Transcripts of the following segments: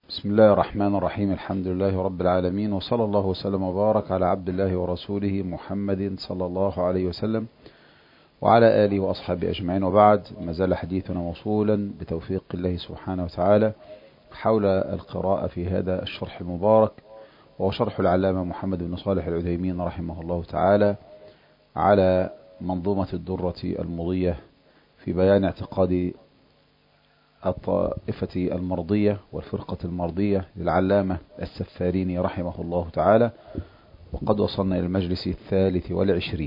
بسم الله الرحمن الرحيم. الحمد لله رب العالمين، وصلى الله وسلم وبارك على عبد الله ورسوله محمد صلى الله عليه وسلم وعلى آله وأصحابه أجمعين، وبعد. ما زال حديثنا موصولا بتوفيق الله سبحانه وتعالى حول القراءة في هذا الشرح المبارك، وهو شرح العلامة محمد بن صالح العثيمين رحمه الله تعالى على منظومة الدرة المضية في بيان اعتقاد الطائفة المرضية والفرقة المرضية للعلامة السفاريني رحمه الله تعالى، وقد وصلنا إلى المجلس 23.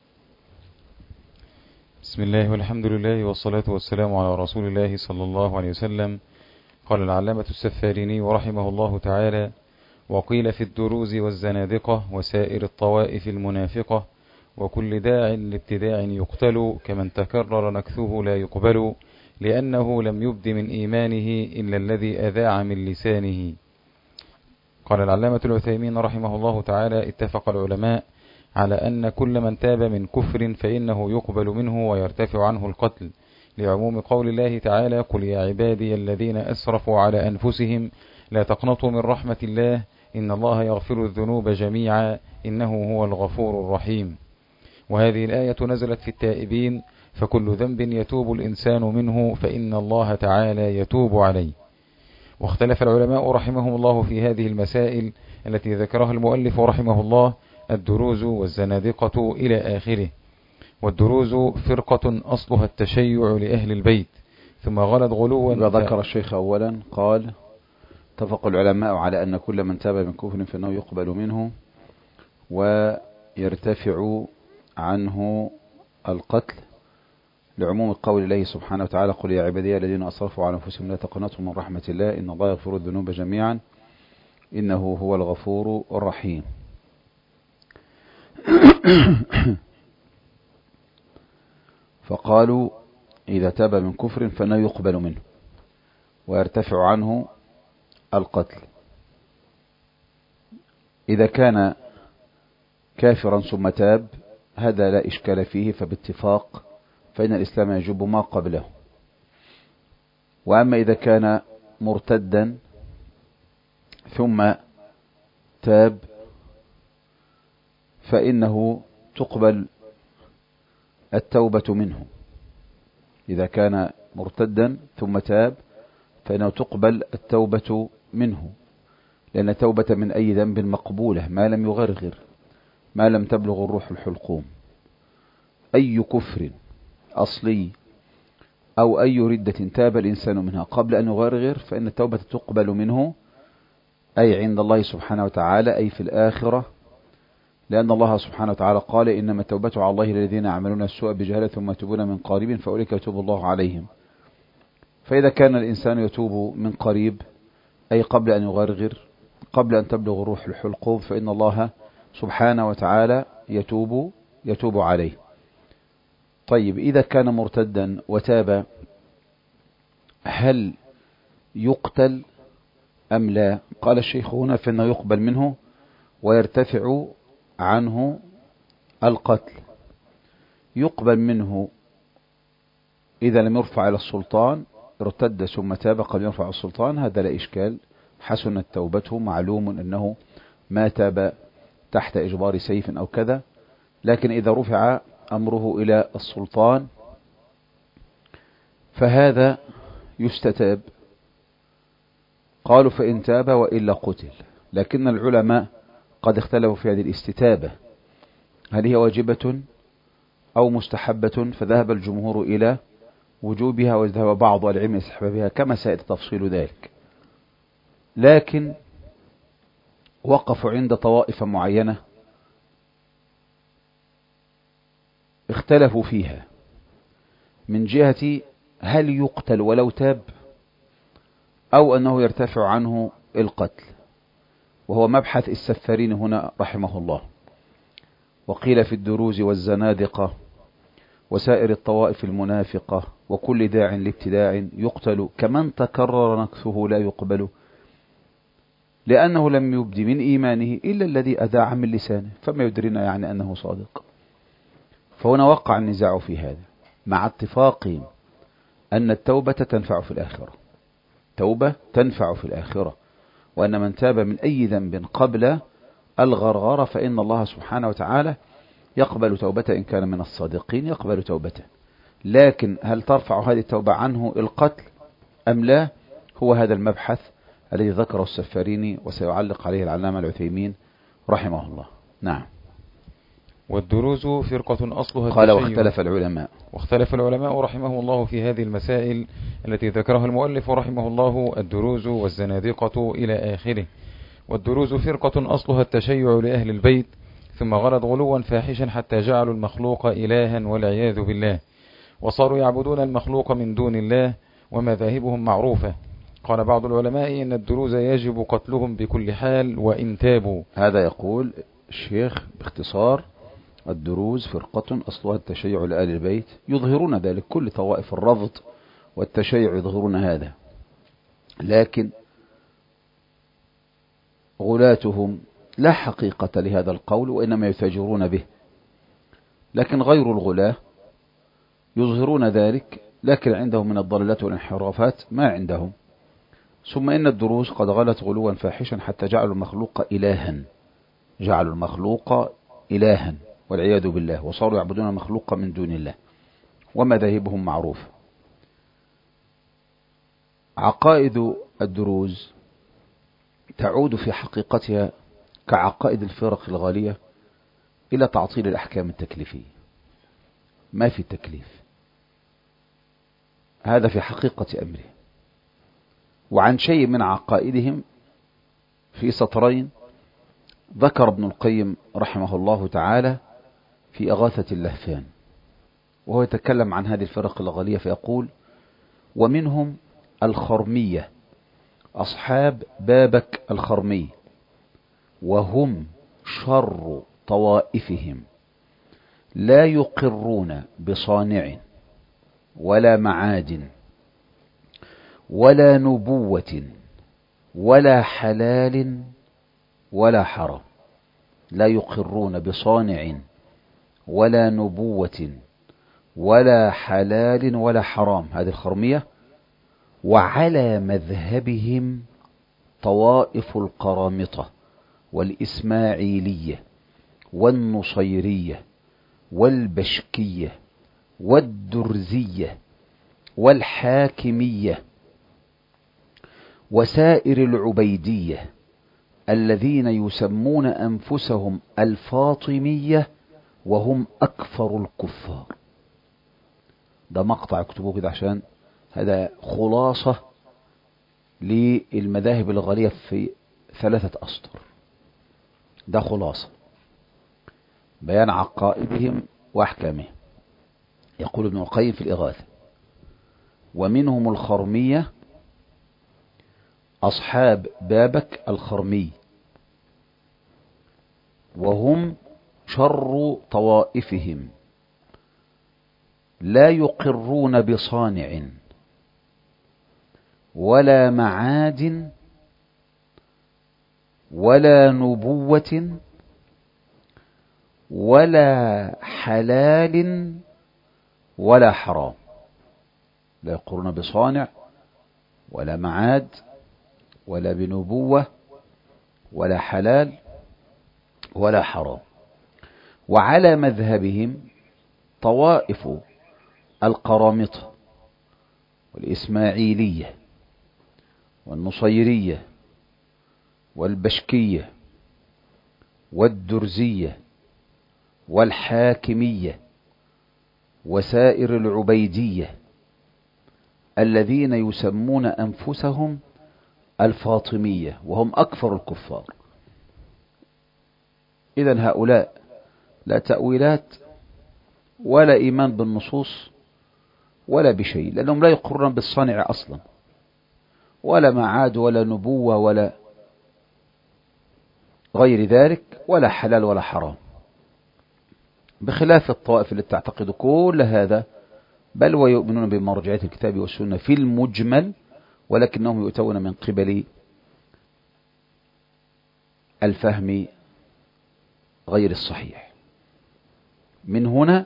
بسم الله والحمد لله والصلاة والسلام على رسول الله صلى الله عليه وسلم. قال العلامة السفاريني رحمه الله تعالى: وقيل في الدروز والزنادقة وسائر الطوائف المنافقة وكل داع لابتداع يقتل كمن تكرر نكثه لا يقبل لأنه لم يبد من إيمانه إلا الذي أذاع من لسانه. قال العلامة العثيمين رحمه الله تعالى: اتفق العلماء على أن كل من تاب من كفر فإنه يقبل منه ويرتفع عنه القتل، لعموم قول الله تعالى: قل يا عبادي الذين أسرفوا على أنفسهم لا تقنطوا من رحمة الله إن الله يغفر الذنوب جميعا إنه هو الغفور الرحيم. وهذه الآية نزلت في التائبين، فكل ذنب يتوب الإنسان منه فإن الله تعالى يتوب عليه. واختلف العلماء رحمهم الله في هذه المسائل التي ذكرها المؤلف رحمه الله: الدروز والزنادقة إلى آخره. والدروز فرقة أصلها التشيع لأهل البيت، ثم غلت غلوا. وذكر الشيخ أولا قال: اتفق العلماء على أن كل من تاب من كفر فإنه يقبل منه ويرتفع عنه القتل، لعموم قول الله سبحانه وتعالى: قل يا عبادي الذين أسرفوا على أنفسهم لا تقنطوا من رحمة الله إن الله يغفر الذنوب جميعا إنه هو الغفور الرحيم. فقالوا إذا تاب من كفر فإنه يقبل منه ويرتفع عنه القتل. إذا كان كافرا ثم تاب هذا لا إشكال فيه، فباتفاق فإن الإسلام يجب ما قبله. وأما إذا كان مرتدا ثم تاب فإنه تقبل التوبة منه. إذا كان مرتدا ثم تاب فإنه تقبل التوبة منه، لأن التوبة من أي ذنب مقبولة ما لم يغرغر، ما لم تبلغ الروح الحلقوم. أي كفر أصلي أو أي ردة تاب الإنسان منها قبل أن يغرغر فإن التوبة تقبل منه، أي عند الله سبحانه وتعالى، أي في الآخرة، لأن الله سبحانه وتعالى قال: إنما التوبة على الله للذين يعملون السوء بجهالة ثم يتوبون من قريب فأولئك يتوب الله عليهم. فإذا كان الإنسان يتوب من قريب أي قبل أن يغرغر، قبل أن تبلغ الروح الحلقوم، فإن الله سبحانه وتعالى يتوب عليه. طيب، إذا كان مرتدا وتاب هل يقتل أم لا؟ قال الشيخ هنا فإنه يقبل منه ويرتفع عنه القتل. يقبل منه إذا لم يرفع إلى السلطان، ارتد ثم تاب قبل يرفع السلطان هذا لا إشكال، حسنت توبته، معلوم أنه ما تاب تحت إجبار سيف أو كذا. لكن إذا رفع أمره إلى السلطان فهذا يستتاب. قالوا فإن تاب وإلا قتل، لكن العلماء قد اختلفوا في هذه الاستتابة، هل هي واجبة أو مستحبة؟ فذهب الجمهور إلى وجوبها، وذهب بعض العلم استحبابها، كما سيأتي تفصيل ذلك. لكن وقفوا عند طوائف معينة اختلفوا فيها من جهة هل يقتل ولو تاب أو أنه يرتفع عنه القتل، وهو مبحث السفارين هنا رحمه الله. وقيل في الدروز والزنادقة وسائر الطوائف المنافقة وكل داع لابتداع يقتل كمن تكرر نكثه لا يقبل لأنه لم يبد من إيمانه إلا الذي أذاع من لسانه، فما يدرينا يعني أنه صادق. فهنا وقع النزاع في هذا، مع اتفاقهم أن التوبة تنفع في الآخرة، توبة تنفع في الآخرة، وأن من تاب من أي ذنب قبل الغرغرة فإن الله سبحانه وتعالى يقبل توبته إن كان من الصادقين، يقبل توبته. لكن هل ترفع هذه التوبة عنه القتل أم لا؟ هو هذا المبحث الذي ذكره السفاريني وسيعلق عليه العلامة العثيمين رحمه الله. نعم. والدروز فرقة أصلها قال التشيع. واختلف العلماء رحمه الله في هذه المسائل التي ذكرها المؤلف رحمه الله: الدروز والزنادقة إلى آخره. والدروز فرقة أصلها التشيع لأهل البيت، ثم غلت غلوا فاحشا حتى جعلوا المخلوق إلها والعياذ بالله، وصاروا يعبدون المخلوق من دون الله، ومذاهبهم معروفة. قال بعض العلماء إن الدروز يجب قتلهم بكل حال وإن تابوا. هذا يقول الشيخ باختصار: الدروز فرقة أصلها التشيع لآل البيت، يظهرون ذلك، كل طوائف الرفض والتشيع يظهرون هذا، لكن غلاتهم لا حقيقة لهذا القول وإنما يتاجرون به. لكن غير الغلاة يظهرون ذلك، لكن عندهم من الضلالات والانحرافات ما عندهم. ثم إن الدروز قد غلت غلوا فاحشا حتى جعلوا المخلوق إلها، جعلوا المخلوق إلها والعياذ بالله، وصاروا يعبدون المخلوق من دون الله، ومذاهبهم معروفة. عقائد الدروز تعود في حقيقتها كعقائد الفرق الغالية إلى تعطيل الأحكام التكليفية، ما في تكليف، هذا في حقيقة أمره. وعن شيء من عقائدهم في سطرين ذكر ابن القيم رحمه الله تعالى في إغاثة اللهفان، وهو يتكلم عن هذه الفرق الغالية فيقول: ومنهم الخرمية، أصحاب بابك الخرمي، وهم شر طوائفهم، لا يقرون بصانع ولا معاد ولا نبوة ولا حلال ولا حرام. لا يقرون بصانع ولا نبوة ولا حلال ولا حرام، هذه الخرمية. وعلى مذهبهم طوائف القرامطة والإسماعيلية والنصيرية والبشكية والدرزية والحاكمية وسائر العبيدية الذين يسمون أنفسهم الفاطمية وهم أكفر الكفار. ده مقطع اكتبوه كده عشان هذا خلاصة للمذاهب الغالية في 3 أسطر. ده خلاصة بيان عقائدهم وأحكامهم. يقول ابن القيم في الإغاثة: ومنهم الخرمية، أصحاب بابك الخرمي، وهم شر طوائفهم، لا يقرون بصانع ولا معاد ولا نبوة ولا حلال ولا حرام. لا يقرون بصانع ولا معاد ولا بنبوة ولا حلال ولا حرام. وعلى مذهبهم طوائف القرامطة والإسماعيلية والنصيرية والبشكية والدرزية والحاكمية وسائر العبيدية الذين يسمون أنفسهم الفاطمية وهم أكفر الكفار. إذن هؤلاء لا تأويلات ولا إيمان بالنصوص ولا بشيء، لأنهم لا يقرون بالصانع أصلا، ولا معاد ولا نبوة ولا غير ذلك، ولا حلال ولا حرام، بخلاف الطوائف التي تعتقد كل هذا، بل ويؤمنون بمرجعية الكتاب والسنة في المجمل، ولكنهم يؤتون من قبل الفهم غير الصحيح. من هنا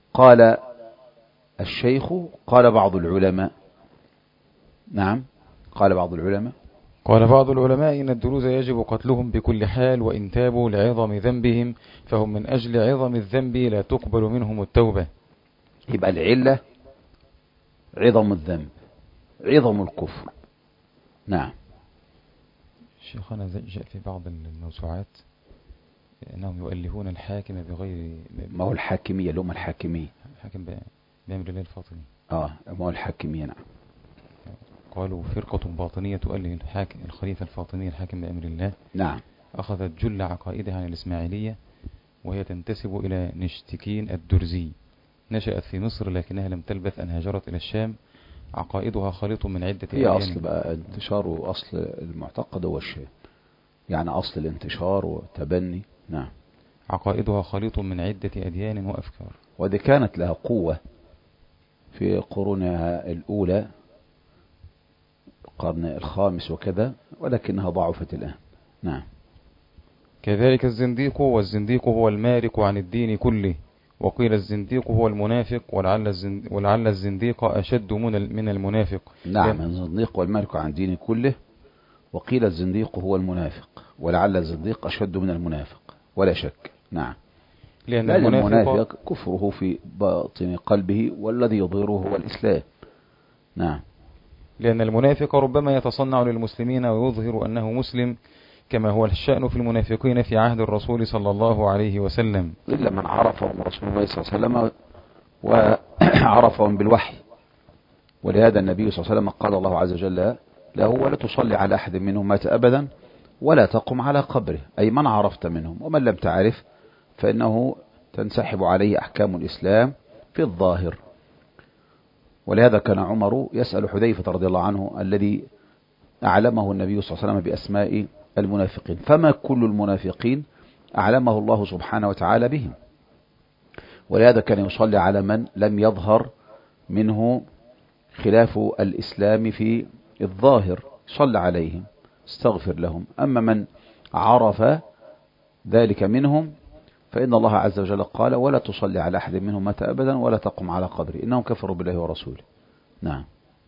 قال الشيخ، قال بعض العلماء، نعم، قال بعض العلماء قال بعض العلماء إن الدروز يجب قتلهم بكل حال وإن تابوا لعظم ذنبهم، فهم من أجل عظم الذنب لا تقبل منهم التوبة. يبقى العلة عظم الذنب، عظم الكفر. نعم. شيخنا جاء في بعض الموسوعات أنهم يؤلفون الحاكم بغير ما هو الحاكمية، اللي هم الحاكمية، الحاكم بأمر الله الفاطمي. ما هو الحاكمية. نعم. قالوا فرقة باطنية تؤلف الخليفة الفاطمي الحاكم بأمر الله. نعم. أخذت جل عقائدها عن الإسماعيلية، وهي تنتسب إلى نشتكين الدرزي، نشأت في مصر لكنها لم تلبث أن هاجرت إلى الشام. عقائدها خليط من عدة هي أصل بقى انتشار، وأصل المعتقد هو الشام، يعني أصل الانتشار وتبني. نعم. عقائدها خليط من عدة أديان وأفكار، وذي كانت لها قوة في قرونها الأولى، القرن الخامس وكذا، ولكنها ضعفت الآن. نعم. كذلك الزنديق، والزنديق هو المارق عن الدين كله، وقيل الزنديق هو المنافق، ولعل الزنديق أشد من المنافق. نعم. الزنديق والمارق عن الدين كله، وقيل الزنديق هو المنافق، ولعل الزنديق أشد من المنافق، ولا شك. نعم. لأن المنافق كفره في باطن قلبه، والذي يظهره هو الإسلام. نعم. لأن المنافق ربما يتصنع للمسلمين ويظهر أنه مسلم، كما هو الشأن في المنافقين في عهد الرسول صلى الله عليه وسلم، إلا من عرفهم رسول الله صلى الله عليه وسلم وعرفهم بالوحي. ولهذا النبي صلى الله عليه وسلم قال الله عز وجل له: ولا تصلي على أحد منهم مات أبدا ولا تقم على قبره، أي من عرفت منهم، ومن لم تعرف فإنه تنسحب عليه أحكام الإسلام في الظاهر. ولهذا كان عمر يسأل حذيفة رضي الله عنه الذي أعلمه النبي صلى الله عليه وسلم بأسماء المنافقين، فما كل المنافقين أعلمه الله سبحانه وتعالى بهم. ولهذا كان يصلي على من لم يظهر منه خلاف الإسلام في الظاهر، صلى عليهم، استغفر لهم. أما من عرف ذلك منهم فإن الله عز وجل قال: ولا تصلي على أحد منهم مات أبدا ولا تقم على قبره إنهم كفروا بالله ورسوله. نعم.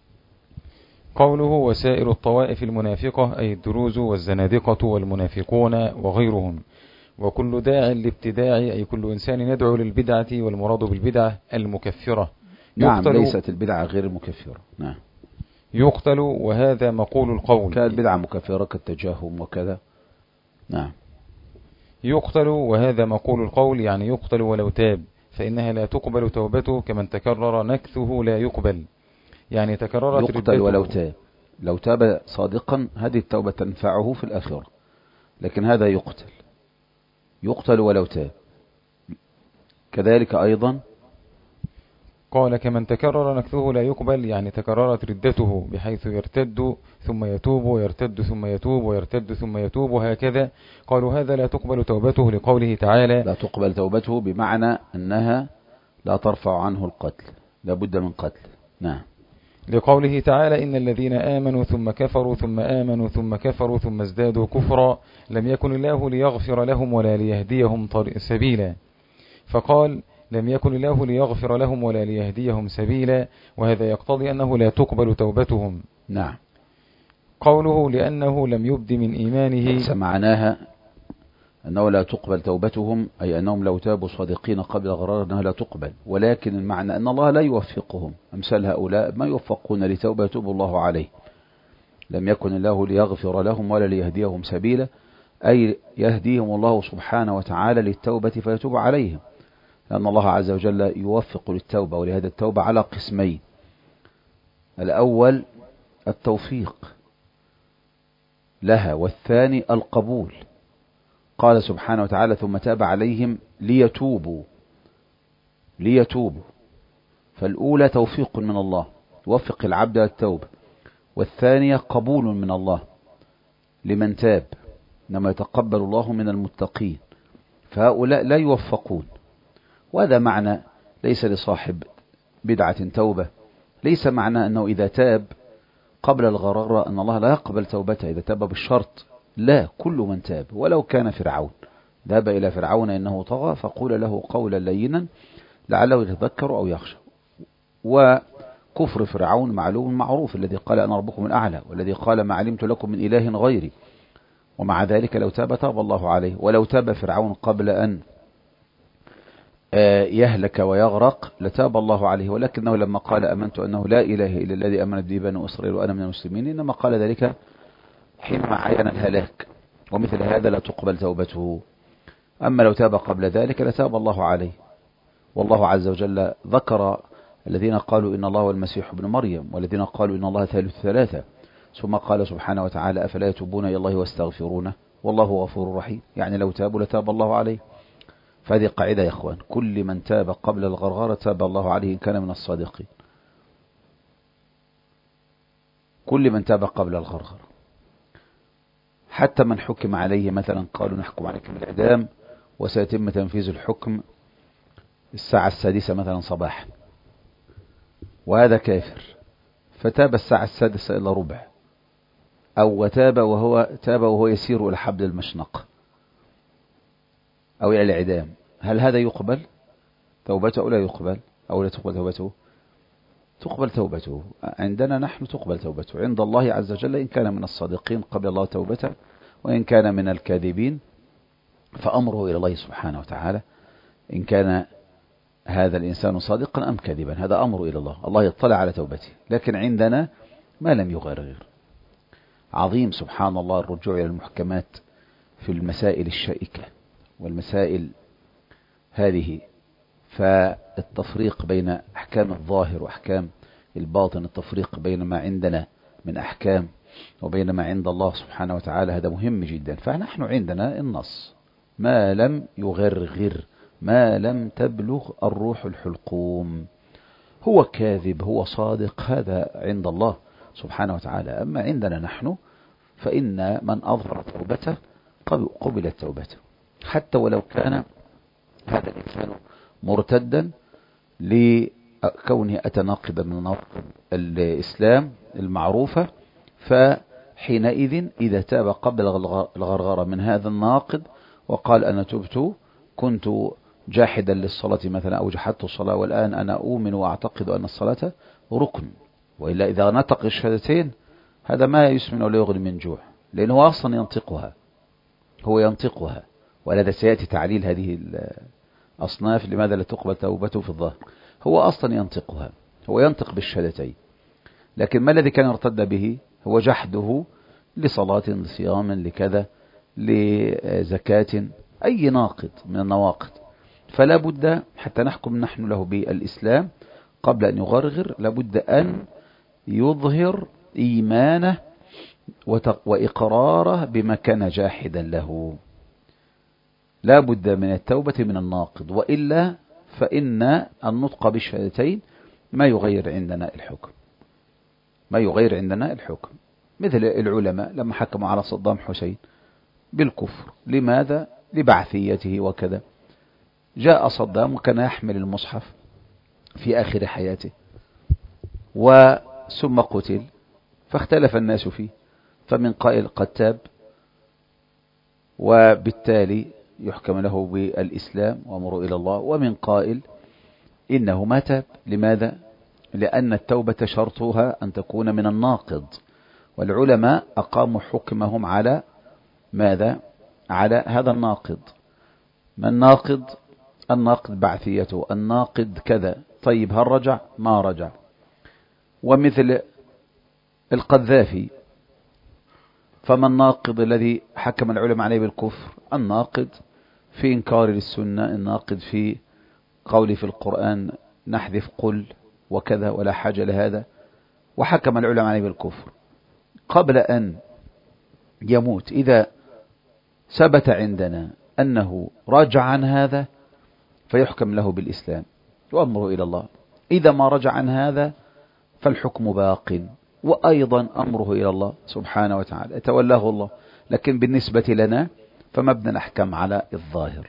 قوله: وسائر الطوائف المنافقة، أي الدروز والزنادقة والمنافقون وغيرهم، وكل داع لابتداع، أي كل إنسان يدعو للبدعة، والمراد بالبدعة المكفرة. نعم. ليست البدعة غير المكفرة. نعم. يقتل، وهذا مقول القول. كانت بدعة مكفرة كالتجهم وكذا. نعم. يقتل، وهذا مقول القول، يعني يقتل ولو تاب، فإنها لا تقبل توبته، كمن تكرر نكثه لا يقبل، يعني تكررت يقتل ولو تاب. لو تاب صادقا هذه التوبة تنفعه في الآخرة، لكن هذا يقتل ولو تاب. كذلك أيضا قال: كمن تكرر نكثه لا يقبل، يعني تكررت ردته، بحيث يرتد ثم يتوب، ويرتد ثم يتوب، ويرتد ثم يتوب، وهكذا. قالوا: هذا لا تقبل توبته، لقوله تعالى: لا تقبل توبته، بمعنى أنها لا ترفع عنه القتل، لا بد من قتل. نعم. لقوله تعالى: إن الذين آمنوا ثم كفروا ثم آمنوا ثم كفروا ثم ازدادوا كفرا لم يكن الله ليغفر لهم ولا ليهديهم سبيلا. فقال: لم يكن الله ليغفر لهم ولا ليهديهم سبيلا، وهذا يقتضي أنه لا تقبل توبتهم. نعم. قوله: لأنه لم يبد من إيمانه، معناها أنه لا تقبل توبتهم، أي أنهم لو تابوا صادقين قبل غرار أنها لا تقبل، ولكن المعنى أن الله لا يوفقهم. أمثال هؤلاء ما يوفقون لتوبة يتوب الله عليه. لم يكن الله ليغفر لهم ولا ليهديهم سبيلا، أي يهديهم الله سبحانه وتعالى للتوبة فيتوب عليهم، لأن الله عز وجل يوفق للتوبة. ولهذا التوبة على قسمين: الأول التوفيق لها، والثاني القبول. قال سبحانه وتعالى: ثم تاب عليهم ليتوبوا. فالأولى توفيق من الله يوفق العبد للتوبة، والثانية قبول من الله لمن تاب، إنما يتقبل الله من المتقين، فهؤلاء لا يوفقون. وهذا معنى ليس لصاحب بدعة توبة، ليس معنى أنه إذا تاب قبل الغرارة أن الله لا يقبل توبته إذا تاب بالشرط، لا، كل من تاب ولو كان فرعون. ذهب إلى فرعون إنه طغى فقول له قولا لينا لعله يتذكر أو يخشى. كفر فرعون معلوم معروف، الذي قال أنا ربكم الأعلى، والذي قال ما علمت لكم من إله غيري، ومع ذلك لو تاب تاب الله عليه. ولو تاب فرعون قبل أن يهلك ويغرق لتاب الله عليه، ولكنه لما قال أمنت أنه لا إله إلا الذي أمنت به بنو إسرائيل وأنا من المسلمين، إنما قال ذلك حينما عين الهلاك، ومثل هذا لا تقبل توبته. أما لو تاب قبل ذلك لتاب الله عليه. والله عز وجل ذكر الذين قالوا إن الله هو المسيح ابن مريم، والذين قالوا إن الله ثالث ثلاثة، ثم قال سبحانه وتعالى أفلا يتوبون إلى الله واستغفرونه والله غفور رحيم، يعني لو تابوا لتاب الله عليه. فهذه قاعدة يا إخوان، كل من تاب قبل الغرغرة تاب الله عليه إن كان من الصادقين. كل من تاب قبل الغرغرة، حتى من حكم عليه مثلا قالوا نحكم عليك بالإعدام وسيتم تنفيذ الحكم الساعة 6 مثلا صباحا، وهذا كافر، فتاب الساعة 6 إلا ربع، أو تاب وهو يسير إلى حبل المشنقة أو إلى الإعدام، هل هذا يقبل توبته أو لا يقبل، أو لا تقبل توبته؟ تقبل توبته عندنا نحن، تقبل توبته عند الله عز وجل إن كان من الصادقين قبل الله توبته، وإن كان من الكاذبين فأمره إلى الله سبحانه وتعالى إن كان هذا الإنسان صادقا أم كاذبا، هذا أمره إلى الله، الله يطلع على توبته. لكن عندنا ما لم يغرغر. عظيم سبحان الله الرجوع إلى المحكمات في المسائل الشائكة والمسائل هذه، فالتفريق بين أحكام الظاهر وأحكام الباطن، التفريق بين ما عندنا من أحكام وبين ما عند الله سبحانه وتعالى، هذا مهم جدا. فنحن عندنا النص ما لم يغرغر، ما لم تبلغ الروح الحلقوم، هو كاذب هو صادق، هذا عند الله سبحانه وتعالى. أما عندنا نحن فإن من أظهر توبته قبلت توبته، حتى ولو كان هذا الإنسان مرتدا لكونه أتناقض من نواقض الإسلام المعروفة، فحينئذ إذا تاب قبل الغرغرة من هذا الناقض وقال أنا تبت، كنت جاحدا للصلاة مثلا أو جحدت الصلاة والآن أنا أؤمن وأعتقد أن الصلاة ركن، وإلا إذا نطق الشهادتين هذا ما يسمن ولا يغني من جوع، لأنه أصلا ينطقها، هو ينطقها، ولهذا سيأتي تعليل هذه الأصناف لماذا لا تقبل توبته في الظاهر. هو أصلا ينطقها، هو ينطق بالشهادتين، لكن ما الذي كان ارتد به هو جحده لصلاة لصيام لكذا لزكاة، أي ناقض من النواقض. فلا بد حتى نحكم نحن له بالإسلام قبل أن يغرغر، لابد أن يظهر إيمانه وإقراره بما كان جاحدا له، لا بد من التوبة من الناقض، وإلا فإن النطق بالشهادتين ما يغير عندنا الحكم، ما يغير عندنا الحكم. مثل العلماء لما حكموا على صدام حسين بالكفر، لماذا؟ لبعثيته وكذا. جاء صدام وكان يحمل المصحف في آخر حياته ثم قتل، فاختلف الناس فيه، فمن قائل قد تاب وبالتالي يحكم له بالإسلام وأمره إلى الله، ومن قائل إنه ما تاب. لماذا؟ لأن التوبة شرطها أن تكون من الناقض، والعلماء أقاموا حكمهم على ماذا؟ على هذا الناقض. ما الناقض؟ الناقض بعثيته، الناقض كذا. طيب هل رجع؟ ما رجع. ومثل القذافي، فما الناقض الذي حكم العلماء عليه بالكفر؟ الناقض في إنكار للسنة، الناقض في قول في القرآن نحذف قل وكذا ولا حاجة لهذا، وحكم العلماء عليه بالكفر قبل أن يموت. إذا ثبت عندنا أنه رجع عن هذا فيحكم له بالإسلام وأمره إلى الله، إذا ما رجع عن هذا فالحكم باق، وأيضا أمره إلى الله سبحانه وتعالى يتولاه الله. لكن بالنسبة لنا فمبنى الأحكام على الظاهر.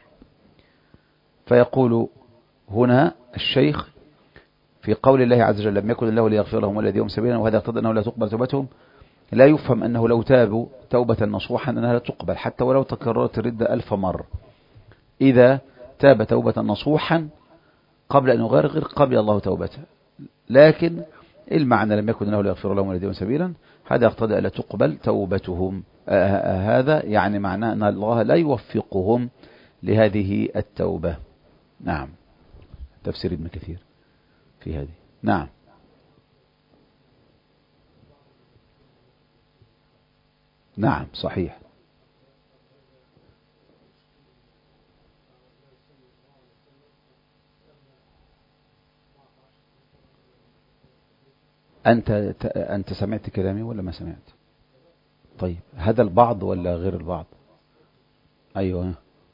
فيقول هنا الشيخ في قول الله عز وجل لم يكن الله ليغفر لهم ولا يهديهم سبيلا، وهذا يقتضي أنه لا تقبل توبتهم. لا يفهم أنه لو تابوا توبة نصوحا أنها لا تقبل حتى ولو تكررت الردة 1000 مرة. إذا تاب توبة نصوحا قبل أن يغرغر قبل الله توبته، لكن المعنى لم يكن له ليغفر لهم وليهديهم سبيلا، هذا يقتضي ألا تقبل توبتهم. هذا يعني معناه أن الله لا يوفقهم لهذه التوبة. نعم، تفسير ابن كثير في هذه. نعم. نعم صحيح. أنت سمعت كلامي ولا ما سمعت؟ طيب، هذا البعض ولا غير البعض؟ أيوة.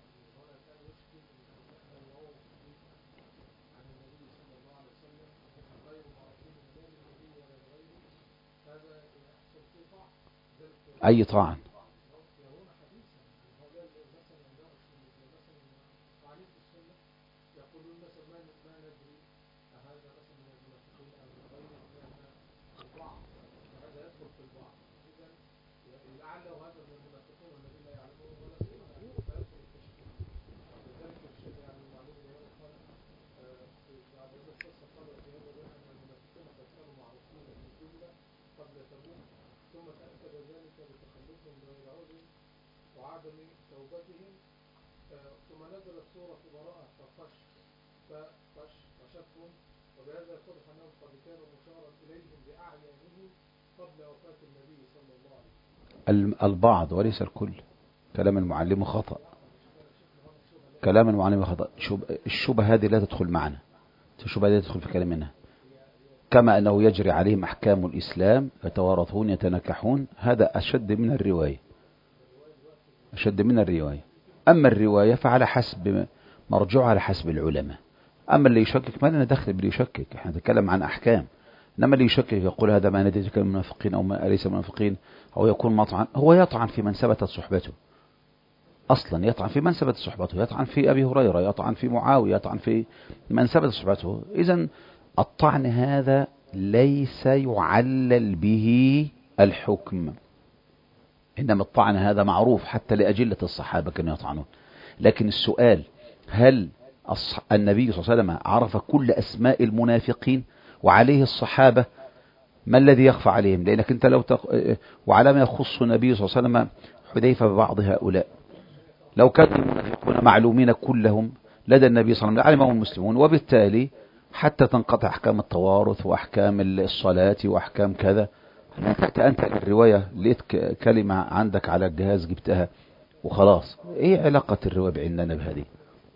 أي طعن؟ البعض وليس الكل. كلام المعلم خطأ. كلام المعلم خطأ. الشبهة هذه لا تدخل معنا. الشبهة لا تدخل في كلامنا. كما أنه يجري عليهم أحكام الإسلام، يتوارثون يتنكحون، هذا أشد من الرواية. أشد من الرواية. أما الرواية فعلى حسب مرجوع، على حسب العلماء. أما اللي يشكك ما لنا دخل باللي يشكك، احنا نتكلم عن أحكام. إنما اللي يشكك يقول هذا ما ندرك المنافقين أو ما أليس منافقين، أو يكون مطعن، هو يطعن في من ثبتت صحبته. أصلا يطعن في من ثبتت صحبته، يطعن في أبي هريرة، يطعن في معاوية، يطعن في من ثبتت صحبته. إذن الطعن هذا ليس يعلل به الحكم، إنما الطعن هذا معروف حتى لأجلة الصحابة كانوا يطعنون. لكن السؤال، هل النبي صلى الله عليه وسلم عرف كل أسماء المنافقين وعليه الصحابة؟ ما الذي يخفى عليهم؟ لأنك أنت لو وعلى ما يخص النبي صلى الله عليه وسلم حذيفة ببعض هؤلاء، لو كان المنافقون معلومين كلهم لدى النبي صلى الله عليه وسلم علمهم المسلمون، وبالتالي حتى تنقطع أحكام التوارث وأحكام الصلاة وأحكام كذا. أنت الرواية لقيت كلمة عندك على الجهاز جبتها وخلاص، إيه علاقة الرواية عندنا بهذه؟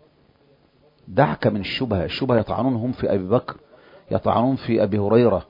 دعك من الشبهة. الشبهة يطعنون هم في أبي بكر، يطعنون في أبي هريرة.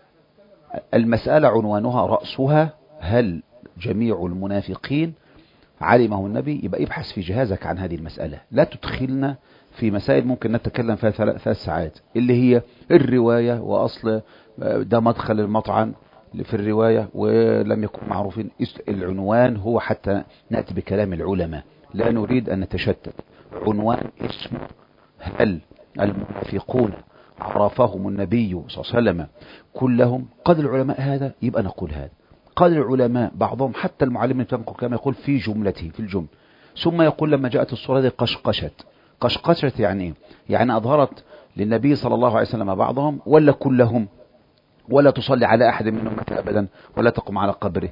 المسألة عنوانها رأسها هل جميع المنافقين علمه النبي؟ يبقى ابحث في جهازك عن هذه المسألة. لا تدخلنا في مسائل ممكن نتكلم فيها 3 ساعات، اللي هي الرواية وأصل ده مدخل المطعن في الرواية ولم يكن معروفين. العنوان هو حتى نأتي بكلام العلماء، لا نريد أن نتشتت. عنوان اسمه هل المنافقون عرفهم النبي صلى الله عليه وسلم كلهم؟ قال العلماء هذا، يبقى نقول هذا. قال العلماء بعضهم حتى المعلم كما يقول في جملته، في الجمل. ثم يقول لما جاءت الصورة دي قشقشت يعني ايه؟ يعني أظهرت للنبي صلى الله عليه وسلم بعضهم ولا كلهم؟ ولا تصلي على أحد منهم أبدا، ولا تقم على قبره.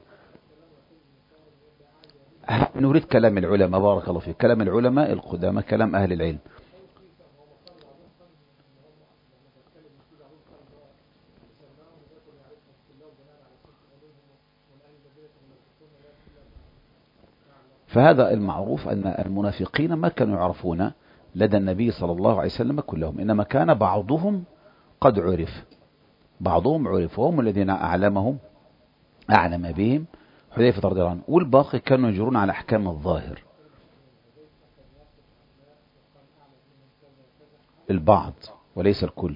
نريد كلام العلماء، بارك الله فيك، كلام العلماء القدامى، كلام أهل العلم. فهذا المعروف أن المنافقين ما كانوا يعرفون لدى النبي صلى الله عليه وسلم كلهم، إنما كان بعضهم قد عرف. بعضهم عرف، وهم الذين أعلم بهم حذيفة رضي الله عنه، والباقي كانوا يجرون على أحكام الظاهر. البعض وليس الكل.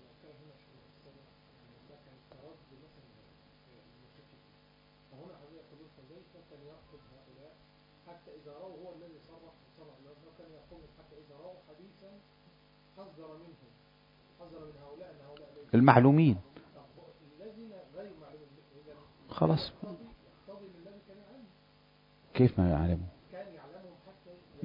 المعلومين خلاص. كيف ما يعلمون؟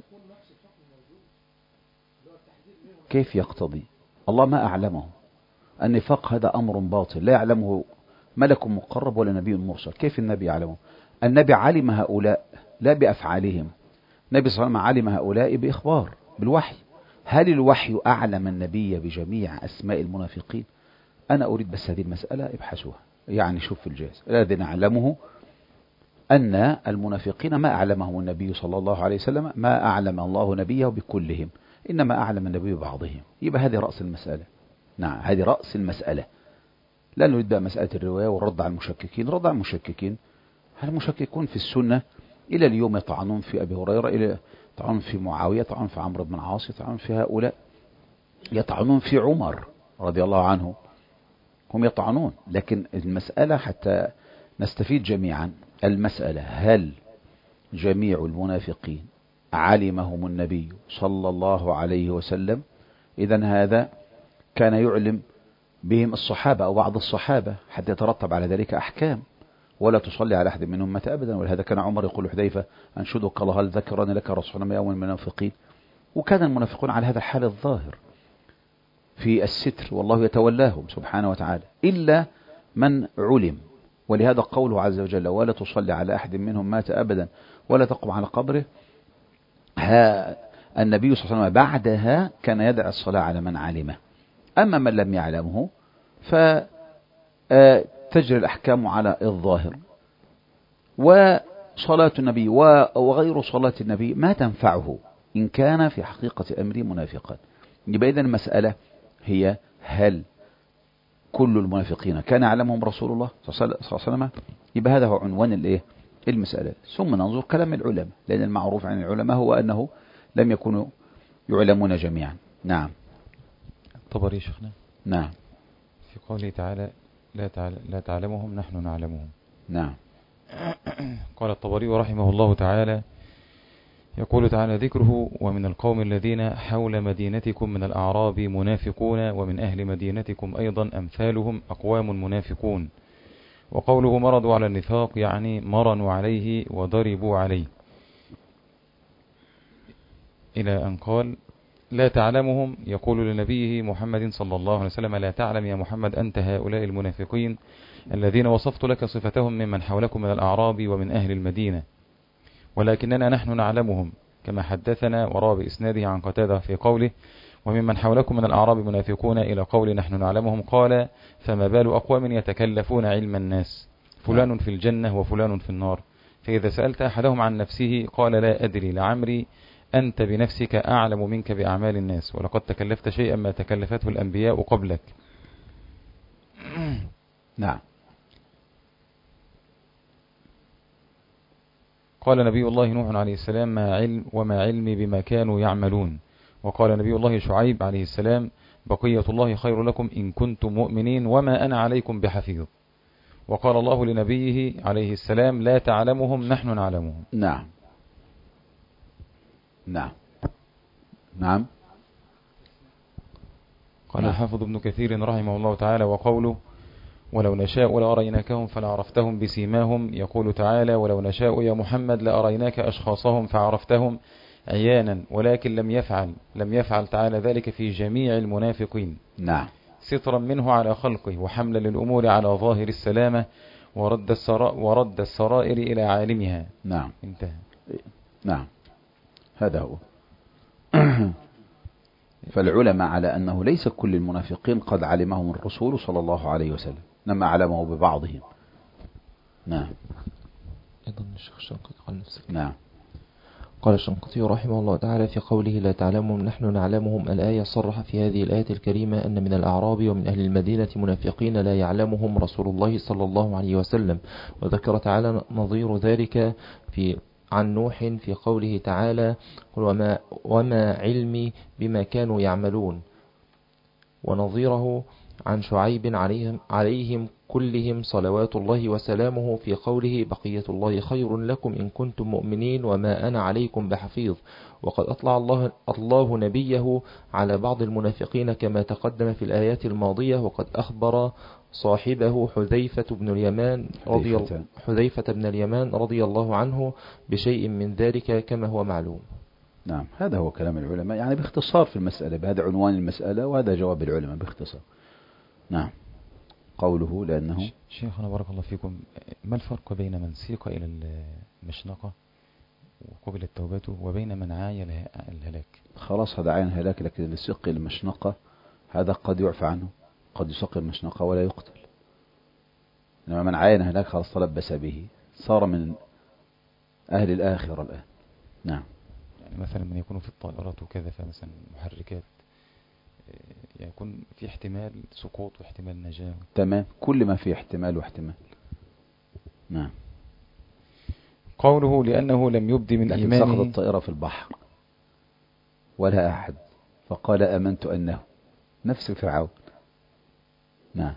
كيف يقتضي؟ الله ما أعلمهم. النفاق هذا أمر باطل لا يعلمه ملك مقرب ولا نبي مرسل. كيف النبي يعلمه؟ النبي علم هؤلاء لا بأفعالهم، النبي صلى الله عليه وسلم علم هؤلاء بإخبار بالوحي. هل الوحي أعلم النبي بجميع أسماء المنافقين؟ أنا أريد بس هذه المسألة ابحثوها، يعني شوف في الجهاز. الذي نعلمه أن المنافقين ما أعلمهم النبي صلى الله عليه وسلم، ما أعلم الله نبيه بكلهم، إنما أعلم النبي بعضهم. يبقى هذه رأس المسألة. نعم هذه رأس المسألة. لا نريد بقى مسألة الرواية والرد على المشككين. رد على المشككين، هل المشككون في السنة إلى اليوم يطعنون في أبي هريرة، إلى يطعنون في معاوية، يطعنون في عمرو بن العاص، يطعنون في هؤلاء، يطعنون في عمر رضي الله عنه، هم يطعنون. لكن المسألة حتى نستفيد جميعا، المسألة هل جميع المنافقين علمهم النبي صلى الله عليه وسلم؟ إذن هذا كان يعلم بهم الصحابة أو بعض الصحابة حتى يترتب على ذلك أحكام، ولا تصلي على أحد منهم مات أبدا. ولهذا كان عمر يقول حذيفة أنشدك الله هل ذكرني لك رسولنا من يوم المنافقين. وكان المنافقون على هذا الحال الظاهر في الستر، والله يتولاهم سبحانه وتعالى، إلا من علم. ولهذا قوله عز وجل ولا تصلي على أحد منهم مات أبدا ولا تقم على قبره، النبي صلى الله عليه وسلم بعدها كان يدعى الصلاة على من علمه. أما من لم يعلمه فتجري الأحكام على الظاهر، وصلاة النبي وغير صلاة النبي ما تنفعه إن كان في حقيقة أمر منافقا. يبقى إذن المسألة هي هل كل المنافقين كان يعلمهم رسول الله صلى الله عليه وسلم؟ يبقى هذا هو عنوان المسألة. ثم ننظر كلام العلماء، لأن المعروف عن العلماء هو أنه لم يكونوا يعلمون جميعا. نعم. الطبري شيخنا. نعم. في قوله تعالى لا تعلمهم نحن نعلمهم. نعم. قال الطبري رحمه الله تعالى يقول تعالى ذكره ومن القوم الذين حول مدينتكم من الأعراب منافقون ومن أهل مدينتكم أيضا أمثالهم أقوام منافقون. وقوله مرضوا على النفاق يعني مرنوا عليه وضربوا عليه، إلى أن قال لا تعلمهم، يقول لنبيه محمد صلى الله عليه وسلم لا تعلم يا محمد أنت هؤلاء المنافقين الذين وصفت لك صفتهم ممن حولكم من الأعراب ومن أهل المدينة، ولكننا نحن نعلمهم، كما حدثنا وروى بإسناده عن قتادة في قوله وممن حولكم من الأعراب منافقون إلى قول نحن نعلمهم، قال فما بال أقوام يتكلفون علم الناس، فلان في الجنة وفلان في النار، فإذا سألت أحدهم عن نفسه قال لا أدري لعمري أنت بنفسك أعلم منك بأعمال الناس، ولقد تكلفت شيئا ما تكلفته الأنبياء قبلك. نعم. قال نبي الله نوح عليه السلام وما علمي بما كانوا يعملون. وقال نبي الله شعيب عليه السلام بقية الله خير لكم إن كنتم مؤمنين وما أنا عليكم بحفيظ. وقال الله لنبيه عليه السلام لا تعلمهم نحن نعلمهم. نعم. نعم. نعم. قال الحافظ ابن كثير رحمه الله تعالى وقوله ولو نشاء لأريناكهم فلعرفتهم بسيماهم، يقول تعالى ولو نشاء يا محمد لأريناك أشخاصهم فعرفتهم عيانا، ولكن لم يفعل تعالى ذلك في جميع المنافقين. نعم. سترا منه على خلقه وحملا للأمور على ظاهر السلامة ورد السرائر إلى عالمها. نعم. انتهى. نعم هذا هو. فالعلماء على أنه ليس كل المنافقين قد علمهم الرسول صلى الله عليه وسلم، إنما علمه ببعضهم. نعم. أيضا الشيخ الشنقيطي قال نفسه. نعم. قال الشنقيطي رحمه الله تعالى في قوله لا تعلمهم نحن نعلمهم، الآية صرح في هذه الآية الكريمة أن من الأعراب ومن أهل المدينة منافقين لا يعلمهم رسول الله صلى الله عليه وسلم. وذكر تعالى نظير ذلك عن نوح في قوله تعالى وما علمي بما كانوا يعملون، ونظيره عن شعيب عليهم كلهم صلوات الله وسلامه في قوله بقية الله خير لكم إن كنتم مؤمنين وما أنا عليكم بحفيظ. وقد أطلع الله نبيه على بعض المنافقين كما تقدم في الآيات الماضية، وقد أخبر صاحبه حذيفة بن اليمان رضي الله عنه بشيء من ذلك كما هو معلوم. نعم هذا هو كلام العلماء، يعني باختصار في المسألة، بهذا عنوان المسألة وهذا جواب العلماء باختصار. نعم. قوله لأنه شيخنا بارك الله فيكم، ما الفرق بين من سيق إلى المشنقة وقبلت توبته وبين من عاي الهلاك؟ خلاص هذا عين هلاك، لكن اللي سيق المشنقة هذا قد يعفى عنه، قد يسق المشنقة ولا يقتل. إنما من عاين هلاك خلاص تلبس به، صار من أهل الآخرة الآن. نعم. يعني مثلا من يكون في الطائرات وكذا، فمثلا محركات يكون في احتمال سقوط واحتمال نجاة. تمام، كل ما فيه احتمال واحتمال. نعم. قوله لأنه لم يبدي من لكن إيمانه. سقط الطائرة في البحر ولا أحد فقال آمنت أنه، نفس فرعون. نعم.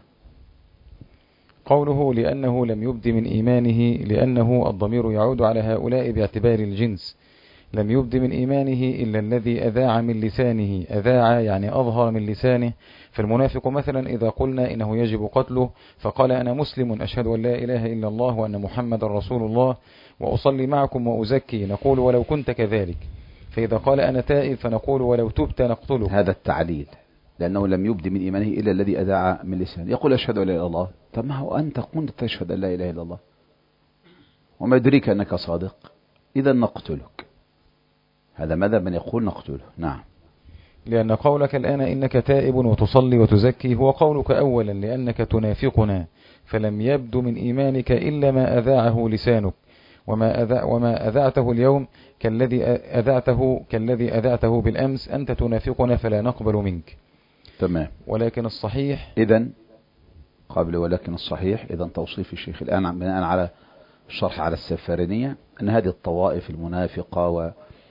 قوله لأنه لم يبدي من إيمانه، لأنه الضمير يعود على هؤلاء باعتبار الجنس. لم يبدي من إيمانه إلا الذي أذاع من لسانه. أذاع يعني أظهر من لسانه. فالمنافق مثلا إذا قلنا إنه يجب قتله فقال أنا مسلم أشهد أن لا إله إلا الله وأن محمد رسول الله وأصلي معكم وأزكي، نقول ولو كنت كذلك. فإذا قال أنا تائب فنقول ولو تبت نقتله. هذا التعليل، لأنه لم يبدي من إيمانه إلا الذي أذاع من لسانه. يقول أشهد أن لا إله إلا الله، طب ما هو أنت كنت تشهد أن لا إله إلا الله وما يدريك أنك صادق، إذا نقتلك. هذا ماذا من يقول نقتله. نعم. لأن قولك الآن إنك تائب وتصلي وتزكي هو قولك أولا لأنك تنافقنا، فلم يبدو من إيمانك إلا ما أذاعه لسانك، وما أذعته اليوم كالذي أذعته بالأمس. أنت تنافقنا فلا نقبل منك. تمام. ولكن الصحيح إذن قبل ولكن الصحيح، إذن توصيف الشيخ الآن بناء على الشرح على السفارينية أن هذه الطوائف المنافقة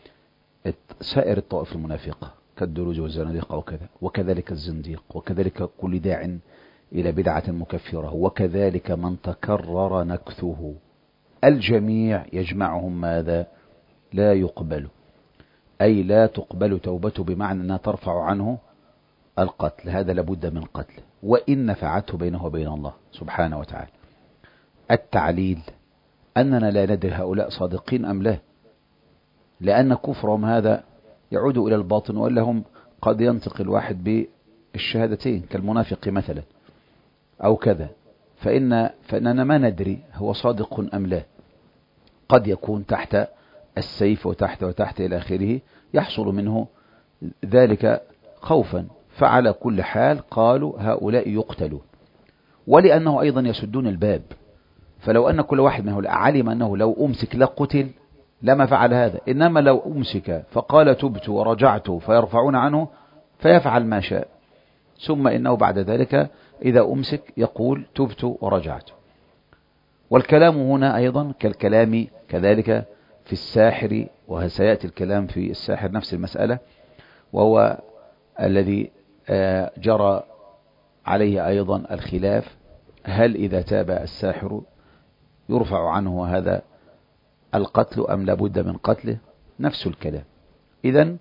وسائر الطوائف المنافقة كالدروز والزنادقة وكذا، وكذلك الزنديق، وكذلك كل داع إلى بدعة مكفرة، وكذلك من تكرر نكثه، الجميع يجمعهم ماذا؟ لا يقبل، أي لا تقبل توبته، بمعنى أنها ترفع عنه القتل. هذا لابد من قتل، وإن نفعته بينه وبين الله سبحانه وتعالى. التعليل أننا لا ندري هؤلاء صادقين أم لا، لأن كفرهم هذا يعود إلى الباطن، وإلا هم قد ينطق الواحد بالشهادتين كالمنافق مثلا أو كذا، فإننا ما ندري هو صادق أم لا. قد يكون تحت السيف وتحت إلى آخره، يحصل منه ذلك خوفا. فعلى كل حال قالوا هؤلاء يقتلون، ولأنه أيضا يسدون الباب. فلو أن كل واحد منه علم أنه لو أمسك لقتل لما فعل هذا، إنما لو أمسك فقال تبت ورجعت فيرفعون عنه فيفعل ما شاء، ثم إنه بعد ذلك إذا أمسك يقول تبت ورجعت. والكلام هنا أيضا كالكلام كذلك في الساحر، وسيأتي الكلام في الساحر نفس المسألة، وهو الذي جرى عليه أيضا الخلاف، هل إذا تاب الساحر يرفع عنه هذا القتل أم لابد من قتله؟ نفس الكلام. إذن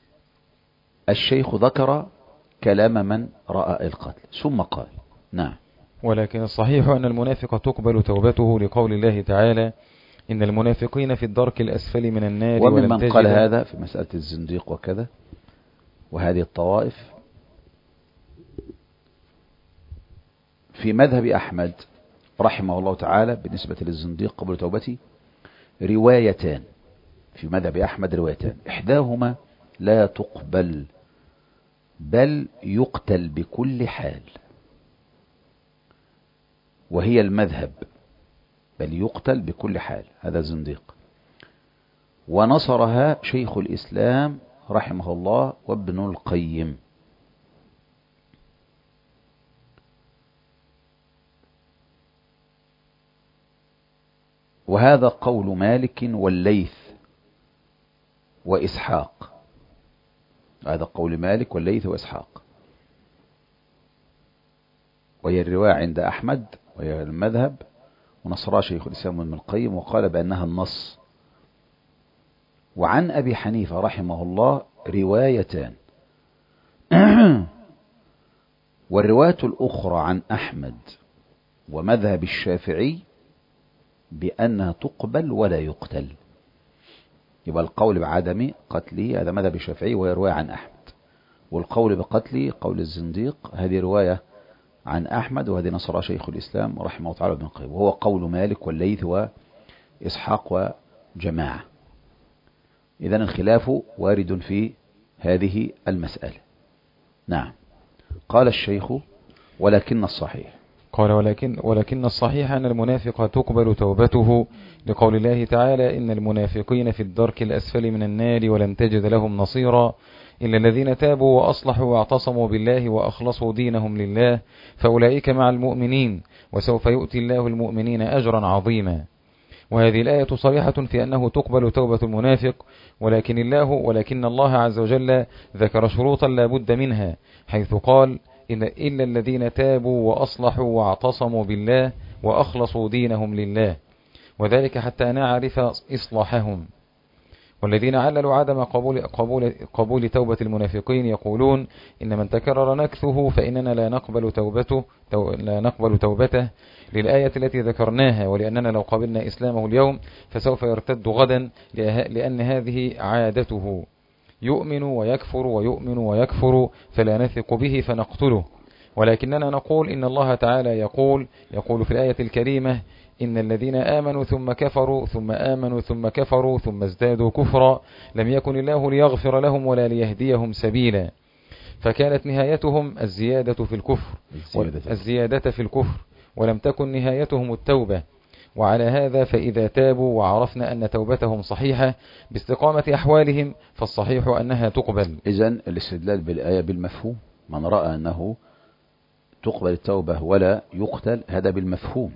الشيخ ذكر كلام من رأى القتل ثم قال نعم. ولكن الصحيح أن المنافق تقبل توبته لقول الله تعالى إن المنافقين في الدرك الأسفل من النار. وممن قال هذا في مسألة الزنديق وكذا وهذه الطوائف في مذهب أحمد رحمه الله تعالى بالنسبة للزنديق قبل توبته روايتان. في مذهب أحمد روايتان، إحداهما لا تقبل بل يقتل بكل حال، وهي المذهب بل يقتل بكل حال، هذا زنديق. ونصرها شيخ الإسلام رحمه الله وابن القيم. وهذا قول مالك والليث وإسحاق، هذا قول مالك والليث وإسحاق، وهي الرواية عند أحمد وهي المذهب، ونصرها شيخ الإسلام وابن القيم وقال بأنها النص. وعن أبي حنيفة رحمه الله روايتان، والرواية الأخرى عن أحمد ومذهب الشافعي بأنها تقبل ولا يقتل. يبقى القول بعدم قتله هذا مذهب الشافعي وهي رواية عن أحمد، والقول بقتله قول الزنديق هذه رواية عن أحمد، وهذه نصر شيخ الإسلام رحمه الله تعالى ابن القيم، وهو قول مالك والليث وإسحاق وجماعة. إذن الخلاف وارد في هذه المسألة. نعم. قال الشيخ ولكن الصحيح، قال ولكن الصحيح أن المنافق تقبل توبته، لقول الله تعالى إن المنافقين في الدرك الأسفل من النار ولن تجد لهم نصيرا إلا الذين تابوا وأصلحوا واعتصموا بالله وأخلصوا دينهم لله فأولئك مع المؤمنين وسوف يؤتي الله المؤمنين أجرا عظيما. وهذه الآية صريحة في أنه تقبل توبة المنافق، ولكن الله عز وجل ذكر شروطا لا بد منها، حيث قال إلا الذين تابوا وأصلحوا واعتصموا بالله وأخلصوا دينهم لله، وذلك حتى نعرف إصلاحهم. والذين عللوا عدم قبول توبة المنافقين يقولون إن من تكرر نكثه فإننا لا نقبل توبته للآية التي ذكرناها، ولأننا لو قبلنا إسلامه اليوم فسوف يرتد غدا، لأن هذه عادته، يؤمن ويكفر ويؤمن ويكفر فلا نثق به فنقتله. ولكننا نقول إن الله تعالى يقول في الآية الكريمة إن الذين آمنوا ثم كفروا ثم آمنوا ثم كفروا ثم ازدادوا كفرا لم يكن الله ليغفر لهم ولا ليهديهم سبيلا، فكانت نهايتهم الزيادة في الكفر ولم تكن نهايتهم التوبة. وعلى هذا فإذا تابوا وعرفنا أن توبتهم صحيحة باستقامة أحوالهم فالصحيح أنها تقبل. إذن الاستدلال بالآية بالمفهوم، من رأى أنه تقبل التوبة ولا يقتل هذا بالمفهوم،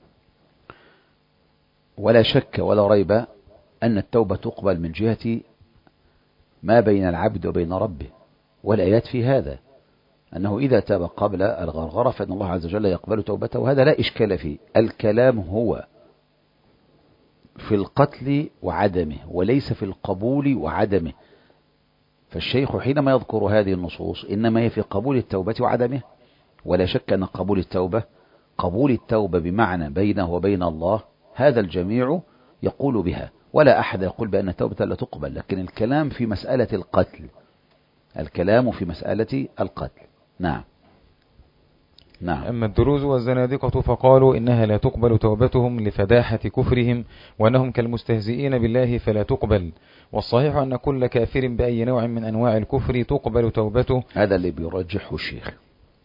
ولا شك ولا ريب أن التوبة تقبل من جهة ما بين العبد وبين ربه، والآيات في هذا أنه إذا تاب قبل الغرغرة فإن الله عز وجل يقبل توبته، وهذا لا إشكال فيه. الكلام هو في القتل وعدمه وليس في القبول وعدمه. فالشيخ حينما يذكر هذه النصوص إنما هي في قبول التوبة وعدمه، ولا شك أن قبول التوبة بمعنى بينه وبين الله هذا الجميع يقول بها، ولا أحد يقول بأن التوبة لا تقبل، لكن الكلام في مسألة القتل. نعم. أما الدروز والزنادقة فقالوا إنها لا تقبل توبتهم لفداحة كفرهم وأنهم كالمستهزئين بالله فلا تقبل، والصحيح أن كل كافر بأي نوع من أنواع الكفر تقبل توبته. هذا اللي بيرجحه الشيخ،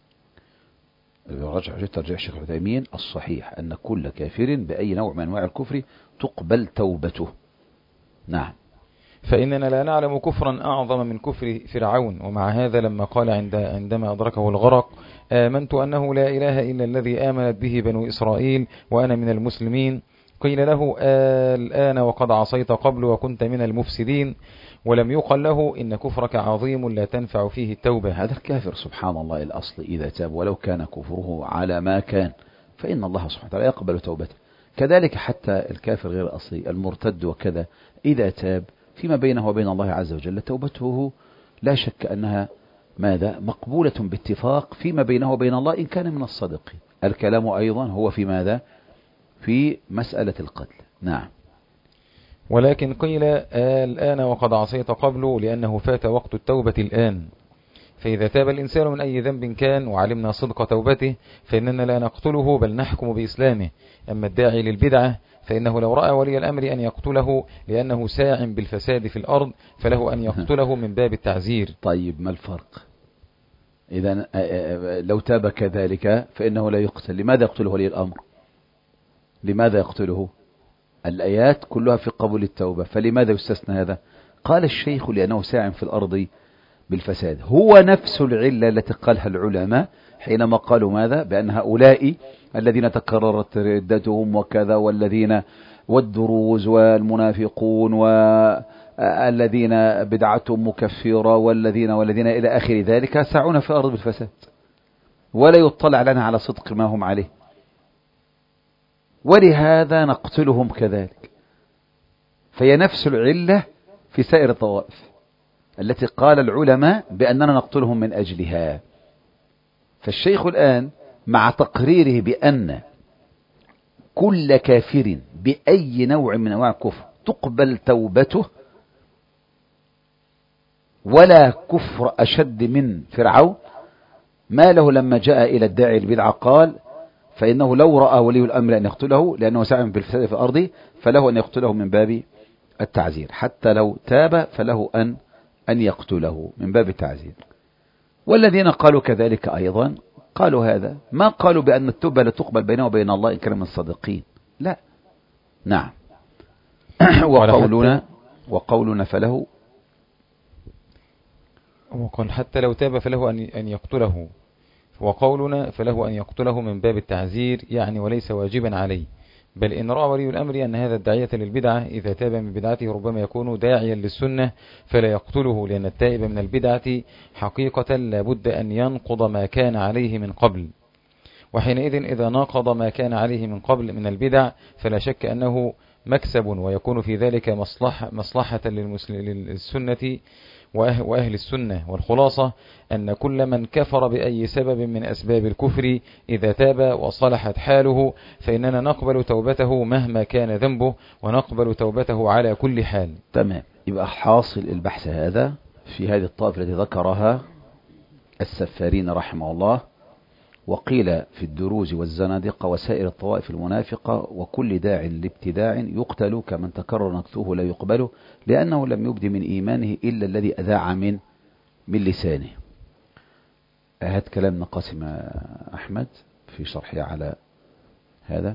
ترجيح الشيخ العثيمين، الصحيح أن كل كافر بأي نوع من أنواع الكفر تقبل توبته. نعم. فإننا لا نعلم كفرا أعظم من كفر فرعون، ومع هذا لما قال عندما أدركه الغرق آمنت أنه لا إله إلا الذي آمنت به بنو إسرائيل وأنا من المسلمين، قيل له الآن وقد عصيت قبل وكنت من المفسدين، ولم يقل له إن كفرك عظيم لا تنفع فيه التوبة. هذا الكافر سبحان الله الأصل إذا تاب ولو كان كفره على ما كان فإن الله سبحانه وتعالى يقبل توبته. كذلك حتى الكافر غير الأصلي المرتد وكذا إذا تاب فيما بينه وبين الله عز وجل توبته لا شك أنها مقبولة باتفاق فيما بينه وبين الله إن كان من الصادقين. الكلام أيضا هو في في مسألة القتل. نعم. ولكن قيل الآن وقد عصيت قبل لأنه فات وقت التوبة الآن، فإذا تاب الإنسان من أي ذنب كان وعلمنا صدق توبته فإننا لا نقتله بل نحكم بإسلامه. أما الداعي للبدعة فإنه لو رأى ولي الأمر أن يقتله لأنه ساع بالفساد في الأرض فله أن يقتله من باب التعزير. طيب ما الفرق؟ إذا لو تاب كذلك فإنه لا يقتل، لماذا يقتله ولي الأمر؟ لماذا يقتله؟ الآيات كلها في قبول التوبة، فلماذا يستثنى هذا؟ قال الشيخ لأنه ساع في الأرض بالفساد، هو نفس العلة التي قالها العلماء حينما قالوا ماذا؟ بأن هؤلاء الذين تكررت ردتهم وكذا والدروز والمنافقون والذين بدعتهم مكفرة والذين إلى آخر ذلك سعون في الأرض بالفساد ولا يطلع لنا على صدق ما هم عليه، ولهذا نقتلهم كذلك. فهي نفس العلة في سائر الطوائف التي قال العلماء بأننا نقتلهم من أجلها. فالشيخ الآن مع تقريره بأن كل كافر بأي نوع من أنواع الكفر تقبل توبته ولا كفر أشد من فرعون، ما له لما جاء إلى الداعي البدعة قال فإنه لو رأى ولي الأمر أن يقتله لأنه سعى بالفساد في الأرض فله أن يقتله من باب التعزير، حتى لو تاب فله أن يقتله من باب التعزير. والذين قالوا كذلك أيضا قالوا هذا، ما قالوا بأن التوبة لا تقبل بينه وبين الله إن كان من الصادقين، لا. نعم. وقولنا فله، وقال حتى لو تاب فله أن يقتله، وقولنا فله أن يقتله من باب التعزير، يعني وليس واجبا عليه. بل إن رأى ولي الأمر أن هذا الداعية للبدعة إذا تاب من بدعته ربما يكون داعيا للسنة فلا يقتله، لأن التائب من البدعة حقيقة لابد أن ينقض ما كان عليه من قبل، وحينئذ إذا ناقض ما كان عليه من قبل من البدع فلا شك أنه مكسب، ويكون في ذلك مصلحة للسنة وأهل السنة. والخلاصة أن كل من كفر بأي سبب من أسباب الكفر إذا تاب وصلحت حاله فإننا نقبل توبته مهما كان ذنبه، ونقبل توبته على كل حال. تمام. يبقى حاصل البحث هذا في هذه الطائفة التي ذكرها السفارين رحمه الله، وقيل في الدروز والزنادقة وسائر الطوائف المنافقة وكل داع لابتداع يقتل كمن تكرر نكثه لا يقبله لأنه لم يبدي من إيمانه إلا الذي أذاع من لسانه. هذا كلام قاسم أحمد في شرحه على هذا.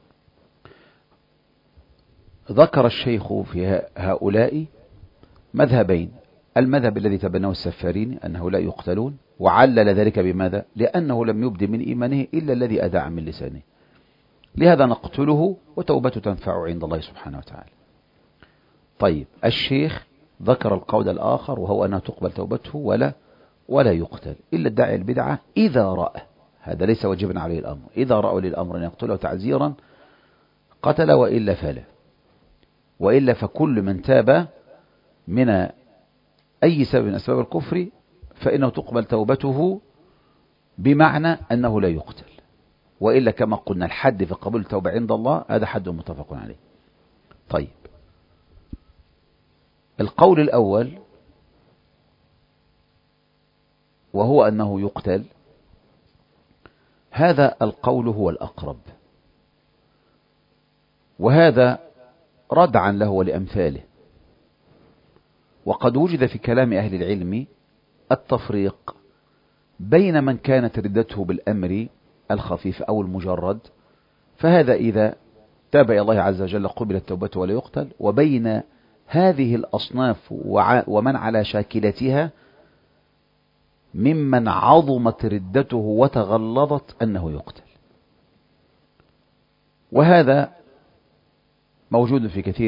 ذكر الشيخ في هؤلاء مذهبين، المذهب الذي تبناه السفارين أنه لا يقتلون، وعلل ذلك بماذا؟ لأنه لم يبدي من إيمانه إلا الذي أذاع من لسانه، لهذا نقتله وتوبته تنفع عند الله سبحانه وتعالى. طيب الشيخ ذكر القول الآخر وهو أنها تقبل توبته ولا يقتل إلا الداعي البدعة إذا رأى، هذا ليس واجبا عليه الأمر، إذا رأوا للأمر أن يقتله تعزيرا قتل، وإلا فلا، وإلا فكل من تاب من أي سبب من أسباب الكفر فإنه تقبل توبته بمعنى أنه لا يقتل، وإلا كما قلنا الحد في قبول التوبة عند الله هذا حد متفق عليه. طيب القول الأول وهو أنه يقتل، هذا القول هو الأقرب، وهذا ردعا له ولأمثاله. وقد وجد في كلام أهل العلم التفريق بين من كانت ردته بالأمر الخفيف أو المجرد، فهذا إذا تاب إلى الله عز وجل قبلت توبته ولا يقتل، وبين هذه الأصناف ومن على شاكلتها ممن عظمت ردته وتغلظت أنه يقتل. وهذا موجود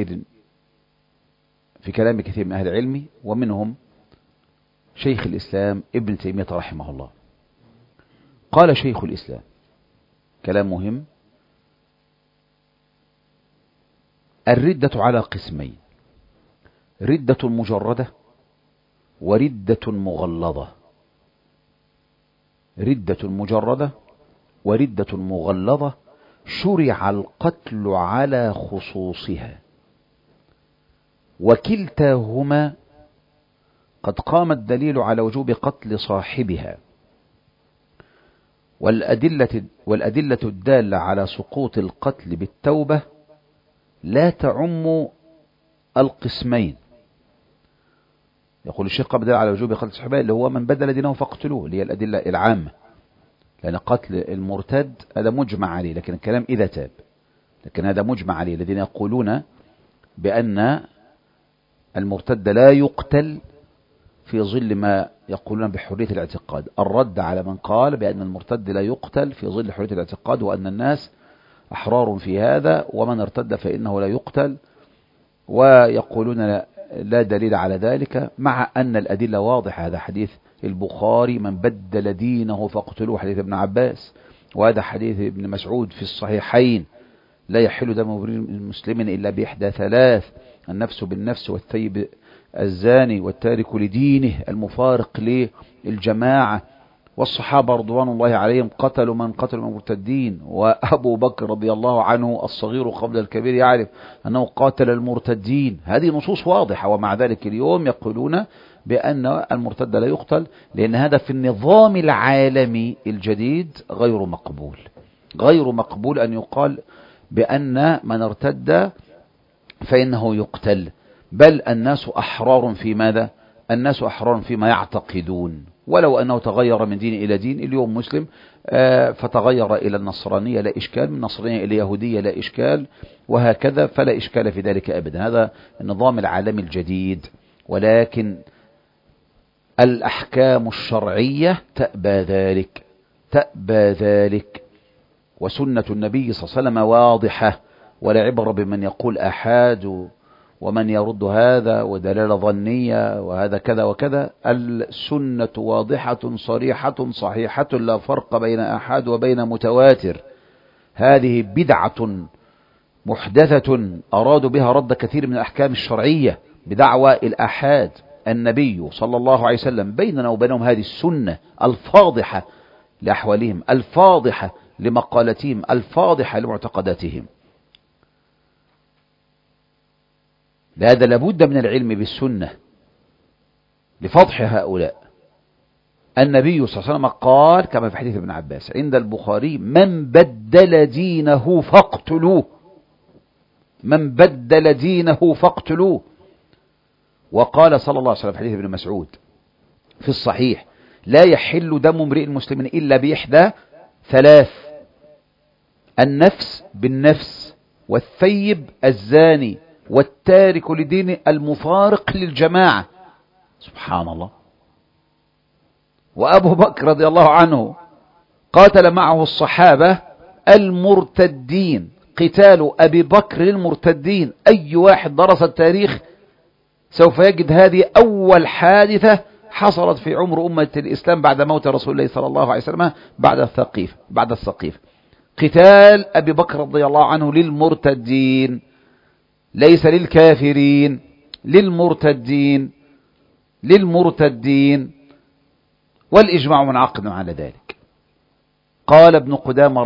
في كلام كثير من أهل العلم، ومنهم شيخ الإسلام ابن تيمية رحمه الله. قال شيخ الإسلام كلام مهم: الردة على قسمين، ردة مجردة وردة مغلظة. ردة مجردة وردة مغلظة شرع القتل على خصوصها، وكلتاهما قد قام الدليل على وجوب قتل صاحبها، والأدلة الدالة على سقوط القتل بالتوبة لا تعم القسمين. يقول الشيخ قبل على وجوب قتل صاحبها اللي هو من بدل دينه فاقتلوه، اللي هي الأدلة العامة، لأن قتل المرتد هذا مجمع عليه، لكن الكلام إذا تاب، لكن هذا مجمع عليه. الذين يقولون بأن المرتد لا يقتل في ظل ما يقولون بحرية الاعتقاد، الرد على من قال بأن المرتد لا يقتل في ظل حرية الاعتقاد، وأن الناس أحرار في هذا، ومن ارتد فإنه لا يقتل، ويقولون لا دليل على ذلك، مع أن الأدلة واضحة. هذا حديث البخاري: من بدل دينه فاقتلوه، حديث ابن عباس، وهذا حديث ابن مسعود في الصحيحين: لا يحل دم المسلم إلا بإحدى ثلاث: النفس بالنفس، والثيب الزاني، والتارك لدينه المفارق للجماعة، والصحابة رضوان الله عليهم قتلوا من المرتدين، وأبو بكر رضي الله عنه الصغير قبل الكبير يعرف أنه قاتل المرتدين. هذه نصوص واضحة، ومع ذلك اليوم يقولون بأن المرتد لا يقتل، لأن هذا في النظام العالمي الجديد غير مقبول. غير مقبول أن يقال بأن من ارتد فإنه يقتل، بل الناس أحرار في ماذا؟ الناس أحرار فيما يعتقدون، ولو أنه تغير من دين إلى دين. اليوم مسلم فتغير إلى النصرانية لا إشكال، من النصرانية إلى يهودية لا إشكال، وهكذا، فلا إشكال في ذلك أبدا. هذا النظام العالمي الجديد، ولكن الأحكام الشرعية تأبى ذلك، وسنة النبي صلى الله عليه وسلم واضحة، ولا عبر بمن يقول أحاد ومن يرد هذا ودلالة ظنية وهذا كذا وكذا. السنة واضحة صريحة صحيحة، لا فرق بين أحاد وبين متواتر. هذه بدعة محدثة أرادوا بها رد كثير من الأحكام الشرعية بدعوى الأحاد. النبي صلى الله عليه وسلم بيننا وبينهم هذه السنة الفاضحة لأحوالهم، الفاضحة لمقالتهم، الفاضحة لمعتقداتهم. لهذا لابد من العلم بالسنة لفضح هؤلاء. النبي صلى الله عليه وسلم قال كما في حديث ابن عباس عند البخاري: من بدل دينه فاقتلوه، من بدل دينه فاقتلوه. وقال صلى الله عليه وسلم في حديث ابن مسعود في الصحيح: لا يحل دم امرئ مسلم إلا بإحدى ثلاث: النفس بالنفس، والثيب الزاني، والتارك لدين المفارق للجماعة. سبحان الله. وأبو بكر رضي الله عنه قاتل معه الصحابة المرتدين. قتال أبي بكر للمرتدين، أي واحد درس التاريخ سوف يجد هذه أول حادثة حصلت في عمر أمة الإسلام بعد موت رسول الله صلى الله عليه وسلم بعد الثقيف. قتال أبي بكر رضي الله عنه للمرتدين، ليس للكافرين، للمرتدين، والإجماع منعقد على ذلك. قال ابن قدامة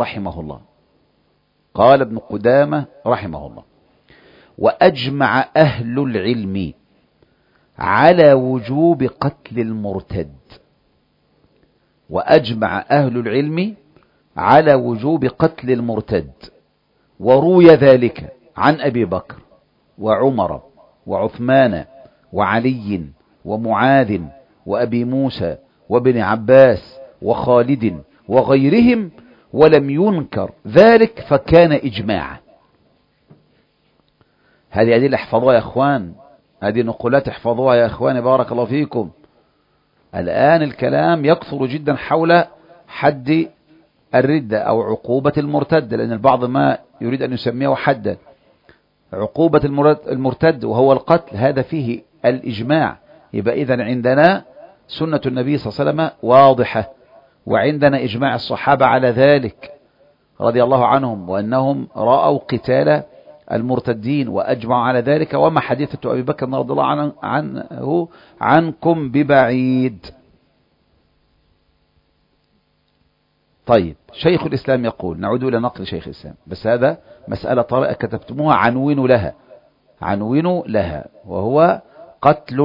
رحمه الله: وأجمع أهل العلم على وجوب قتل المرتد. وأجمع أهل العلم على وجوب قتل المرتد، وروي ذلك عن أبي بكر وعمر وعثمان وعلي ومعاذ وأبي موسى وابن عباس وخالد وغيرهم، ولم ينكر ذلك فكان إجماعا. هذه أدلة احفظوها يا أخوان، هذه نقولات احفظوها يا أخوان، بارك الله فيكم. الآن الكلام يكثر جدا حول حد الردة أو عقوبة المرتد، لأن البعض ما يريد أن يسميه حدا. عقوبة المرتد وهو القتل، هذا فيه الإجماع. يبقى إذن عندنا سنة النبي صلى الله عليه وسلم واضحة، وعندنا إجماع الصحابة على ذلك رضي الله عنهم، وأنهم رأوا قتال المرتدين وأجمعوا على ذلك. وما حديثة أبي بكر رضي الله عنه عنكم ببعيد. طيب، شيخ الإسلام يقول، نعود إلى نقل شيخ الإسلام، بس هذا مسألة طارئة كتبتموها عنوين لها، وهو قتل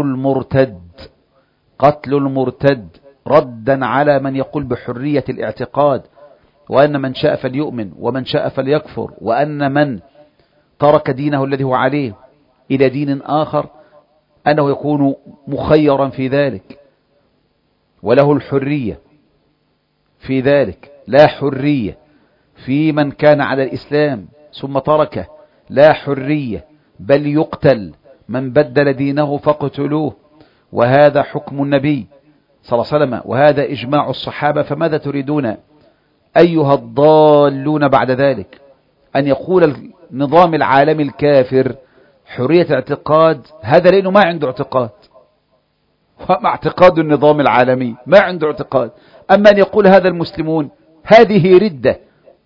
المرتد ردا على من يقول بحرية الاعتقاد، وأن من شاء فليؤمن ومن شاء فليكفر، وأن من ترك دينه الذي هو عليه إلى دين آخر أنه يكون مخيرا في ذلك، وله الحرية في ذلك. لا حرية في من كان على الإسلام ثم تركه، لا حرية، بل يقتل من بدل دينه فاقتلوه. وهذا حكم النبي صلى الله عليه وسلم، وهذا إجماع الصحابة. فماذا تريدون أيها الضالون بعد ذلك؟ أن يقول النظام العالمي الكافر حرية اعتقاد، هذا لأنه ما عنده اعتقاد، وما اعتقاد النظام العالمي، ما عنده اعتقاد. أما أن يقول هذا المسلمون، هذه ردة.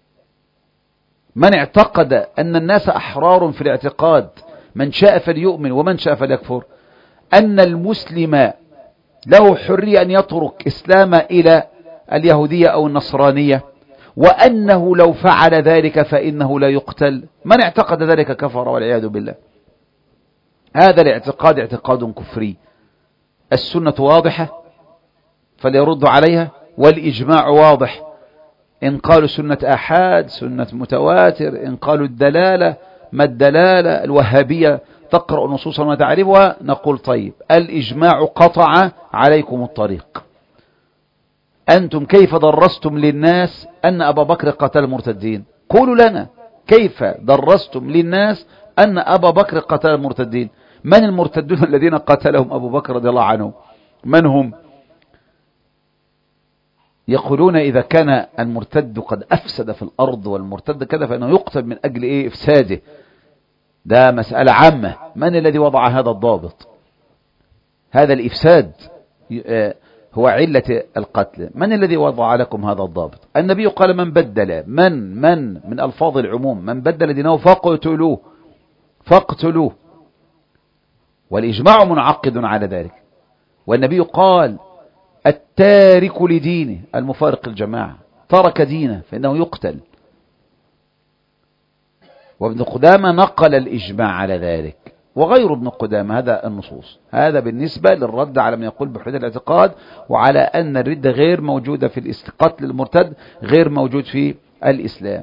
من اعتقد أن الناس أحرار في الاعتقاد، من شاء فليؤمن ومن شاء فليكفر، أن المسلم له حرية أن يترك إسلام إلى اليهودية أو النصرانية، وأنه لو فعل ذلك فإنه لا يقتل. من اعتقد ذلك كفر والعياذ بالله. هذا الاعتقاد اعتقاد كفري. السنة واضحة فليرد عليها، والإجماع واضح. إن قالوا سنة آحاد، سنة متواتر، إن قالوا الدلالة، ما الدلالة؟ الوهابية تقرأ نصوصا وتعرفها، نقول طيب الإجماع قطع عليكم الطريق. أنتم كيف درستم للناس أن أبا بكر قتل المرتدين؟ قولوا لنا كيف درستم للناس أن أبا بكر قتل المرتدين؟ من المرتدون الذين قتلهم أبو بكر رضي الله عنه؟ من هم؟ يقولون إذا كان المرتد قد أفسد في الأرض والمرتد كذا فإنه يقتل من أجل إفساده. ده مسألة عامة. من الذي وضع هذا الضابط؟ هذا الإفساد هو علة القتل. من الذي وضع لكم هذا الضابط؟ النبي قال من بدل من ألفاظ العموم، من بدل دينه فاقتلوه. والإجماع منعقد على ذلك. والنبي قال التارك لدينه المفارق الجماعة ترك دينه فإنه يقتل. وابن قدامة نقل الإجماع على ذلك، وغير ابن قدامة. هذا النصوص. هذا بالنسبة للرد على من يقول بحرية الاعتقاد، وعلى أن الردة غير موجودة في قتل المرتد، غير موجود في الإسلام.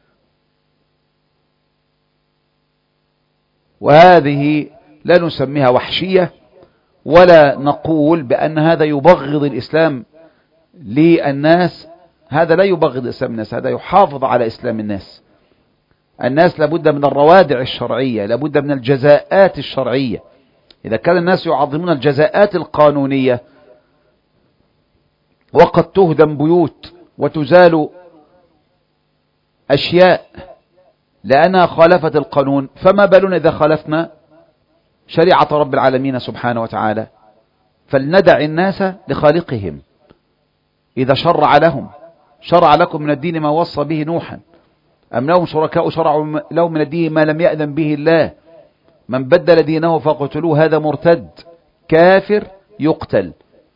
وهذه لا نسميها وحشية، ولا نقول بأن هذا يبغض الإسلام للناس. هذا لا يبغض الإسلام الناس، هذا يحافظ على إسلام الناس. الناس لابد من الروادع الشرعية، لابد من الجزاءات الشرعية. إذا كان الناس يعظمون الجزاءات القانونية وقد تهدم بيوت وتزال أشياء لأنها خالفت القانون، فما بالنا إذا خالفنا شريعة رب العالمين سبحانه وتعالى؟ فلندع الناس لخالقهم. إذا شرع لكم من الدين ما وصى به نوحا، أم لهم شركاء شرعوا لهم من الدين ما لم يأذن به الله. من بدل دينه فاقتلوه، هذا مرتد كافر يقتل.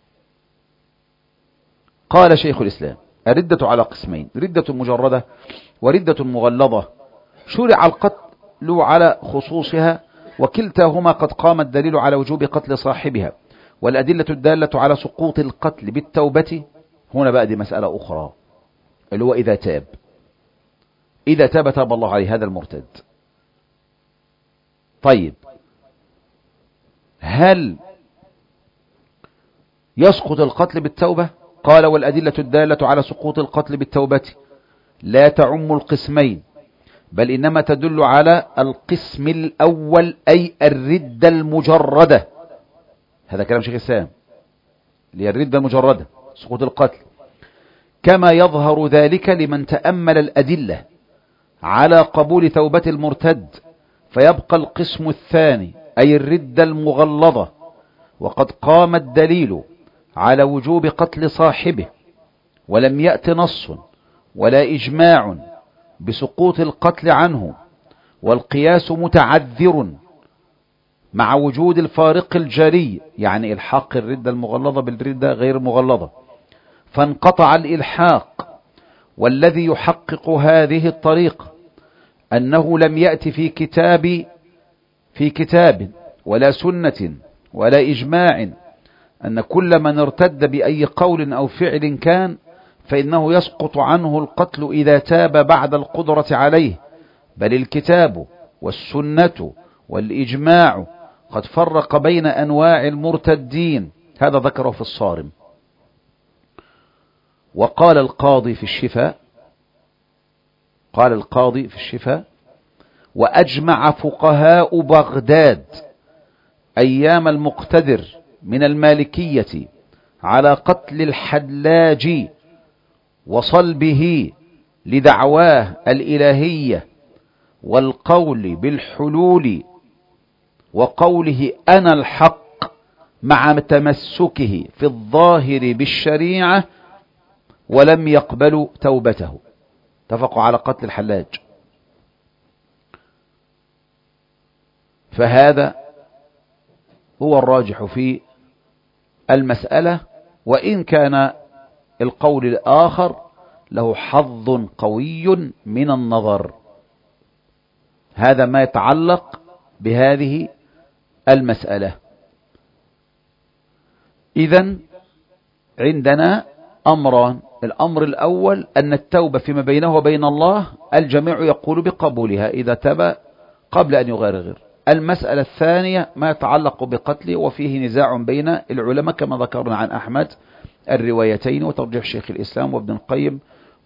قال شيخ الإسلام الردة على قسمين: ردة مجردة وردة مغلظة. شرع القتل على خصوصها، وكلتاهما قد قام الدليل على وجوب قتل صاحبها، والأدلة الدالة على سقوط القتل بالتوبة. هنا بقى دي مسألة أخرى، اللي هو إذا تاب تاب الله عليه، هذا المرتد. طيب هل يسقط القتل بالتوبة؟ قال والأدلة الدالة على سقوط القتل بالتوبة لا تعم القسمين، بل إنما تدل على القسم الأول، أي الردة المجردة. هذا كلام شيخ الإسلام، اللي هي الردة المجردة سقوط القتل، كما يظهر ذلك لمن تأمل الأدلة على قبول توبة المرتد. فيبقى القسم الثاني أي الردة المغلظة، وقد قام الدليل على وجوب قتل صاحبه، ولم يأت نص ولا إجماع بسقوط القتل عنه، والقياس متعذر مع وجود الفارق الجلي، يعني إلحاق الردة المغلظة بالردة غير مغلظة، فانقطع الإلحاق. والذي يحقق هذه الطريقة أنه لم يأتي في كتاب ولا سنة ولا إجماع أن كل من ارتد بأي قول أو فعل كان فإنه يسقط عنه القتل إذا تاب بعد القدرة عليه، بل الكتاب والسنة والإجماع قد فرق بين أنواع المرتدين. هذا ذكره في الصارم. وقال القاضي في الشفاء وأجمع فقهاء بغداد أيام المقتدر من المالكية على قتل الحلاج وصلبه لدعواه الإلهية والقول بالحلول وقوله أنا الحق، مع تمسكه في الظاهر بالشريعة، ولم يقبلوا توبته. اتفقوا على قتل الحلاج. فهذا هو الراجح في المسألة، وإن كان القول الآخر له حظ قوي من النظر. هذا ما يتعلق بهذه المسألة. إذن عندنا أمران: الأمر الأول أن التوبة فيما بينه وبين الله الجميع يقول بقبولها إذا تاب قبل أن يغرغر. المسألة الثانية ما يتعلق بقتله، وفيه نزاع بين العلماء كما ذكرنا عن أحمد الروايتين وترجيح شيخ الإسلام وابن القيم،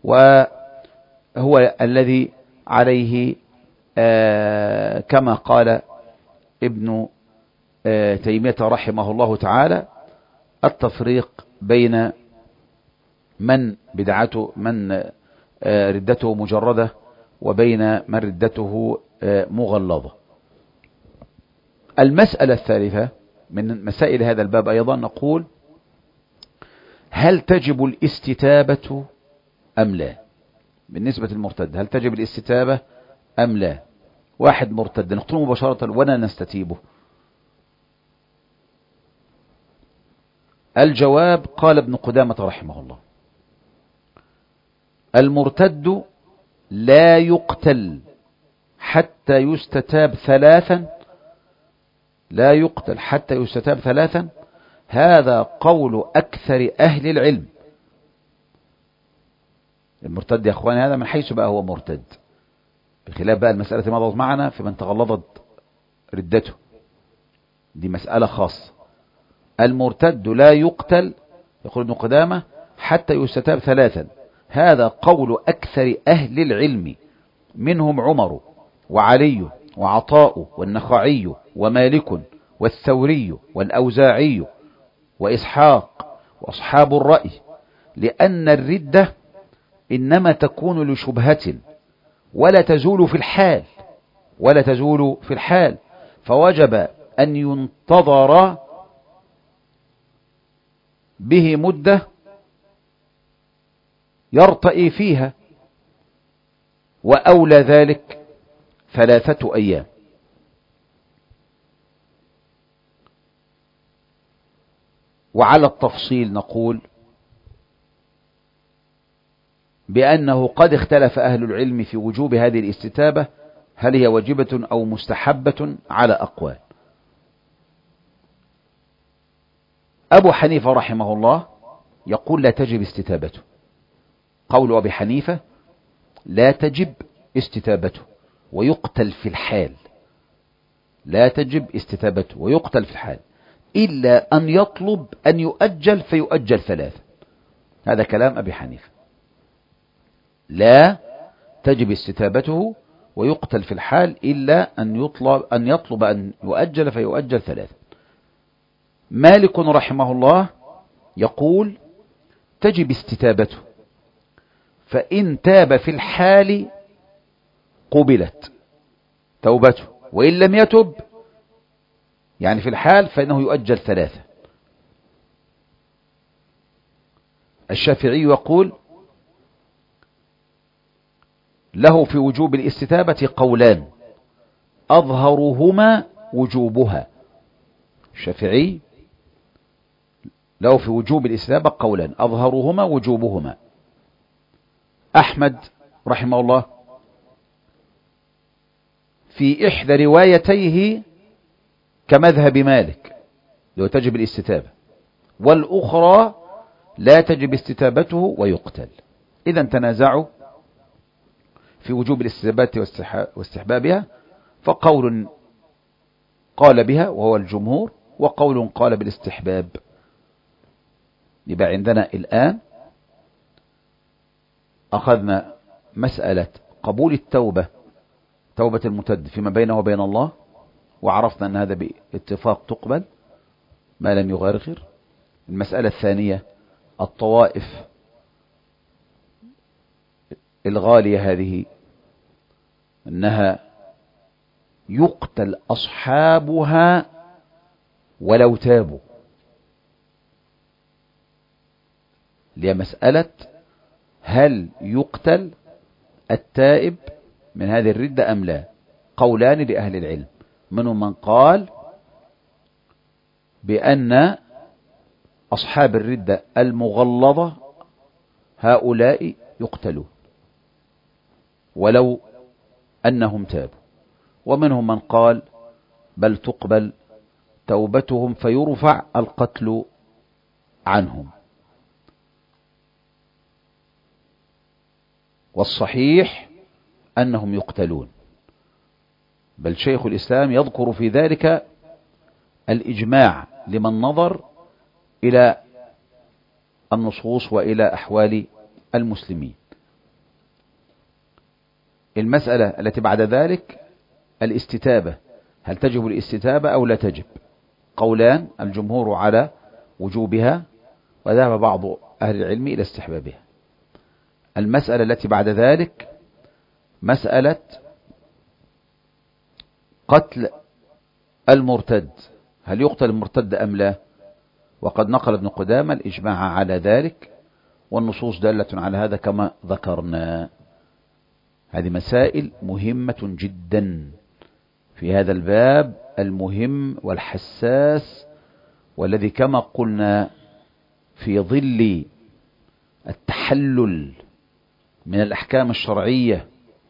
وهو الذي عليه كما قال ابن تيمية رحمه الله تعالى التفريق بين من بدعته من ردته مجردة وبين من ردته مغلظة. المسألة الثالثة من مسائل هذا الباب أيضا نقول: هل تجب الاستتابة أم لا؟ بالنسبة للمرتد هل تجب الاستتابة أم لا؟ واحد مرتد نقتله مباشرة ولا نستتيبه؟ الجواب: قال ابن قدامة رحمه الله: المرتد لا يقتل حتى يستتاب ثلاثا، لا يقتل حتى يستتاب ثلاثا. هذا قول أكثر أهل العلم. المرتد يا أخواني هذا من حيث بقى هو مرتد، بخلاف بقى المسألة ما ضبط معنا في من تغلظت ردته، دي مسألة خاصة. المرتد لا يقتل يقول ابن قدامة حتى يستتاب ثلاثا. هذا قول أكثر أهل العلم، منهم عمر وعلي وعطاء والنخعي ومالك والثوري والأوزاعي وإسحاق وأصحاب الرأي، لأن الردة إنما تكون لشبهة ولا تزول في الحال، ولا تزول في الحال، فوجب أن ينتظر به مدة يرتئي فيها، وأولى ذلك 3 أيام. وعلى التفصيل نقول بأنه قد اختلف أهل العلم في وجوب هذه الاستتابة، هل هي واجبة أو مستحبة، على أقوال. أبو حنيفة رحمه الله يقول لا تجب استتابته. قول أبي حنيفة لا تجب استتابته ويقتل في الحال، لا تجب استتابته ويقتل في الحال، إلا أن يطلب أن يؤجل فيؤجل 3. هذا كلام أبي حنيفة. لا تجب استتابته ويقتل في الحال إلا أن يطلب أن يؤجل فيؤجل 3. مالك رحمه الله يقول تجب استتابته، فإن تاب في الحال قبلت توبته، وإن لم يتب يعني في الحال فإنه يؤجل 3. الشافعي يقول له في وجوب الاستتابة قولان أظهرهما وجوبها. الشافعي له في وجوب الاستتابة قولان أظهرهما وجوبهما. أحمد رحمه الله في إحدى روايتيه كمذهب مالك لو تجب الاستتابة، والأخرى لا تجب استتابته ويقتل. إذا تنازعوا في وجوب الاستتابة واستحبابها، فقول قال بها وهو الجمهور، وقول قال بالاستحباب. يبقى عندنا الآن أخذنا مسألة قبول التوبة، توبة المرتد فيما بينه وبين الله، وعرفنا أن هذا باتفاق تقبل ما لم يغرغر. المسألة الثانية الطوائف الغالية هذه أنها يقتل أصحابها ولو تابوا، لمسألة هل يقتل التائب من هذه الردة أم لا. قولان لأهل العلم، منهم من قال بأن أصحاب الردة المغلظة هؤلاء يقتلون ولو أنهم تابوا. ومنهم من قال بل تقبل توبتهم فيرفع القتل عنهم. والصحيح أنهم يقتلون، بل شيخ الإسلام يذكر في ذلك الإجماع لمن نظر إلى النصوص وإلى أحوال المسلمين. المسألة التي بعد ذلك الاستتابة، هل تجب الاستتابة أو لا تجب؟ قولان، الجمهور على وجوبها وذهب بعض أهل العلم إلى استحبابها. المسألة التي بعد ذلك مسألة قتل المرتد، هل يقتل المرتد أم لا؟ وقد نقل ابن قدامة الإجماع على ذلك، والنصوص دالة على هذا كما ذكرنا. هذه مسائل مهمة جدا في هذا الباب المهم والحساس، والذي كما قلنا في ظل التحلل من الأحكام الشرعية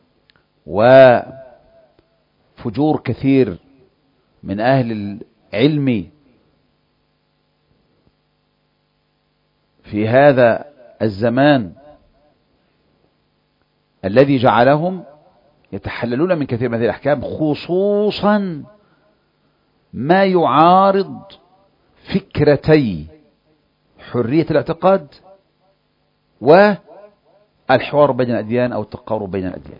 وفجور كثير من أهل العلم في هذا الزمان الذي جعلهم يتحللون من كثير من هذه الأحكام، خصوصا ما يعارض فكرتي حرية الاعتقاد والحوار بين الأديان أو التقارب بين الأديان.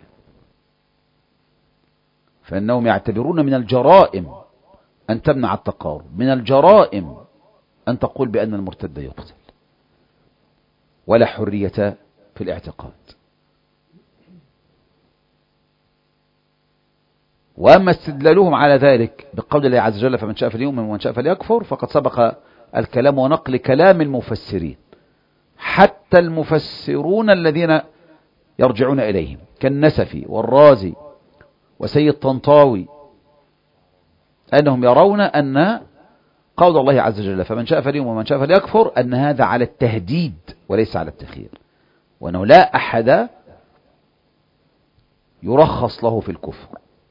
فإنهم يعتبرون من الجرائم أن تمنع التقارب، من الجرائم أن تقول بأن المرتد يقتل، ولا حرية في الاعتقاد. وأما استدلالهم على ذلك بقول الله عز وجل فمن شاء فليؤمن ومن شاء فليكفر، فقد سبق الكلام ونقل كلام المفسرين، حتى المفسرون الذين يرجعون إليهم كالنسفي والرازي وسيد طنطاوي، أنهم يرون أن قول الله عز وجل فمن شاء فليؤمن ومن شاء فليكفر أن هذا على التهديد وليس على التخيير، وأنه لا أحد يرخص له في الكفر.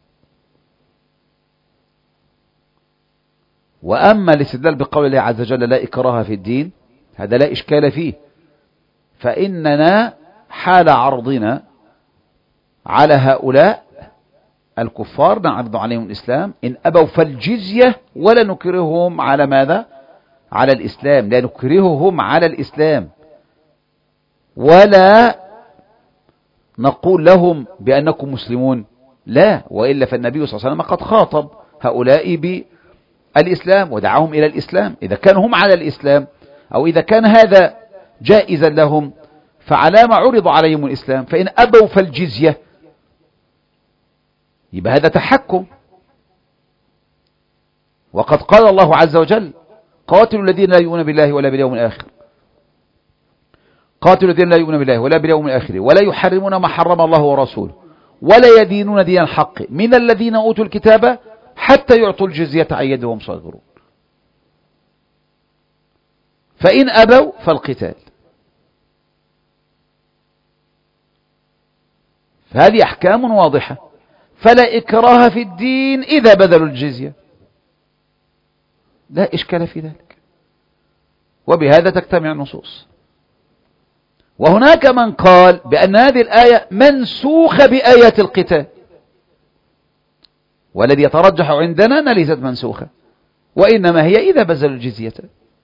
وأما الاستدلال بقول الله عز وجل لا إكراه في الدين، هذا لا إشكال فيه، فإننا حال عرضنا على هؤلاء الكفار نعرض عليهم الإسلام، إن أبوا فالجزية، ولا نكرههم على ماذا؟ على الإسلام، لا نكرههم على الإسلام، ولا نقول لهم بأنكم مسلمون، لا، وإلا فالنبي صلى الله عليه وسلم قد خاطب هؤلاء بالإسلام ودعاهم إلى الإسلام. إذا كانوا هم على الإسلام أو إذا كان هذا جائزا لهم فعلى ما عرض عليهم الإسلام، فإن أبوا فالجزية، يبقى هذا تحكم. وقد قال الله عز وجل قاتلوا الذين لا يؤمنون بالله ولا باليوم الآخر، قاتلوا الذين لا يؤمنون بالله ولا باليوم الآخر ولا يحرمون ما حرم الله ورسوله ولا يدينون دين الحق من الذين أوتوا الكتاب حتى يعطوا الجزية عن يد وهم صاغرون. فإن أبوا فالقتال. فهذه أحكام واضحة، فلا إكراه في الدين إذا بذلوا الجزية، لا إشكال في ذلك، وبهذا تجتمع النصوص. وهناك من قال بأن هذه الآية منسوخة بآيات القتال، والذي يترجح عندنا أنها ليست منسوخة، وإنما هي إذا بذلوا الجزية.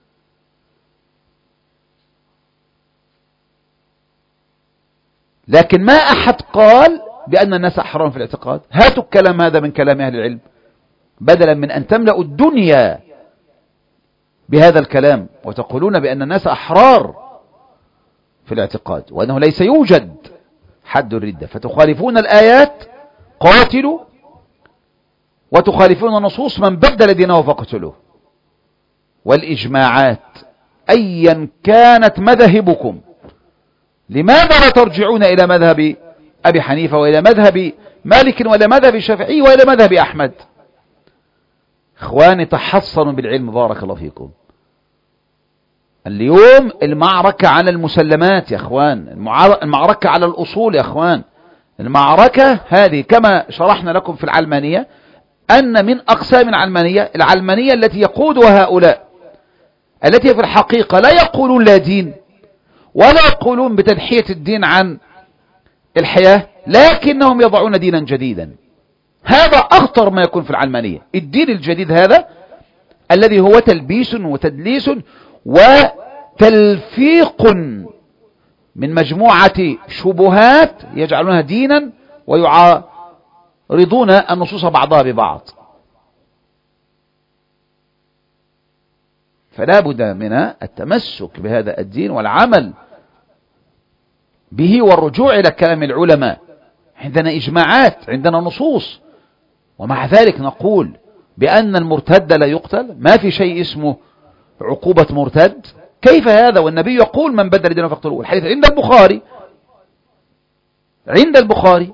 لكن ما أحد قال بأن الناس أحرار في الاعتقاد. هاتوا الكلام هذا من كلام أهل العلم، بدلا من أن تملأوا الدنيا بهذا الكلام وتقولون بأن الناس أحرار في الاعتقاد وأنه ليس يوجد حد الردة، فتخالفون الآيات قاتلوا وتخالفون نصوص من بدل دينه فاقتلوه. والإجماعات أيا كانت مذاهبكم، لماذا لا ترجعون إلى مذهب أبي حنيفة وإلى مذهب مالك وإلى مذهب الشافعي وإلى مذهب أحمد؟ إخواني تحصنوا بالعلم، بارك الله فيكم. اليوم المعركة على المسلمات يا أخوان، المعركة على الأصول يا أخوان. المعركة هذه كما شرحنا لكم في العلمانية أن من أقسام العلمانية التي يقودها هؤلاء، التي في الحقيقة لا يقولون لا دين ولا يقولون بتنحية الدين عن الحياة، لكنهم يضعون دينا جديدا. هذا أخطر ما يكون في العلمانية. الدين الجديد هذا الذي هو تلبيس وتدليس وتلفيق من مجموعة شبهات يجعلونها دينا ويعارضون النصوص بعضها ببعض. فلا بد من التمسك بهذا الدين والعمل به والرجوع إلى كلام العلماء. عندنا إجماعات، عندنا نصوص، ومع ذلك نقول بأن المرتد لا يقتل. ما في شيء اسمه عقوبة مرتد. كيف هذا والنبي يقول من بدل دينه فاقتلوه؟ الحديث عند البخاري.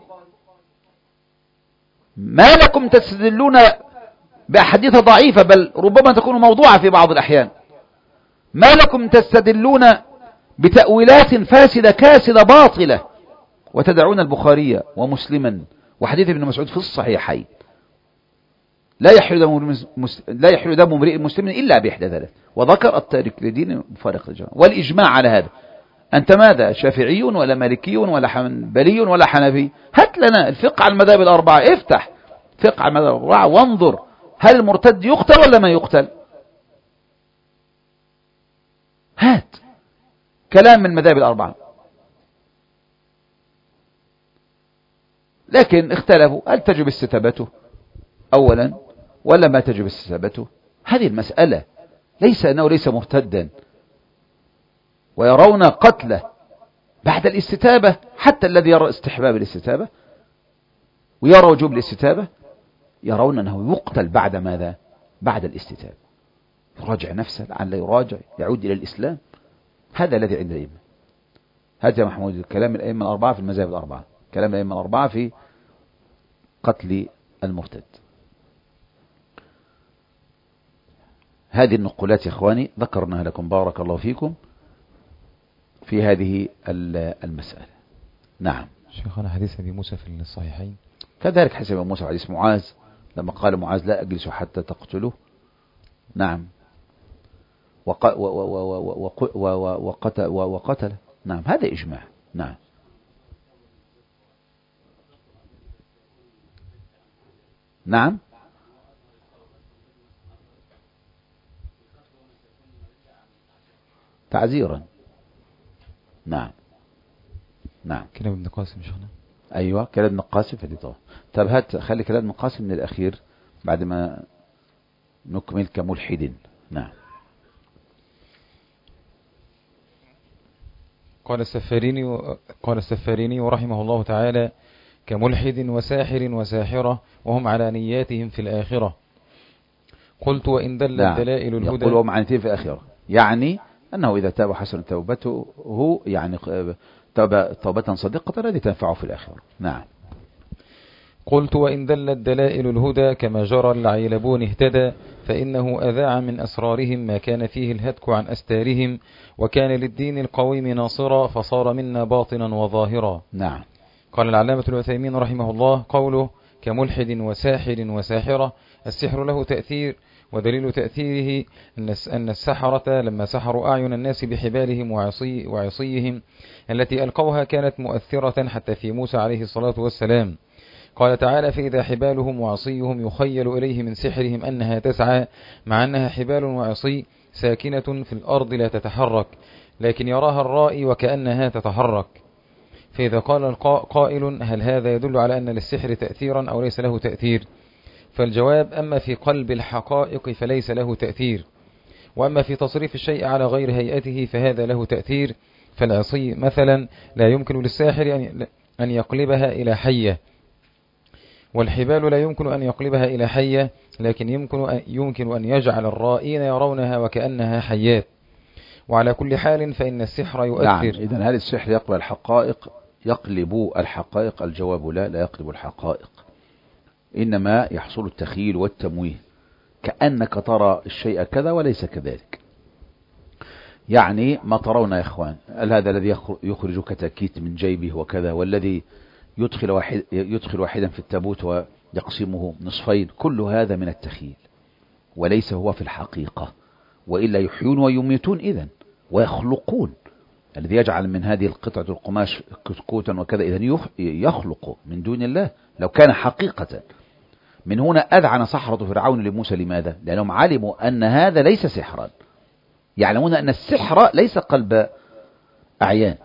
ما لكم تستدلون بأحاديث ضعيفة بل ربما تكون موضوعة في بعض الأحيان؟ ما لكم تستدلون بتأويلات فاسدة كاسدة باطلة وتدعون البخاري ومسلما وحديث ابن مسعود في الصحيحين لا يحل دم امرئ مسلم إلا بإحدى ثلاث، وذكر التارك لدين مفارق للجماعة والإجماع على هذا. أنت ماذا؟ شافعي ولا مالكي ولا حنبلي ولا حنفي؟ هات لنا الفقه على المذاهب الأربعة، افتح فقه على المذاهب الأربعة وانظر هل المرتد يقتل ولا ما يقتل. هات كلام من المذاهب الأربعة. لكن اختلفوا هل تجب استتابته أولا ولا ما تجب استتابته. هذه المسألة ليس أنه ليس مرتدا، ويرون قتله بعد الاستتابة. حتى الذي يرى استحباب الاستتابة ويرى وجوب الاستتابة يرون أنه يقتل بعد ماذا؟ بعد الاستتابة. يراجع نفسه لعل يراجع يعود إلى الإسلام. هذا الذي عند الأئمة. هذا يا محمود كلام الأئمة الأربعة في المذاهب الأربعة، كلام الأئمة الأربعة في قتل المرتد. هذه النقولات يا إخواني ذكرناها لكم بارك الله فيكم في هذه المسألة. نعم شيخنا حديث أبي موسى في الصحيحين كذلك حسب أبي موسى حديث معاذ لما قال معاذ لا أجلس حتى تقتله. نعم وقتل. نعم هذا إجماع. نعم نعم تعزيرا. نعم نعم كلام ابن قاسم شيخنا. أيوة كلام ابن قاسم فدي طبعا. طب هات خلي كلام ابن قاسم من الأخير بعد ما نكمل كملحد. نعم. قال السفاريني رحمه الله تعالى كملحد وساحر وساحرة وهم على نياتهم في الآخرة. قلت وإن دل الدلائل الهدى. يقول وهم على نياتهم في الآخرة، يعني أنه إذا تاب حسن توبته يعني توبة صديقة الذي تنفعه في الآخرة. نعم. قلت وإن دل الدلائل الهدى كما جرى العيلبون اهتدى فإنه أذاع من أسرارهم ما كان فيه الهتك عن أستارهم وكان للدين القويم ناصرا فصار منا باطنا وظاهرا. نعم. قال العلامة العثيمين رحمه الله قوله كملحد وساحر وساحرة السحر له تأثير ودليل تأثيره أن السحرة لما سحروا أعين الناس بحبالهم وعصيهم التي ألقوها كانت مؤثرة حتى في موسى عليه الصلاة والسلام. قال تعالى فإذا حبالهم وعصيهم يخيل إليه من سحرهم أنها تسعى مع أنها حبال وعصي ساكنة في الأرض لا تتحرك لكن يراها الرائي وكأنها تتحرك. فإذا قال قائل هل هذا يدل على أن للسحر تأثيرا أو ليس له تأثير؟ فالجواب أما في قلب الحقائق فليس له تأثير، وأما في تصريف الشيء على غير هيئته فهذا له تأثير. فالعصي مثلا لا يمكن للساحر أن يقلبها إلى حية، والحبال لا يمكن أن يقلبها إلى حية لكن يمكن أن يجعل الرائين يرونها وكأنها حيات. وعلى كل حال فإن السحر يؤثر. نعم. إذن هل السحر يقلب الحقائق؟ الجواب لا يقلب الحقائق، إنما يحصل التخيل والتمويه كأنك ترى الشيء كذا وليس كذلك. يعني ما ترون يا إخوان، هذا الذي يخرج كتاكيت من جيبه وكذا، والذي يدخل واحدا في التابوت ويقسمه نصفين، كل هذا من التخيل وليس هو في الحقيقة، وإلا يحيون ويميتون إذن ويخلقون. الذي يجعل من هذه القطعة القماش كتكوتا وكذا إذن يخلق من دون الله لو كان حقيقة. من هنا أذعن سحرة فرعون لموسى. لماذا؟ لأنهم علموا أن هذا ليس سحرا، يعلمون أن السحر ليس قلب أعيان،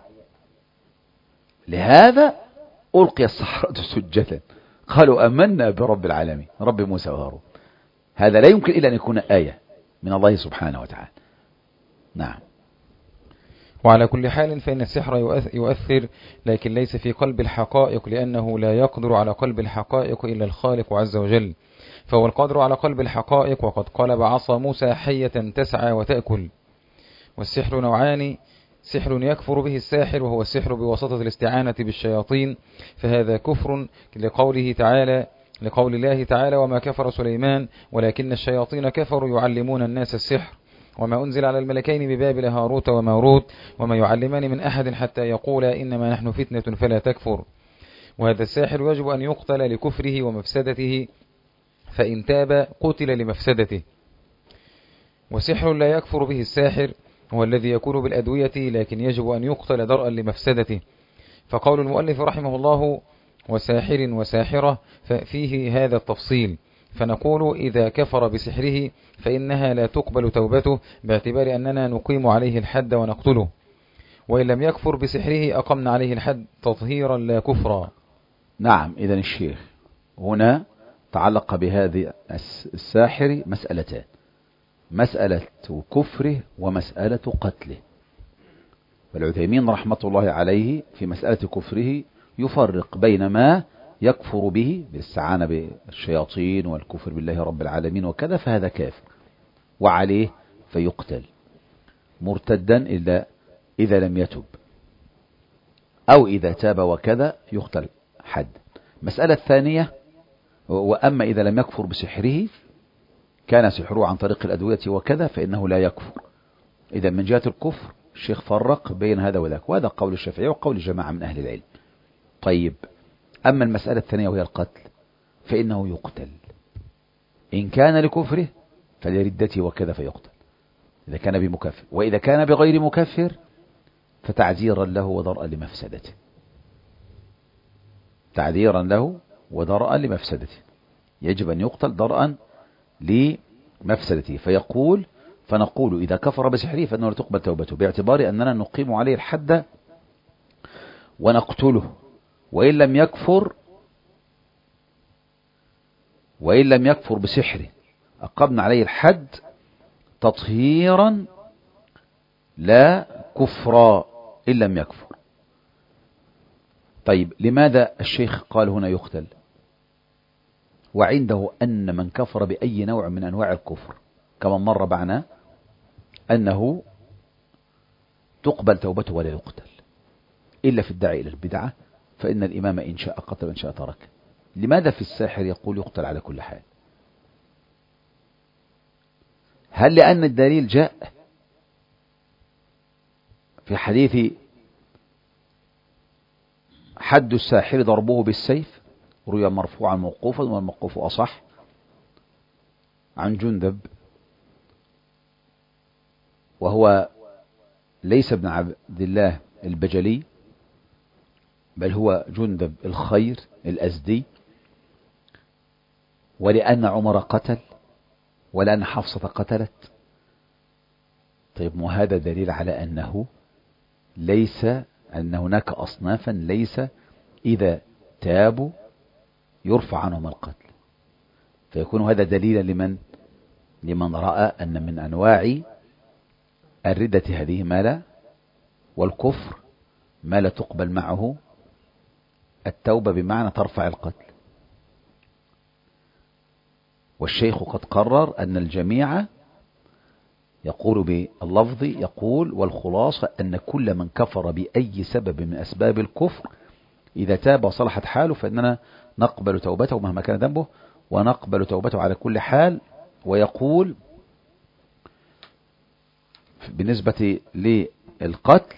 لهذا ألقي السحرة سجدا قالوا آمنا برب العالمين رب موسى وهارون. هذا لا يمكن إلا أن يكون آية من الله سبحانه وتعالى. نعم. وعلى كل حال فإن السحر يؤثر، لكن ليس في قلب الحقائق، لأنه لا يقدر على قلب الحقائق إلا الخالق عز وجل، فهو القادر على قلب الحقائق. وقد قلب عصا موسى حية تسعى وتأكل. والسحر نوعان: سحر يكفر به الساحر، وهو السحر بواسطة الاستعانة بالشياطين، فهذا كفر لقول الله تعالى: وما كفر سليمان ولكن الشياطين كفروا يعلمون الناس السحر، وما أنزل على الملكين ببابل هاروت وماروت وما يعلمان من أحد حتى يقولا إنما نحن فتنة فلا تكفر. وهذا الساحر يجب أن يقتل لكفره ومفسدته، فإن تاب قتل لمفسدته. وسحر لا يكفر به الساحر هو الذي يكون بالأدوية، لكن يجب أن يقتل درءا لمفسدته. فقول المؤلف رحمه الله: وساحر وساحرة، ففيه هذا التفصيل. فنقول إذا كفر بسحره فإنها لا تقبل توبته، باعتبار أننا نقيم عليه الحد ونقتله. وإن لم يكفر بسحره أقمنا عليه الحد تطهيرا لا كفرا. نعم. إذن الشيخ هنا تعلق بهذه الساحر مسألتان: مسألة كفره ومسألة قتله. والعثيمين رحمة الله عليه في مسألة كفره يفرق بين ما يكفر به بالاستعانة بالشياطين والكفر بالله رب العالمين وكذا، فهذا كافر وعليه فيقتل مرتدا إلا إذا لم يتب، أو إذا تاب وكذا يقتل حد. مسألة الثانية: وأما إذا لم يكفر بسحره، كان سحره عن طريق الأدوية وكذا، فإنه لا يكفر. إذا من جهة الكفر الشيخ فرق بين هذا وذاك، وهذا قول الشافعي وقول جماعة من أهل العلم. طيب، أما المسألة الثانية وهي القتل، فإنه يقتل إن كان لكفره فلردته وكذا فيقتل إذا كان بمكفر، وإذا كان بغير مكفر فتعذيرا له ودرءا لمفسدته. تعذيرا له ودرءا لمفسدته، يجب أن يقتل درءا لمفسدته. فنقول إذا كفر بسحره فإنه لا تقبل توبته، باعتبار أننا نقيم عليه الحد ونقتله. وإن لم يكفر بسحره أقمنا عليه الحد تطهيرا لا كفرا إن لم يكفر. طيب، لماذا الشيخ قال هنا يقتل وعنده أن من كفر بأي نوع من أنواع الكفر كما مر معنا أنه تقبل توبته ولا يقتل إلا في الداعي إلى البدعة، فإن الإمام إن شاء قتل وإن شاء ترك؟ لماذا في الساحر يقول يقتل على كل حال؟ هل لأن الدليل جاء في حديث حد الساحر ضربه بالسيف، روي مرفوعا موقوفا والموقوف أصح، عن جندب، وهو ليس ابن عبد الله البجلي بل هو جندب الخير الأزدي، ولأن عمر قتل ولأن حفصة قتلت. طيب، وهذا دليل على أن هناك أصنافا ليس إذا تابوا يرفع عنهم القتل، فيكون هذا دليلا لمن رأى أن من أنواع الردة هذه ما لا، والكفر ما لا تقبل معه التوبة بمعنى ترفع القتل. والشيخ قد قرر أن الجميع يقول باللفظ، يقول والخلاصة أن كل من كفر بأي سبب من أسباب الكفر إذا تاب وصلحت حاله فإننا نقبل توبته مهما كان ذنبه، ونقبل توبته على كل حال. ويقول بالنسبة للقتل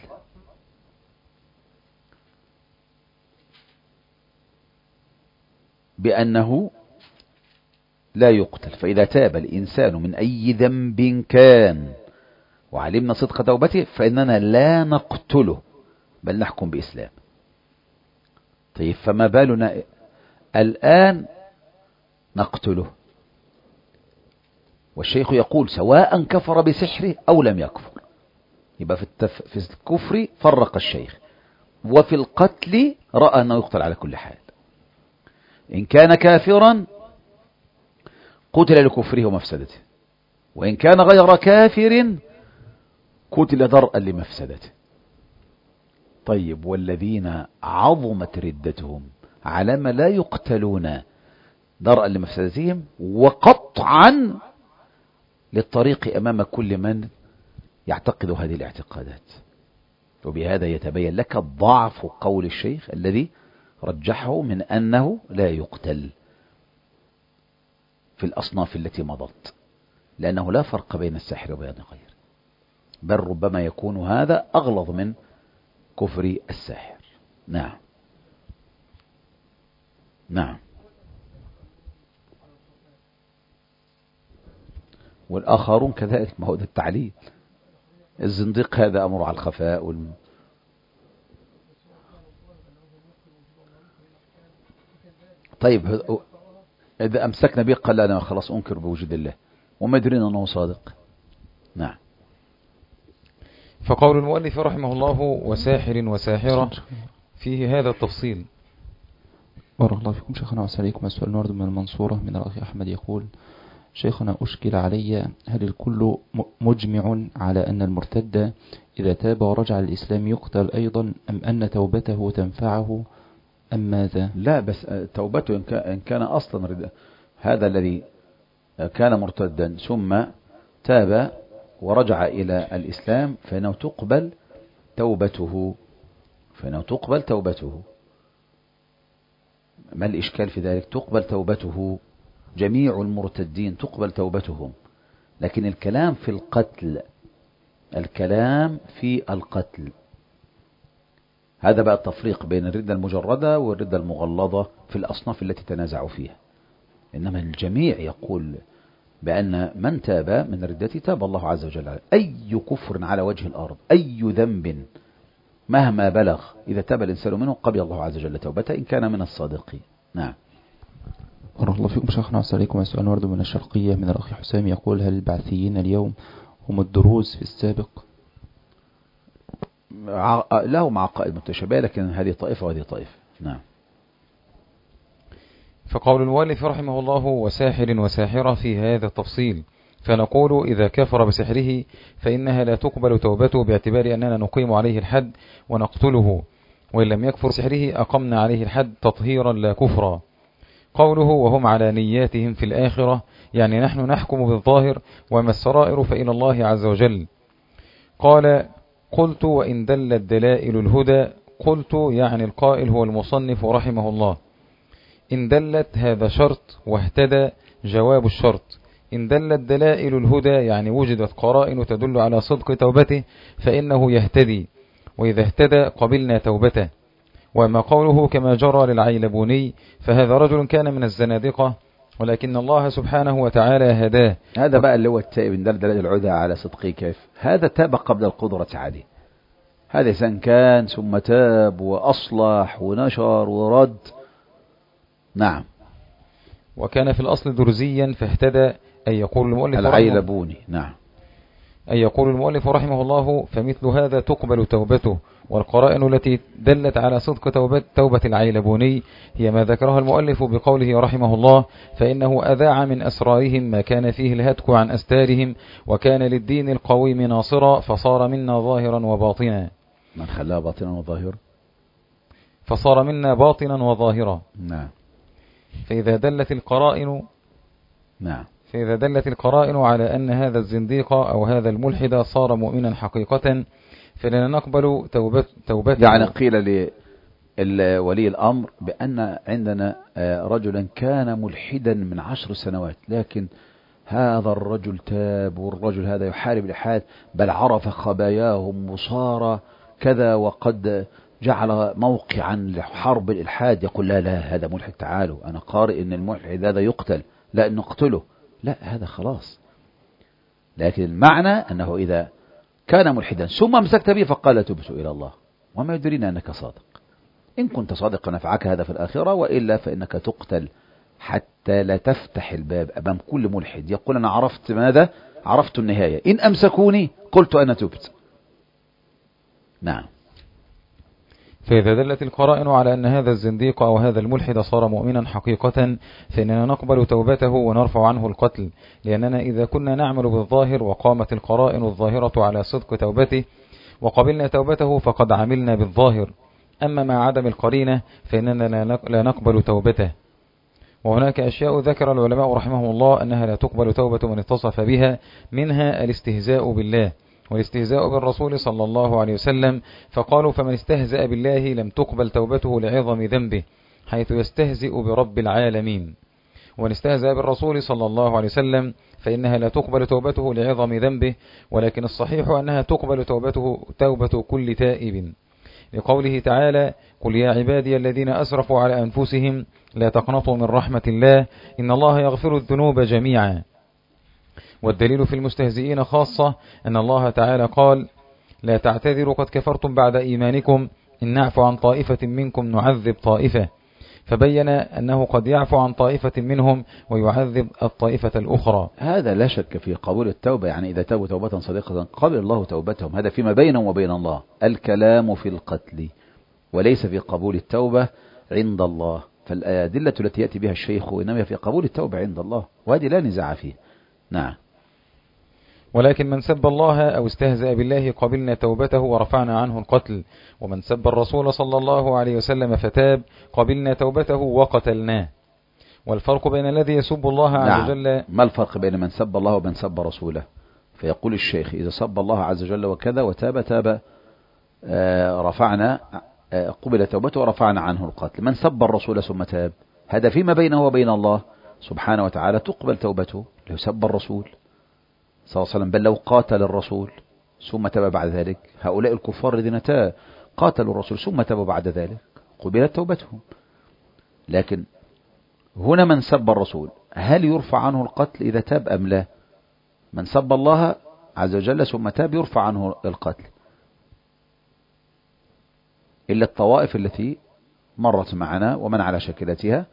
بأنه لا يقتل، فإذا تاب الإنسان من أي ذنب كان وعلمنا صدق توبته فإننا لا نقتله بل نحكم بإسلام. طيب فما بالنا الآن نقتله؟ والشيخ يقول سواء كفر بسحره أو لم يكفر. يبقى في الكفر فرق الشيخ، وفي القتل رأى أنه يقتل على كل حال. إن كان كافرا قتل لكفره ومفسدته، وإن كان غير كافر قتل درءا لمفسدته. طيب والذين عظمت ردتهم على ما لا يقتلون درءا لمفسدتهم وقطعا للطريق أمام كل من يعتقد هذه الاعتقادات. وبهذا يتبين لك ضعف قول الشيخ الذي رجحه من أنه لا يقتل في الأصناف التي مضت، لأنه لا فرق بين الساحر وبين غيره، بل ربما يكون هذا أغلظ من كفر الساحر. نعم نعم. والآخرون كذلك، ما هو ده التعليل. الزنديق هذا أمر على الخفاء طيب إذا أمسكنا به قال أنا خلاص أنكر بوجود الله وما يدرين أنه صادق. نعم. فقول المؤلف رحمه الله وساحر وساحرة فيه هذا التفصيل. بارك الله فيكم شيخنا وسليكم. السؤال الورد من المنصورة من الأخ أحمد يقول: شيخنا أشكل علي، هل الكل مجمع على أن المرتد إذا تاب ورجع للإسلام يقتل أيضا، أم أن توبته تنفعه، أم ماذا؟ لا، بس توبته إن كان أصلا هذا الذي كان مرتدا ثم تاب ورجع إلى الإسلام فإنه تقبل توبته. ما الإشكال في ذلك؟ تقبل توبته، جميع المرتدين تقبل توبتهم. لكن الكلام في القتل هذا بقى التفريق بين الردة المجردة والردة المغلظة في الأصناف التي تنازعوا فيها. إنما الجميع يقول بأن من تاب من ردته تاب الله عز وجل عليه. أي كفر على وجه الأرض، أي ذنب مهما بلغ، إذا تاب الإنسان منه قبل الله عز وجل توبته إن كان من الصادقين. نعم. بارك الله فيكم شيخنا وسليكم. السؤال ورد من الشرقية من الأخ حسام يقول: هل البعثيين اليوم هم الدروز في السابق؟ لهم عقائد متشابهة، لكن هذه طائفة وهذه طائفة. نعم. فقول المؤلف رحمه الله وساحر وساحرة في هذا التفصيل، فنقول إذا كفر بسحره فإنها لا تقبل توبته باعتبار أننا نقيم عليه الحد ونقتله، وإن لم يكفر بسحره أقمنا عليه الحد تطهيرا لا كفرا. قوله وهم على نياتهم في الآخرة، يعني نحن نحكم بالظاهر، وما السرائر فإلى الله عز وجل. قال: قلت وإن دلت دلائل الهدى. قلت يعني القائل هو المصنف رحمه الله. إن دلت هذا شرط، واهتدى جواب الشرط. إن دلت دلائل الهدى يعني وجدت قرائن تدل على صدق توبته فإنه يهتدي، وإذا اهتدى قبلنا توبته. وما قوله كما جرى للعيلبوني فهذا رجل كان من الزنادقة ولكن الله سبحانه وتعالى هداه. هذا بقى اللي هو التائب إن دل دلائل الهدى على صدقه كيف؟ هذا تاب قبل القدرة عليه. هذا إنسان كان ثم تاب وأصلح ونشر ورد. نعم. وكان في الأصل درزيا فاهتدى، أي يقول المؤلف العيلبوني. نعم. أي يقول المؤلف رحمه الله فمثل هذا تقبل توبته. والقرائن التي دلت على صدق توبة العيلبوني هي ما ذكرها المؤلف بقوله رحمه الله: فإنه أذاع من أسرارهم ما كان فيه الهتك عن أستارهم، وكان للدين القويم ناصرا، فصار منا ظاهرا وباطنا. من خلاها باطنا وظاهرا؟ فصار منا باطنا وظاهرا. نعم. فإذا دلت القرائن فإذا دلت القرائن على أن هذا الزنديق أو هذا الملحد صار مؤمنا حقيقة فلنا نقبل توبته. يعني قيل لولي الأمر بأن عندنا رجلا كان ملحدا من 10 سنوات، لكن هذا الرجل تاب، والرجل هذا يحارب الإلحاد، بل عرف خباياهم وصار كذا، وقد جعل موقعا لحرب الإلحاد، يقول لا لا هذا ملحد، تعالوا أنا قارئ إن الملحد هذا يقتل، لا نقتله، لا هذا خلاص. لكن المعنى أنه إذا كان ملحدا ثم مسكت به فقال تبت إلى الله، وما يدرينا أنك صادق. إن كنت صادقا نفعك هذا في الآخرة، وإلا فإنك تقتل، حتى لا تفتح الباب أمام كل ملحد يقول أنا عرفت ماذا؟ عرفت النهاية، إن أمسكوني قلت أنا تبت. نعم. فإذا دلت القرائن على أن هذا الزنديق أو هذا الملحد صار مؤمنا حقيقة، فإننا نقبل توبته ونرفع عنه القتل، لأننا إذا كنا نعمل بالظاهر وقامت القرائن الظاهرة على صدق توبته وقبلنا توبته فقد عملنا بالظاهر. أما مع عدم القرينة فإننا لا نقبل توبته. وهناك أشياء ذكر العلماء رحمهم الله أنها لا تقبل توبة من اتصف بها، منها الاستهزاء بالله والاستهزاء بالرسول صلى الله عليه وسلم، فقالوا فمن استهزأ بالله لم تقبل توبته لعظم ذنبه، حيث يستهزئ برب العالمين. ومن استهزأ بالرسول صلى الله عليه وسلم فإنها لا تقبل توبته لعظم ذنبه، ولكن الصحيح أنها تقبل توبة كل تائب، لقوله تعالى قل يا عبادي الذين أسرفوا على أنفسهم لا تقنطوا من رحمة الله إن الله يغفر الذنوب جميعا. والدليل في المستهزئين خاصة أن الله تعالى قال لا تعتذروا قد كفرتم بعد إيمانكم إن نعفو عن طائفة منكم نعذب طائفة، فبين أنه قد يعفو عن طائفة منهم ويعذب الطائفة الأخرى. هذا لا شك في قبول التوبة، يعني إذا تابوا توبة صديقة قبل الله توبتهم، هذا فيما بينهم وبين الله. الكلام في القتل وليس في قبول التوبة عند الله، فالأدلة التي يأتي بها الشيخ إنما في قبول التوبة عند الله، وهذه لا نزاع فيه. نعم. ولكن من سب الله أو استهزأ بالله قبلنا توبته ورفعنا عنه القتل، ومن سب الرسول صلى الله عليه وسلم فتاب قبلنا توبته وقتلناه. والفرق بين الذي يسب الله عز وجل، ما الفرق بين من سب الله ومن سب رسوله؟ فيقول الشيخ إذا سب الله عز وجل وكذا وتاب رفعنا قبل توبته ورفعنا عنه القتل. من سب الرسول ثم تاب هذا فيما بينه وبين الله سبحانه وتعالى تقبل توبته. لو سب الرسول صلى الله عليه وسلم، بل لو قاتل الرسول ثم تاب بعد ذلك، هؤلاء الكفار الذين قاتلوا الرسول ثم تابوا بعد ذلك قبلت توبتهم. لكن هنا من سب الرسول هل يرفع عنه القتل إذا تاب أم لا؟ من سب الله عز وجل ثم تاب يرفع عنه القتل، إلا الطوائف التي مرت معنا ومن على شكلتها.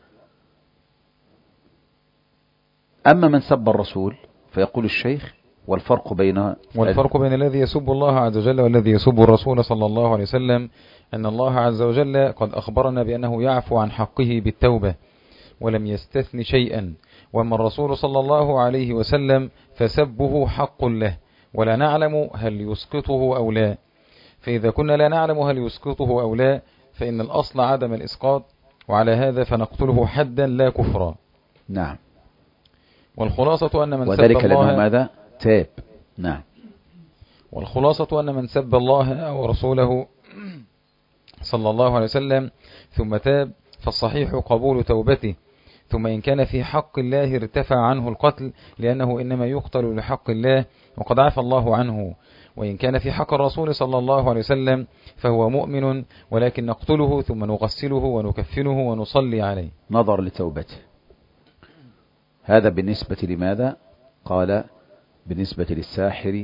أما من سب الرسول فيقول الشيخ والفرق بين الذي يسب الله عز وجل والذي يسب الرسول صلى الله عليه وسلم أن الله عز وجل قد أخبرنا بأنه يعفو عن حقه بالتوبة ولم يستثن شيئا، وأما الرسول صلى الله عليه وسلم فسبه حق له ولا نعلم هل يسقطه أو لا. فإذا كنا لا نعلم هل يسقطه أو لا فإن الأصل عدم الإسقاط، وعلى هذا فنقتله حدا لا كفرا. نعم. والخلاصة أن من وذلك لأنه ماذا؟ تاب. نعم. والخلاصة أن من سب الله أو رسوله صلى الله عليه وسلم ثم تاب فالصحيح قبول توبته، ثم إن كان في حق الله ارتفع عنه القتل لأنه إنما يقتل لحق الله وقد عفى الله عنه، وإن كان في حق الرسول صلى الله عليه وسلم فهو مؤمن ولكن نقتله ثم نغسله ونكفنه ونصلي عليه. نظر لتوبته. هذا بالنسبة لماذا؟ قال بالنسبة للساحر،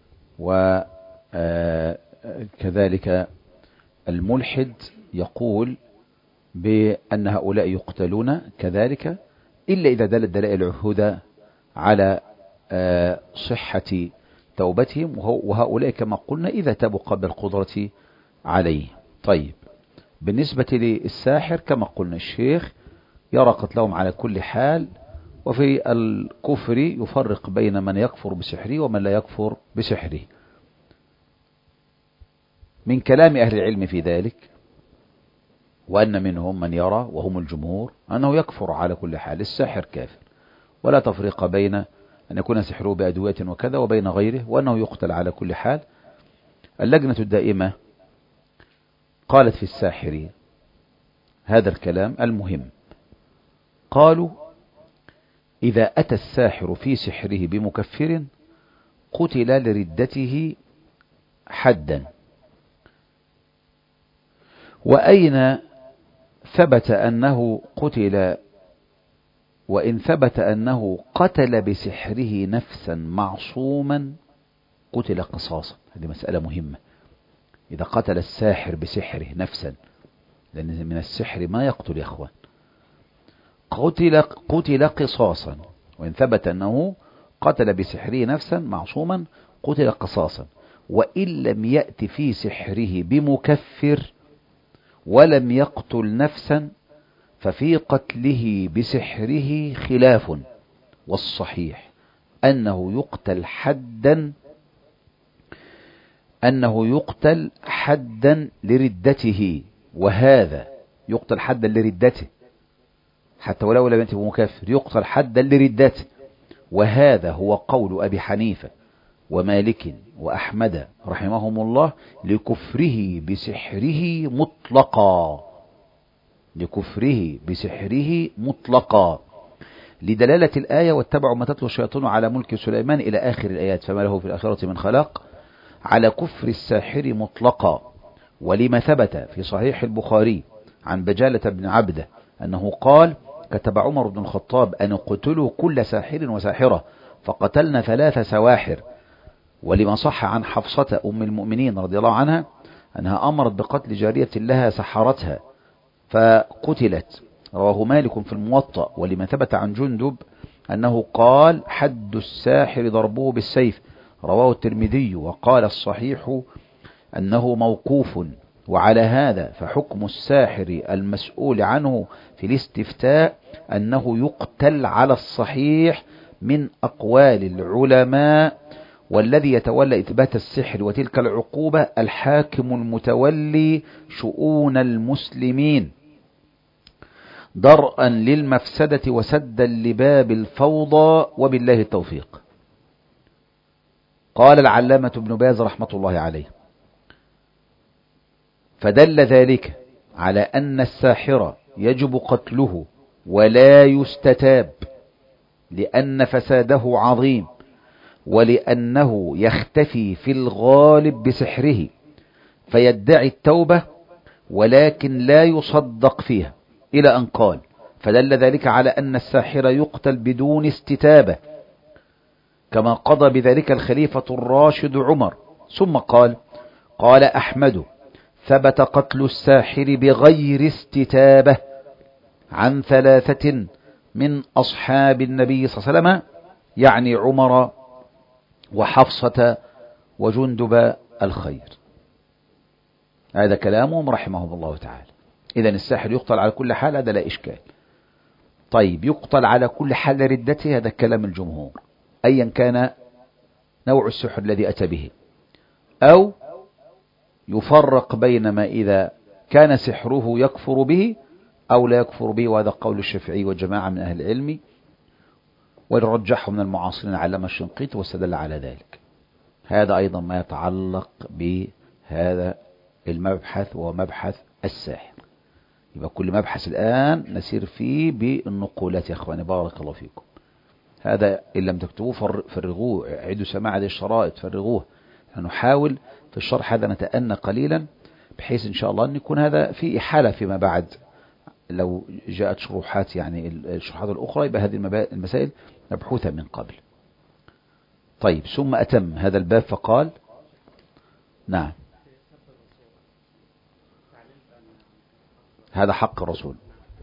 وكذلك الملحد يقول بأن هؤلاء يقتلون كذلك، إلا إذا دلت دلائل الهدى على صحة توبتهم، وهؤلاء كما قلنا إذا تابوا قبل القدرة عليه. طيب بالنسبة للساحر كما قلنا الشيخ يرى قتلهم على كل حال، وفي الكفر يفرق بين من يكفر بسحره ومن لا يكفر بسحره. من كلام أهل العلم في ذلك وأن منهم من يرى وهم الجمهور أنه يكفر على كل حال، الساحر كافر، ولا تفريق بين أن يكون سحره بأدوية وكذا وبين غيره، وأنه يقتل على كل حال. اللجنة الدائمة قالت في الساحر هذا الكلام المهم، قالوا إذا أتى الساحر في سحره بمكفر قتل لردته حدا. وأين ثبت أنه قتل؟ وإن ثبت أنه قتل بسحره نفسا معصوما قتل قصاصا. هذه مسألة مهمة. إذا قتل الساحر بسحره نفسا، لأن من السحر ما يقتل يا أخوان، قتل قصاصا. وإن ثبت أنه قتل بسحره نفسا معصوما قتل قصاصا. وإن لم يأت في سحره بمكفر ولم يقتل نفسا ففي قتله بسحره خلاف، والصحيح أنه يقتل حدا لردته. وهذا يقتل حدا لردته حتى ولو لم يأت بمكفر، يقتل حدا لردته. وهذا هو قول أبي حنيفة ومالك وأحمد رحمهم الله لكفره بسحره مطلقا، لكفره بسحره مطلقا، لدلالة الآية واتبعوا ما تتلو الشياطين على ملك سليمان إلى آخر الآيات فما له في الآخرة من خلاق، على كفر الساحر مطلقا. ولما ثبت في صحيح البخاري عن بجالة بن عبده أنه قال: كتب عمر بن الخطاب أن اقتلوا كل ساحر وساحرة، فقتلنا 3 سواحر. ولما صح عن حفصة أم المؤمنين رضي الله عنها أنها أمرت بقتل جارية لها سحرتها فقتلت، رواه مالك في الموطأ. ولما ثبت عن جندب أنه قال: حد الساحر ضربه بالسيف، رواه الترمذي. وقال الصحيح أنه موقوف. وعلى هذا فحكم الساحر المسؤول عنه في الاستفتاء أنه يقتل على الصحيح من أقوال العلماء، والذي يتولى إثبات السحر وتلك العقوبة الحاكم المتولي شؤون المسلمين درءا للمفسدة وسدا لباب الفوضى، وبالله التوفيق. قال العلامة ابن باز رحمة الله عليه: فدل ذلك على أن الساحر يجب قتله ولا يستتاب، لأن فساده عظيم، ولأنه يختفي في الغالب بسحره فيدعي التوبة ولكن لا يصدق فيها، إلى أن قال: فدل ذلك على أن الساحر يقتل بدون استتابة، كما قضى بذلك الخليفة الراشد عمر. ثم قال: قال أحمد: ثبت قتل الساحر بغير استتابة عن 3 من أصحاب النبي صلى الله عليه وسلم، يعني عمر وحفصة وجندب الخير. هذا كلامهم رحمهم الله تعالى. إذن الساحر يقتل على كل حال، هذا لا إشكال. طيب، يقتل على كل حال ردته، هذا كلام الجمهور، أيا كان نوع السحر الذي أتى به، أو يفرق بين ما إذا كان سحره يكفر به أو لا يكفر به، وهذا قول الشافعي وجماعة من أهل العلم، ورجحه من المعاصرين علامة الشنقيطي واستدل على ذلك. هذا أيضا ما يتعلق بهذا المبحث ومبحث الساحر. يبقى كل مبحث الآن نسير فيه بالنقولات يا أخواني، بارك الله فيكم. هذا إن لم تكتبوه فرغوه، عيدوا سماع هذه الشرائط، فرغوه. نحاول في الشرح هذا نتأنى قليلا، بحيث إن شاء الله أن يكون هذا في إحالة فيما بعد. لو جاءت شروحات، يعني الشروحات الأخرى، يبقى هذه المسائل مبحوثة من قبل. طيب، ثم أتم هذا الباب فقال: نعم، هذا حق الرسول.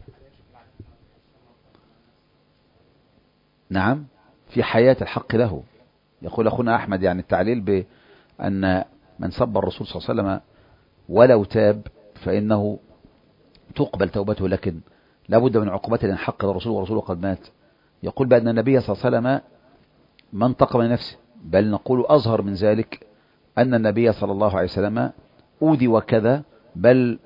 نعم، في حياة الحق له. يقول أخونا أحمد يعني التعليل بأن من سب الرسول صلى الله عليه وسلم ولو تاب فإنه تقبل توبته، لكن لابد من عقوبته لأن حق الرسول ورسوله قد مات. يقول بأن النبي صلى الله عليه وسلم ما انتقم لنفسه، بل نقول أظهر من ذلك أن النبي صلى الله عليه وسلم أوذي وكذا، بل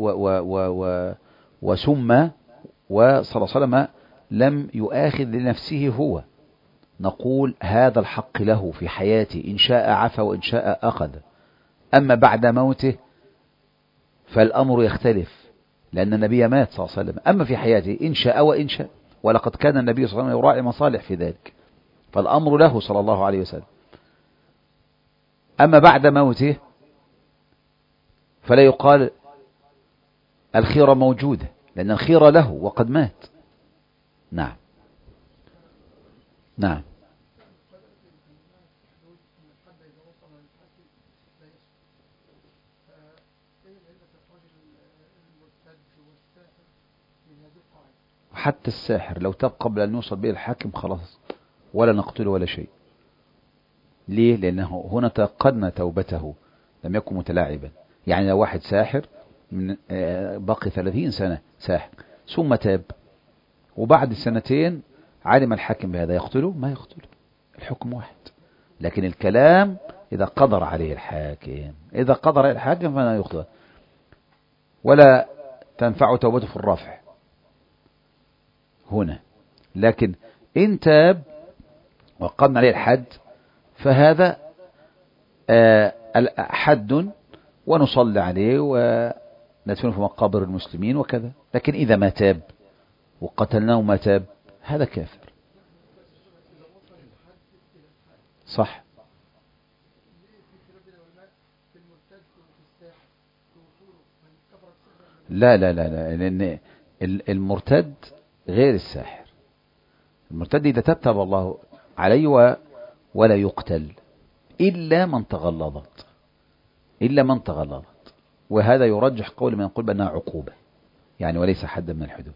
وسمى، وصلى الله عليه وسلم لم يؤاخذ لنفسه هو. نقول هذا الحق له في حياته، إن شاء عفا وإن شاء أخذ. أما بعد موته فالأمر يختلف، لأن النبي مات صلى الله عليه وسلم. أما في حياته إن شاء وإن شاء. ولقد كان النبي صلى الله عليه وسلم يراعي مصالح في ذلك، فالأمر له صلى الله عليه وسلم. أما بعد موته فلا يقال الخيرة موجودة، لأن الخيرة له وقد مات. نعم نعم. حتى الساحر لو تاب قبل أن يوصل به الحاكم خلاص ولا نقتله ولا شيء. ليه؟ لأنه هنا تيقنا توبته، لم يكن متلاعبا. يعني لو واحد ساحر من باقي 30 سنة ساحر ثم تاب وبعد سنتين علم الحاكم بهذا، يقتله؟ ما يقتله، الحكم واحد. لكن الكلام إذا قدر عليه الحاكم، إذا قدر عليه الحاكم فلا يقتل ولا تنفع توبته في الرافع هنا. لكن إن تاب وقمنا عليه الحد فهذا حد ونصلي عليه وندفنه في مقابر المسلمين وكذا. لكن إذا ما تاب وقتلناه ما تاب هذا كافر. صح. لا لا لا لا، لأن المرتد غير الساحر. المرتد إذا تاب الله عليه ولا يقتل إلا من تغلظت، إلا من تغلظت. وهذا يرجح قول من يقول بأنها عقوبة يعني وليس حدا من الحدود.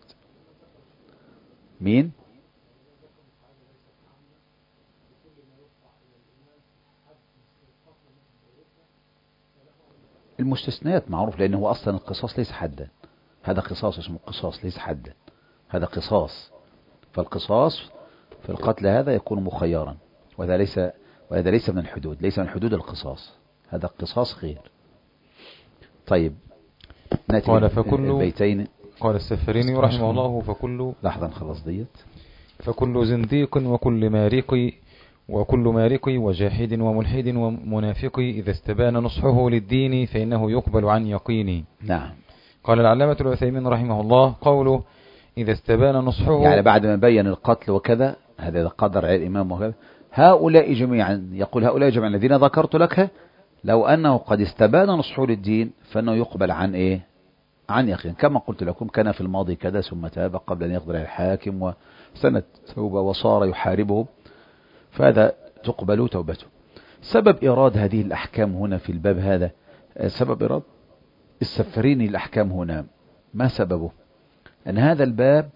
مين؟ المستثنيات معروف، لأنه أصلا القصاص ليس حدا. هذا قصاص اسمه قصاص ليس حدا، هذا قصاص. فالقصاص في القتل هذا يكون مخيرا، وهذا ليس من الحدود، ليس من حدود القصاص، هذا قصاص غير. طيب قال فكل البيتين. قال السفريني رحمه الله فكل لحظة نخلص ديت. فكل زنديق وكل مارق وجاحد وملحد ومنافق إذا استبان نصحه للدين فإنه يقبل عن يقينه. نعم. قال العلامة العثيمين رحمه الله قوله إذا استبان نصحه، يعني بعد ما بين القتل وكذا، هذا قدر على الإمام وكذا، هؤلاء جميعا، يقول هؤلاء جميعا الذين ذكرت لك لو أنه قد استبان نصحه للدين فإنه يقبل عن إيه؟ عن يقين. كما قلت لكم كان في الماضي كذا ثم تاب قبل أن يقدر على الحاكم وسنة توبة وصار يحاربه، فهذا تقبل توبته. سبب إيراد هذه الأحكام هنا في الباب هذا، سبب إيراد السفريني الأحكام هنا ما سببه؟ أن هذا الباب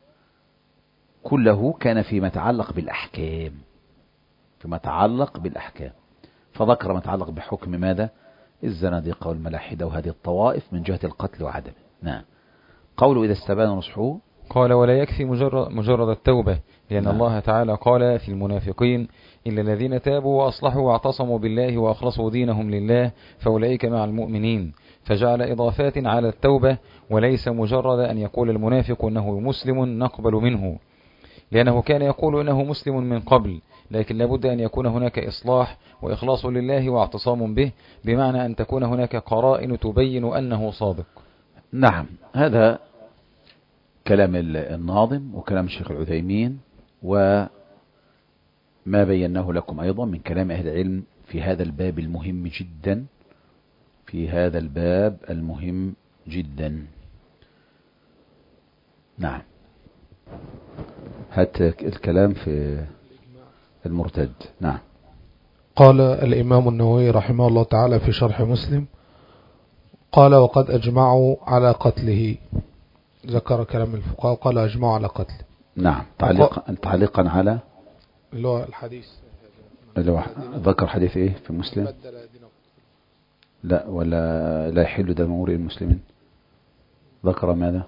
كله كان فيما يتعلق بالأحكام، فيما يتعلق بالأحكام، فذكر ما يتعلق بحكم ماذا؟ الزنادقة والملاحدة وهذه الطوائف من جهة القتل وعدمه. نعم. قوله إذا استبان نصحه، قال ولا يكفي مجرد التوبة، لأن نعم. الله تعالى قال في المنافقين إلا الذين تابوا وأصلحوا واعتصموا بالله وأخلصوا دينهم لله فأولئك مع المؤمنين، فجعل إضافات على التوبة، وليس مجرد أن يقول المنافق أنه مسلم نقبل منه، لأنه كان يقول أنه مسلم من قبل، لكن لابد أن يكون هناك إصلاح وإخلاص لله واعتصام به، بمعنى أن تكون هناك قرائن تبين أنه صادق. نعم. هذا كلام الناظم وكلام الشيخ العثيمين وما بيناه لكم أيضا من كلام أهل العلم في هذا الباب المهم جدا، في هذا الباب المهم جدا. نعم. هات الكلام في المرتد. نعم. قال الإمام النووي رحمه الله تعالى في شرح مسلم، قال وقد أجمعوا على قتله، ذكر كلام الفقهاء قال أجمعوا على قتله. نعم. تعليقا على اللي هو الحديث، اللي هو ذكر حديث ايه في مسلم؟ لا، ولا لا يحل دم امرئ المسلمين، ذكر ماذا؟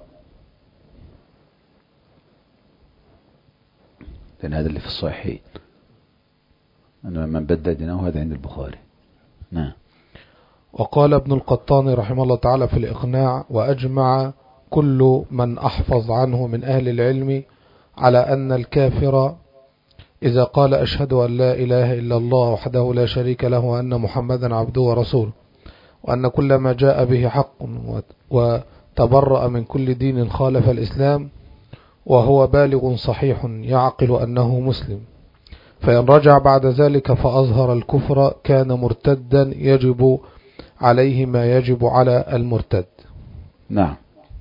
لأن هذا اللي في الصحيحين، أن من بدل دينه هذا عند البخاري. نعم. وقال ابن القطان رحمه الله تعالى في الإقناع وأجمع كل من أحفظ عنه من أهل العلم على أن الكافر إذا قال أشهد أن لا إله إلا الله وحده لا شريك له وأن محمدا عبده ورسوله وأن كل ما جاء به حق وتبرأ من كل دين خالف الإسلام وهو بالغ صحيح يعقل أنه مسلم، فإن رجع بعد ذلك فأظهر الكفر كان مرتدا يجب عليه ما يجب على المرتد. نعم.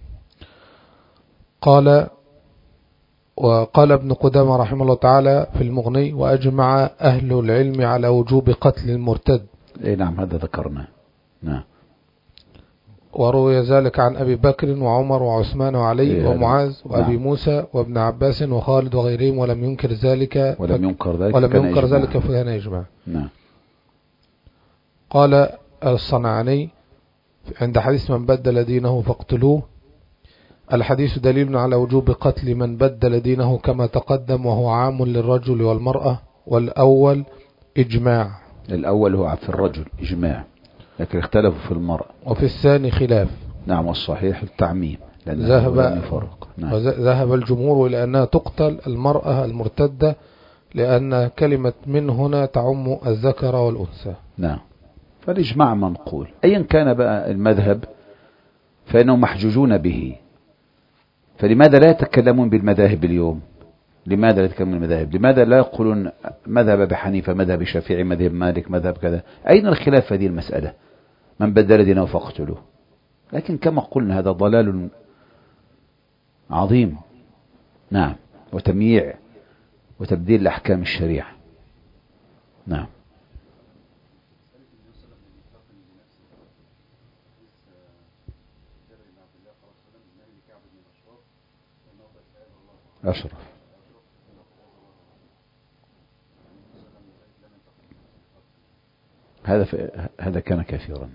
وقال ابن قدامة رحمه الله تعالى في المغني: وأجمع أهل العلم على وجوب قتل المرتد. نعم هذا ذكرنا. نعم. وروي ذلك عن أبي بكر وعمر وعثمان وعلي ومعاذ وأبي نعم. موسى وابن عباس وخالد وغيرهم، ولم ينكر ذلك فكان إجماع. نعم. قال الصنعاني عند حديث من بدل دينه فاقتلوه: الحديث دليل على وجوب قتل من بدل دينه كما تقدم، وهو عام للرجل والمرأة، والأول إجماع. الأول هو في الرجل إجماع، لكن اختلفوا في المرأة. وفي الثاني خلاف. نعم. والصحيح التعميم ذهب الجمهور إلى أنها تقتل المرأة المرتدة، لأن كلمة من هنا تعم الذكر والأنثى. نعم. فالإجماع منقول أيا كان بقى المذهب، فإنهم محجوجون به. فلماذا لا يتكلمون بالمذاهب اليوم؟ لماذا لا يتكلمون بالمذاهب؟ لماذا لا يقولون مذهب أبي حنيفة، مذهب الشافعي، مذهب مالك، مذهب كذا؟ أين الخلاف في هذه المسألة؟ من بدل دينه فاقتلوه. لكن كما قلنا هذا ضلال عظيم. نعم. وتمييع وتبديل لأحكام الشريعة. نعم. أشرف. هذا كان كثيرا،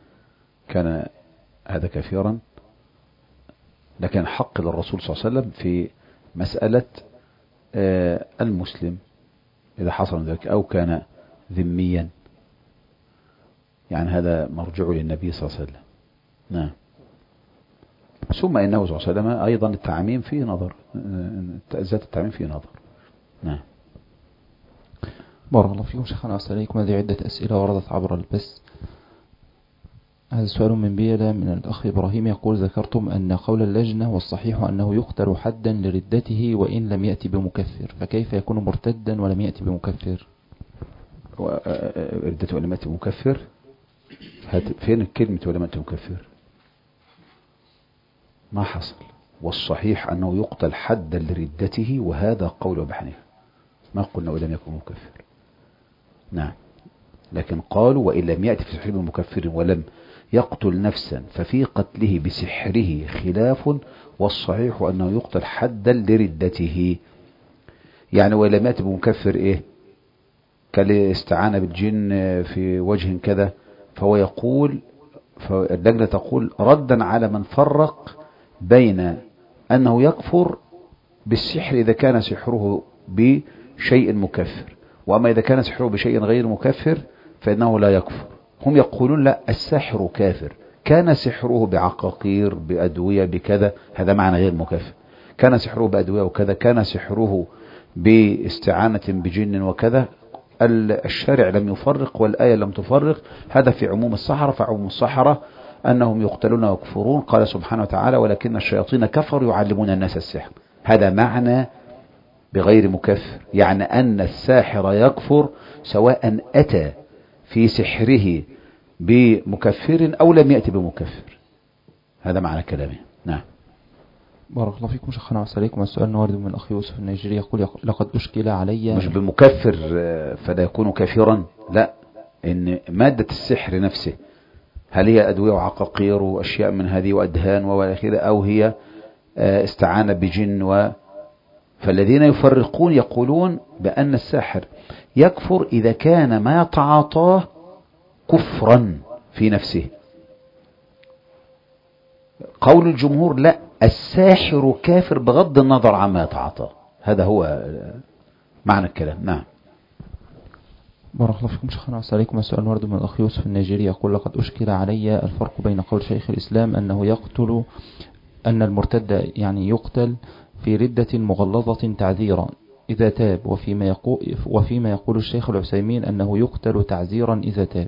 هذا كثيرا، لكن حق للرسول صلى الله عليه وسلم في مسألة المسلم إذا حصل ذلك أو كان ذميا، يعني هذا مرجع للنبي صلى الله عليه وسلم. نعم. ثم إنه صلى الله عليه وسلم أيضا التعميم فيه نظر، ذات التعميم فيه نظر. نعم. بارك الله فيكم شيخنا وأحسن إليكم. هذه عدة أسئلة وردت عبر البث. هذا سؤال من بيلة من الأخ إبراهيم يقول: ذكرتم أن قول اللجنة والصحيح أنه يقتل حدا لردته وإن لم يأتي بمكفر، فكيف يكون مرتدا ولم يأتي بمكفر؟ ردته ولم يأتي بمكفر، فين كلمة ولم يأتي بمكفر؟ ما حصل. والصحيح أنه يقتل حدا لردته، وهذا قول أبي حنيفة، ما قلنا ولم يكن مكفر. نعم. لكن قالوا وإن لم يأتي في سحره بمكفر ولم يقتل نفسا ففي قتله بسحره خلاف، والصحيح أنه يقتل حدا لردته. يعني وإن لم يأتي بمكفر إيه؟ كالاستعانة بالجن في وجه كذا، فهو يقول، فاللجنة تقول ردا على من فرق بين أنه يكفر بالسحر إذا كان سحره بشيء مكفر، وأما إذا كان سحره بشيء غير مكفر فإنه لا يكفر. هم يقولون لا، الساحر كافر، كان سحره بعقاقير بأدوية بكذا، هذا معنى غير مكفر. كان سحره بأدوية وكذا، كان سحره باستعانة بجن وكذا، الشارع لم يفرق والآية لم تفرق. هذا في عموم السحرة، فعموم السحرة أنهم يقتلون ويكفرون. قال سبحانه وتعالى: ولكن الشياطين كفروا يعلمون الناس السحر. هذا معنى بغير مكفر، يعني أن الساحر يكفر سواء أتى في سحره بمكفر أو لم يأتي بمكفر. هذا معنى كلامه. نعم. بارك الله فيكم شيخنا وأحسن إليكم. السؤال وارد من الأخ يوسف النيجيري يقول: لقد أشكل علي. مش بمكفر فلا يكون كافرا، لا، إن مادة السحر نفسه هل هي أدوية وعقاقير وأشياء من هذه وأدهان وآخره، أو هي استعانة بجن فالذين يفرقون يقولون بأن الساحر يكفر إذا كان ما يتعاطاه كفرا في نفسه. قول الجمهور لا، الساحر كافر بغض النظر عما يتعاطاه. هذا هو معنى الكلام. نعم. بارك الله فيكم شيخنا وأحسن إليكم. السؤال ورد من الأخ يوسف النيجيري يقول: لقد أشكل علي الفرق بين قول شيخ الإسلام أنه يقتل، أن المرتد يعني يقتل في ردة مغلظة تعذيرا إذا تاب، وفيما يقول الشيخ العثيمين أنه يقتل تعذيرا إذا تاب.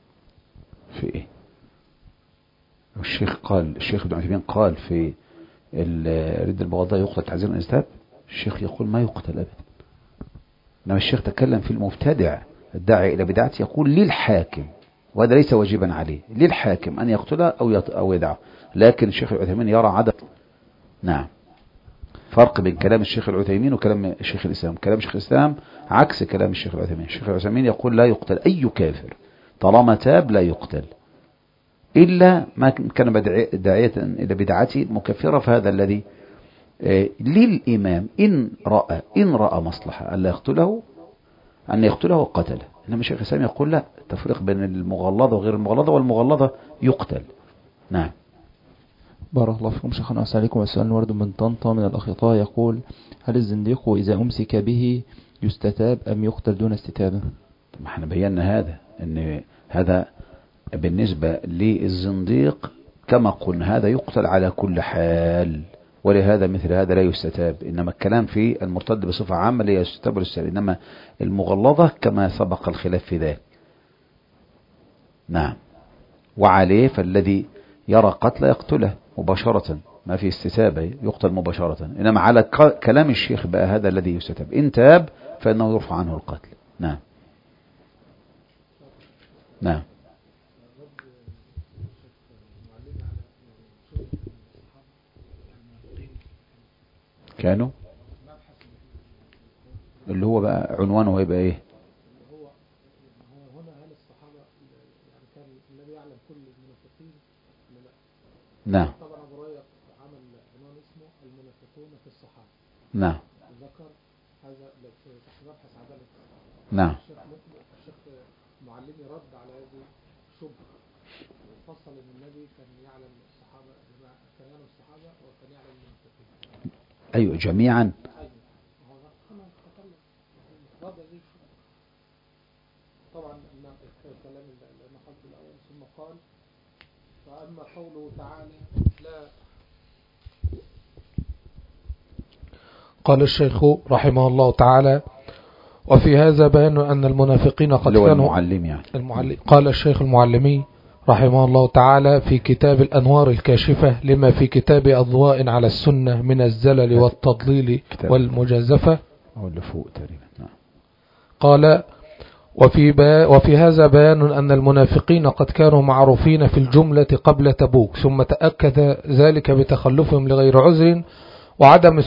في إيه؟ الشيخ ابن عثيمين قال في رد المغلظة يقتل تعزير الإنساب، الشيخ يقول ما يقتل أبدا. إنما الشيخ تكلم في المبتدع الداعي إلى بدعته، يقول للحاكم، وهذا ليس واجبا عليه، للحاكم أن يقتله أو يدعه. لكن الشيخ العثيمين يرى عدم. نعم، فرق بين كلام الشيخ العثيمين وكلام الشيخ الإسلام. كلام الشيخ الإسلام عكس كلام الشيخ العثيمين. الشيخ العثيمين يقول لا يقتل أي كافر طالما تاب، لا يقتل إلا ما كان داعية إلى بدعته مكفرة، فهذا الذي للإمام إن رأى مصلحة أن يقتله قتله. إنما الشيخ الإسلام يقول لا، تفرق بين المغلظة وغير المغلظة، والمغلظة يقتل. نعم. بارك الله فيكم شيخنا وأسأل عليكم. السؤال ورد من طنطا من الأخطاء يقول: هل الزنديق إذا أمسك به يستتاب أم يقتل دون استتابة؟ ما احنا بينا أن هذا بالنسبة للزنديق كما قلنا هذا يقتل على كل حال، ولهذا مثل هذا لا يستتاب. إنما الكلام في المرتد بصفة عامة لا يستتاب ولا يستتاب، إنما المغلظة كما سبق الخلاف في ذلك. نعم. وعليه فالذي يرى قتل يقتله مباشرة، ما في استتابة، يقتل مباشرة. إنما على كلام الشيخ بقى هذا الذي يستتاب، إن تاب فإنه يرفع عنه القتل. نعم. نعم. كانوا اللي هو بقى عنوانه هيبقى ايه؟ هو هنا هل الصحابة يعني كان النبي يعلم كل المنافقين؟ نعم. طبعا ابو ريق عمل عنوان اسمه المنافقون في الصحابة. نعم. ذكر هذا في مبحث عدالة. نعم. الشيخ معلمي رد على هذه الشبهة وفصل ان النبي كان يعلم الصحابة، كان يعلم الصحابة وكان يعلم المنافقين. ايوه جميعا. طبعا الكلام اللي قلت الاول ثم قال: فاما قوله تعالى لا. قال الشيخ رحمه الله تعالى: وفي هذا بيان أن المنافقين قد كانوا المعلم يعني. قال الشيخ المعلمي رحمه الله تعالى في كتاب الأنوار الكاشفة لما في كتاب أضواء على السنة من الزلل والتضليل والمجازفة، قال: وفي هذا بيان أن المنافقين قد كانوا معروفين في الجملة قبل تبوك، ثم تأكد ذلك بتخلفهم لغير عذر وعدم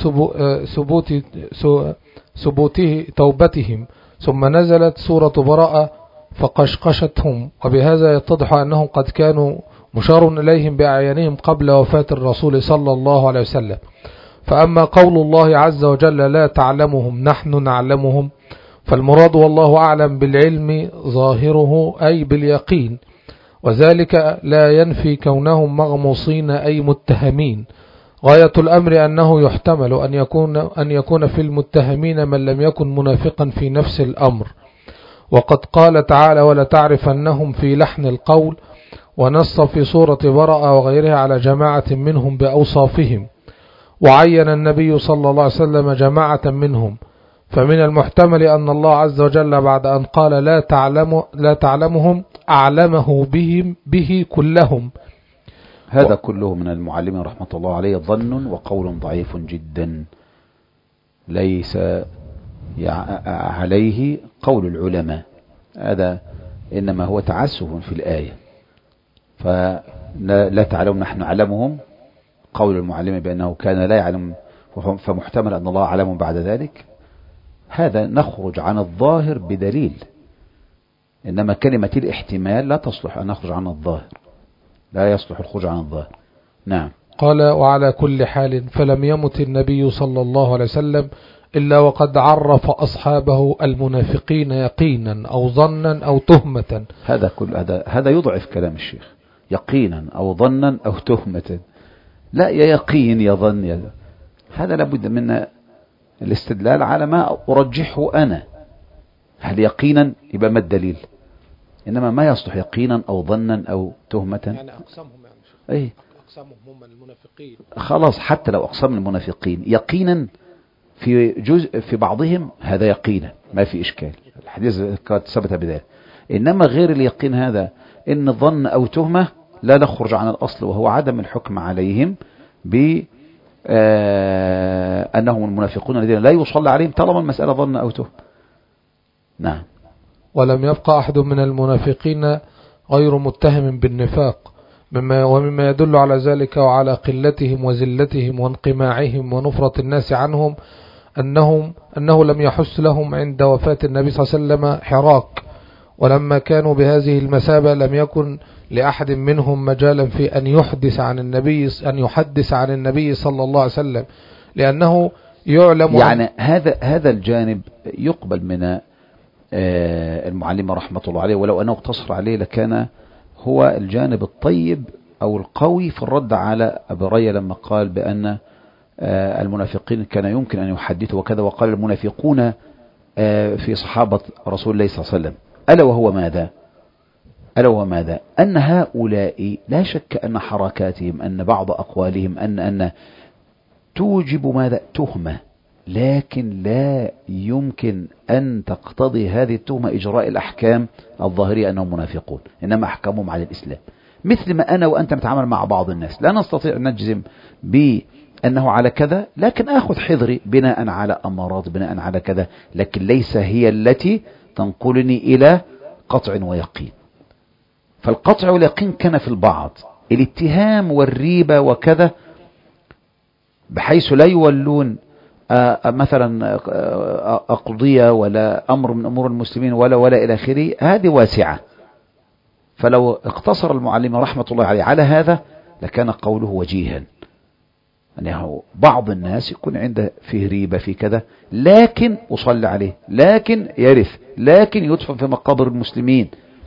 ثبوته توبتهم، ثم نزلت سورة براءة فقشقشتهم، وبهذا يتضح أنهم قد كانوا مشار إليهم بأعيانهم قبل وفاة الرسول صلى الله عليه وسلم. فأما قول الله عز وجل لا تعلمهم نحن نعلمهم، فالمراد والله أعلم بالعلم ظاهره أي باليقين، وذلك لا ينفي كونهم مغموصين أي متهمين. غاية الأمر أنه يحتمل أن يكون في المتهمين من لم يكن منافقا في نفس الأمر، وقد قال تعالى: ولا تعرفنهم في لحن القول، ونص في سورة براءة وغيرها على جماعة منهم بأوصافهم، وعين النبي صلى الله عليه وسلم جماعة منهم، فمن المحتمل أن الله عز وجل بعد أن قال لا تعلمهم أعلمه به كلهم. هذا كله من المعلم رحمة الله عليه ظن وقول ضعيف جدا، ليس عليه قول العلماء، هذا إنما هو تعسف في الآية. فلا تعلم نحن نعلمهم، قول المعلم بأنه كان لا يعلم، فمحتمل أن الله أعلم بعد ذلك. هذا نخرج عن الظاهر بدليل، إنما كلمة الاحتمال لا تصلح أن نخرج عن الظاهر، لا يصلح الخروج عن الظاهر. نعم. قال: وعلى كل حال فلم يمت النبي صلى الله عليه وسلم إلا وقد عرف أصحابه المنافقين يقينا أو ظنا أو تهمة. هذا يضعف كلام الشيخ، يقينا أو ظنا أو تهمة، لا يا يقين يا ظن هذا لابد من الاستدلال على ما أرجحه أنا. هل يقينا يبقى ما الدليل؟ إنما ما يصلح يقينا أو ظنا أو تهمة، يعني أقسامهم يعني أي أقسامهم هم المنافقين خلاص. حتى لو أقسام المنافقين يقينا في جزء في بعضهم هذا يقينا ما في إشكال، الحديث قد ثبت بذلك. إنما غير اليقين هذا إن ظن أو تهمة لا نخرج عن الأصل، وهو عدم الحكم عليهم أنهم المنافقون الذين لا يصلى عليهم طالما المسألة ظن أو تهم. نعم. ولم يبقى أحد من المنافقين غير متهم بالنفاق، ومما يدل على ذلك وعلى قلتهم وزلتهم وانقماعهم ونفرة الناس عنهم أنه لم يحس لهم عند وفاة النبي صلى الله عليه وسلم حراك، ولما كانوا بهذه المثابة لم يكن لأحد منهم مجالا في أن يحدث عن النبي صلى الله عليه وسلم، لأنه يعلم يعني هذا الجانب يقبل من المعلم رحمة الله عليه، ولو أنه اقتصر عليه لكان هو الجانب الطيب أو القوي في الرد على أبي هريرة لما قال بأن المنافقين كان يمكن أن يحدثوا وكذا، وقال المنافقون في صحابة رسول الله صلى الله عليه وسلم. ألا وهو ماذا؟ أن هؤلاء لا شك أن حركاتهم، أن بعض أقوالهم أن توجب ماذا؟ تهمة، لكن لا يمكن أن تقتضي هذه التهمة إجراء الأحكام الظاهرية أنهم منافقون، إنما أحكامهم على الإسلام. مثل ما أنا وأنت نتعامل مع بعض الناس، لا نستطيع أن نجزم بأنه على كذا، لكن أخذ حذري بناء على أمارات، بناء على كذا، لكن ليس هي التي تنقلني إلى قطع ويقين. فالقطع واليقين كان في البعض، الاتهام والريبة وكذا، بحيث لا يولون مثلا أقضية ولا أمر من أمور المسلمين ولا إلى آخره، هذه واسعة. فلو اقتصر المعلم رحمة الله عليه على هذا لكان قوله وجيها، أنه بعض الناس يكون عنده فيه ريبة في كذا، لكن أصلي عليه، لكن يرث، لكن يدفن في مقابر المسلمين.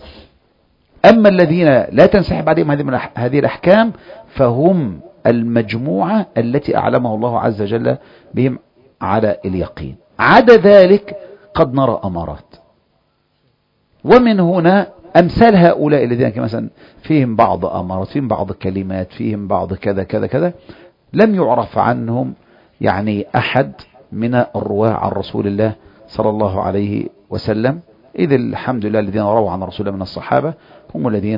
أما الذين لا تنسحب عليهم هذه الأحكام فهم المجموعة التي أعلمه الله عز وجل بهم على اليقين. عدا ذلك قد نرى أمارات، ومن هنا أمثال هؤلاء الذين مثلا فيهم بعض أمارات، فيهم بعض الكلمات، فيهم بعض كذا كذا كذا، لم يعرف عنهم يعني أحد من الرواة عن رسول الله صلى الله عليه وسلم. إذ الحمد لله الذين رووا عن رسول الله من الصحابة هم الذين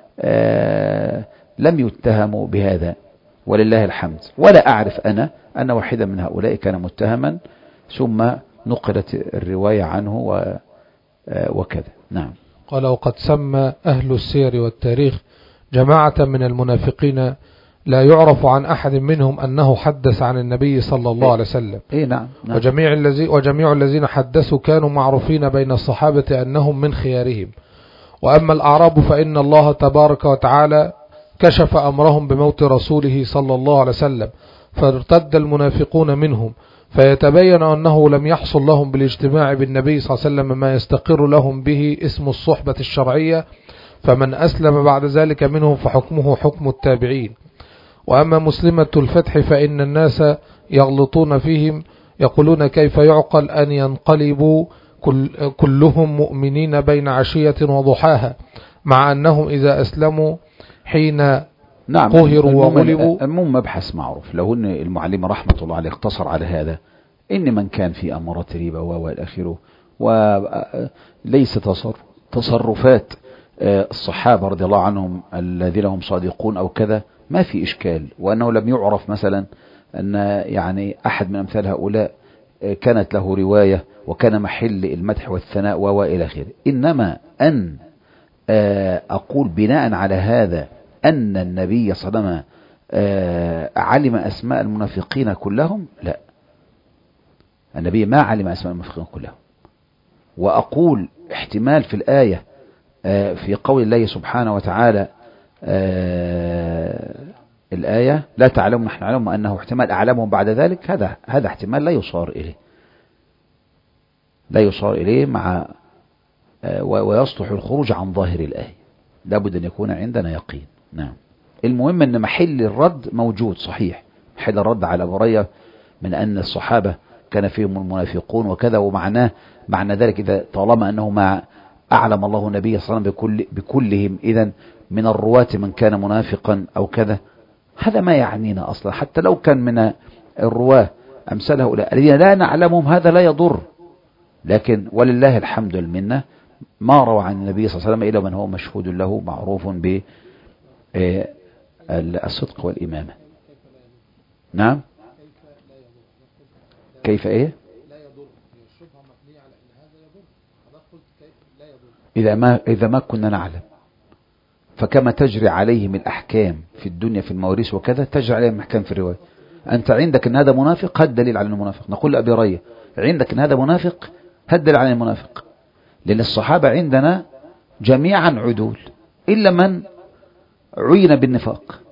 لم يتهموا بهذا، ولله الحمد. ولا أعرف أنا أن واحدا من هؤلاء كان متهما ثم نقلت الرواية عنه وكذا. نعم. قال: وقد سمى أهل السير والتاريخ جماعة من المنافقين لا يعرف عن أحد منهم أنه حدث عن النبي صلى الله عليه وسلم. نعم. وجميع الذين حدثوا كانوا معروفين بين الصحابة أنهم من خيارهم. وأما الأعراب فإن الله تبارك وتعالى كشف أمرهم بموت رسوله صلى الله عليه وسلم، فارتد المنافقون منهم، فيتبين أنه لم يحصل لهم بالاجتماع بالنبي صلى الله عليه وسلم ما يستقر لهم به اسم الصحبة الشرعية، فمن أسلم بعد ذلك منهم فحكمه حكم التابعين. وأما مسلمة الفتح فإن الناس يغلطون فيهم، يقولون كيف يعقل أن ينقلبوا كلهم مؤمنين بين عشية وضحاها، مع أنهم إذا أسلموا حين قهروا وغلبوا. المهم مبحث معروف، لو أن المعلم رحمة الله عليه اقتصر على هذا، إن من كان في أمارات ريبة والآخره، وليس تصرفات الصحابة رضي الله عنهم الذين هم صادقون أو كذا، ما في إشكال. وأنه لم يعرف مثلا أن يعني أحد من أمثال هؤلاء كانت له رواية وكان محل المدح والثناء وإلى آخره. إنما أن أقول بناء على هذا أن النبي صلى الله عليه وسلم علم أسماء المنافقين كلهم، لا، النبي ما علم أسماء المنافقين كلهم. وأقول احتمال في الآية في قول الله سبحانه وتعالى الآية لا تعلم نحن نعلم أنه احتمال أعلمهم بعد ذلك، هذا احتمال لا يصار إليه مع ويصلح الخروج عن ظاهر الآية، لابد أن يكون عندنا يقين. نعم. المهم أن محل الرد موجود صحيح، محل الرد على أبي هريرة من أن الصحابة كان فيهم المنافقون وكذا، معنى ذلك إذا طالما أنه ما أعلم الله النبي صلى الله عليه وسلم بكلهم، إذن من الرواة من كان منافقا أو كذا، هذا ما يعنينا أصلا. حتى لو كان من الرواة أمثال هؤلاء الذين لا نعلمهم هذا لا يضر، لكن ولله الحمد والمنة ما روى عن النبي صلى الله عليه وسلم إلا من هو مشهود له معروف بالصدق والإمامة. نعم. كيف إيه؟ لا يضر، هي الشبهة مبنية على أن هذا يضر، حضرتك قلت كيف لا يضر. إذا ما كنا نعلم، فكما تجري عليهم الأحكام في الدنيا في المواريث وكذا تجري عليهم الأحكام في الرواية. أنت عندك أن هذا منافق، هذا دليل على أنه منافق. نقول لأبي رية عندك أن هذا منافق، هذا دليل على المنافق، لأن الصحابة عندنا جميعا عدول إلا من عين بالنفاق،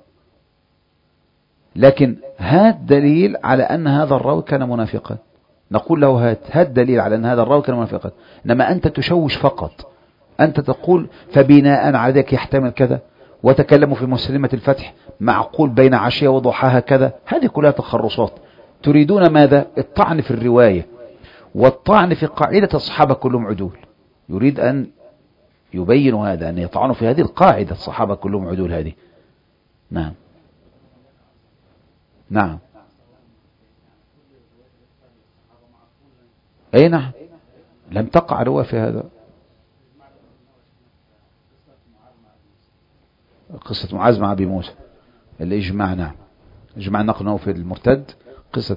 لكن هذا دليل على أن هذا الراوي كان منافقا، نقول له هذا دليل على أن هذا الراوي كان منافقا. إنما أنت تشوش فقط، أنت تقول فبناء على ذلك يحتمل كذا، وتكلموا في مسلمة الفتح معقول بين عشية وضحاها كذا. هذه كلها تخرصات. تريدون ماذا؟ الطعن في الرواية والطعن في قاعدة الصحابة كلهم عدول. يريد أن يبين هذا، أن يطعنوا في هذه القاعدة، الصحابة كلهم عدول هذه. نعم نعم أي نعم، لم تقع رواية في هذا. قصة معاذ مع أبي موسى الإجماع، نعم إجماع نقله في المرتد، قصة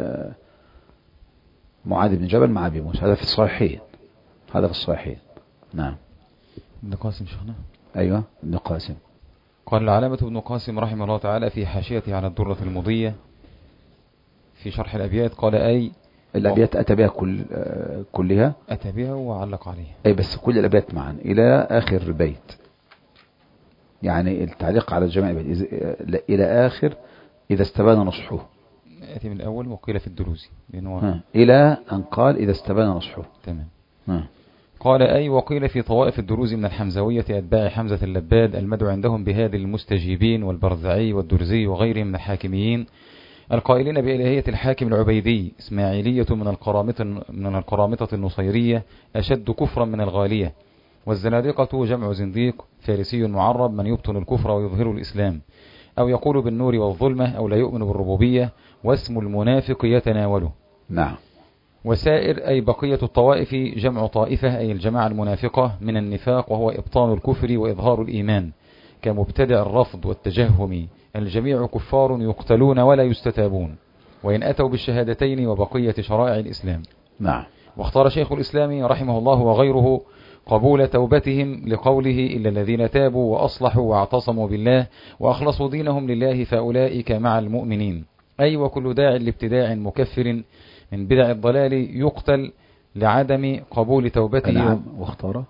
معاذ بن جبل مع أبي موسى، هذا في الصحيحين، هذا في الصحيحين. نعم. ابن قاسم شيخنا. أيوة ابن قاسم. قال العلامة ابن قاسم رحمه الله تعالى في حاشيته على الدرة المضية في شرح الأبيات، قال أي الأبيات أتى بها كلها، أتى بها وعلق عليها، أي بس كل الأبيات معا إلى آخر البيت، يعني التعليق على جميع البيت إلى آخر إذا استبان نصحه. أتي من الأول وقيل في الدروزي لأنه إلى أن قال إذا استبان نصحه. تمام. قال أي وقيل في طوائف الدروز من الحمزوية أتباع حمزة اللباد المدعو عندهم بهذه المستجيبين والبرزعي والدرزي وغيرهم من الحاكميين القائلين بإلهية الحاكم العبيدي إسماعيلية من القرامطة النصيرية أشد كفرا من الغالية. والزنادقة جمع زنديق فارسي معرب من يبطن الكفر ويظهر الإسلام، أو يقول بالنور والظلمة، أو لا يؤمن بالربوبية، واسم المنافق يتناوله. نعم. وسائر أي بقية الطوائف جمع طائفة أي الجماعة المنافقة من النفاق، وهو إبطان الكفر وإظهار الإيمان، كمبتدع الرفض والتجهم، الجميع كفار يقتلون ولا يستتابون وإن أتوا بالشهادتين وبقية شرائع الإسلام. نعم. واختار شيخ الإسلام رحمه الله وغيره قبول توبتهم لقوله إلا الذين تابوا وأصلحوا واعتصموا بالله وأخلصوا دينهم لله فأولئك مع المؤمنين. أي وكل داع لابتداع مكفر من بدع الضلال يقتل لعدم قبول توبته. نعم. واختار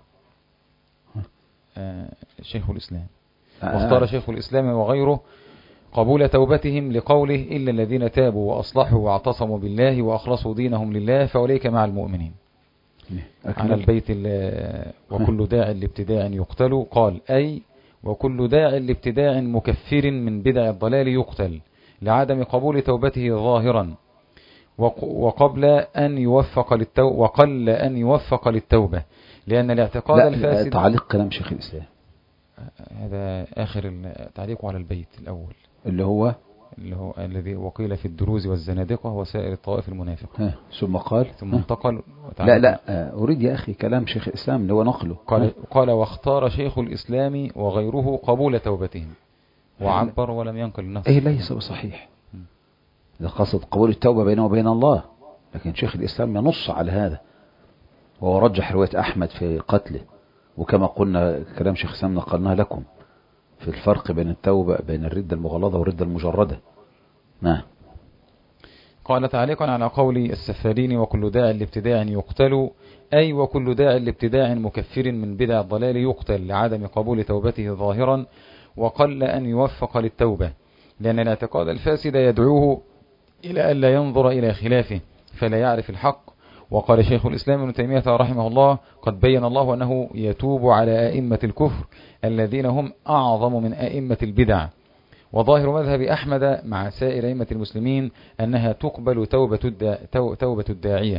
شيخ الإسلام واختار شيخ الإسلام وغيره قبول توبتهم لقوله إلا الذين تابوا وأصلحوا واعتصموا بالله وأخلصوا دينهم لله فأولئك مع المؤمنين. على البيت وكل داع لابتداع يقتل، قال أي وكل داع لابتداع مكفر من بدع الضلال يقتل لعدم قبول توبته ظاهرا وقبل أن يوفق وقل أن يوفق للتوبة، لأن الاعتقاد الفاسد. تعليق كلام شيخ الإسلام هذا آخر تعليق على البيت الأول اللي هو الذي وقيل في الدروز والزنادقة وسائر الطوائف المنافقة، ثم قال ثم انتقل لا أريد يا أخي كلام شيخ الإسلام اللي هو نقله. قال واختار شيخ الإسلام وغيره قبول توبتهم وعبر ولم ينقل النص. أي ليس بصحيح، إذا قصد قبول التوبة بينه وبين الله، لكن شيخ الإسلام ينص على هذا وهو رجح رواية أحمد في قتله، وكما قلنا كلام شيخ الإسلام نقلناه لكم في الفرق بين التوبة بين الردة المغلظة والردة المجردة. نعم. قال تعليقا على قول السفارين وكل داع لابتداع يقتل، أي وكل داع لابتداع مكفر من بدع الضلال يقتل لعدم قبول توبته ظاهرا وقل أن يوفق للتوبة، لأن الاعتقاد الفاسد يدعوه إلى أن لا ينظر إلى خلافه فلا يعرف الحق. وقال شيخ الإسلام ابن تيمية رحمه الله قد بين الله أنه يتوب على أئمة الكفر الذين هم أعظم من أئمة البدع، وظاهر مذهب أحمد مع سائر أئمة المسلمين أنها تقبل توبة الداعية.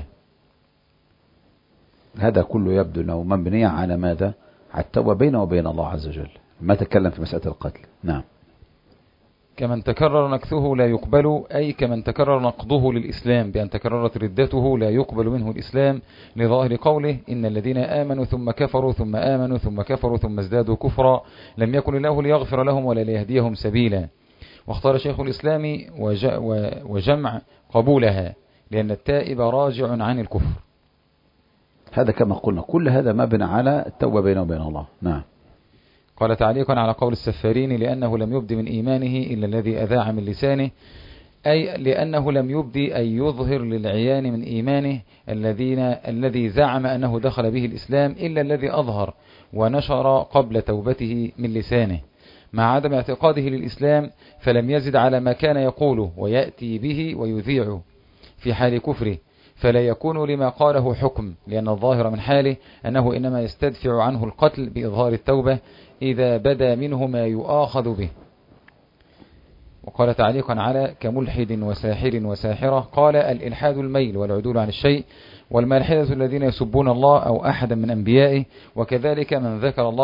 هذا كله يبدو أنه مبني على ماذا؟ على التوبة بينه وبين الله عز وجل، ما تكلم في مسألة القتل. نعم. كمن تكرر نكثه لا يقبل، أي كمن تكرر نقضه للإسلام بأن تكررت ردته لا يقبل منه الإسلام، لظاهر قوله إن الذين آمنوا ثم كفروا ثم آمنوا ثم كفروا ثم ازدادوا كفرا لم يكن الله ليغفر لهم ولا ليهديهم سبيلا. واختار شيخ الإسلام وجمع قبولها لأن التائب راجع عن الكفر. هذا كما قلنا كل هذا مبني على التوبة بينه وبين الله. نعم. قال تعليقا على قول السفارين لأنه لم يبد من إيمانه إلا الذي أذاع من لسانه، أي لأنه لم يبدي أي يظهر للعيان من إيمانه الذي زعم أنه دخل به الإسلام إلا الذي أظهر ونشر قبل توبته من لسانه مع عدم اعتقاده للإسلام، فلم يزد على ما كان يقوله ويأتي به ويذيعه في حال كفره، فلا يكون لما قاله حكم، لأن الظاهر من حاله أنه إنما يستدفع عنه القتل بإظهار التوبة إذا بدا منه ما يؤاخذ به. وقال تعليقا على كملحد وساحر وساحرة قال الإلحاد الميل والعدول عن الشيء، والملحدة الذين يسبون الله أو أحدا من أنبيائه، وكذلك من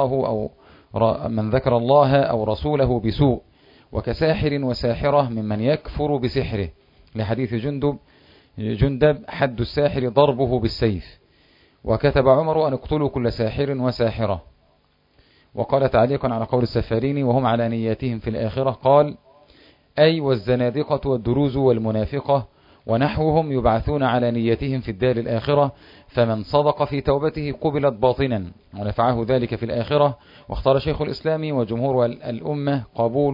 ذكر الله أو رسوله بسوء، وكساحر وساحرة ممن يكفر بسحره، لحديث جندب حد الساحر ضربه بالسيف، وكتب عمر أن اقتلوا كل ساحر وساحرة. وقال تعليقا على قول السفارين وهم على نياتهم في الآخرة قال أي والزنادقة والدروز والمنافقة ونحوهم يبعثون على نيتهم في الدار الآخرة، فمن صدق في توبته قبلت باطنا ونفعه ذلك في الآخرة. واختار شيخ الإسلام وجمهور الأمة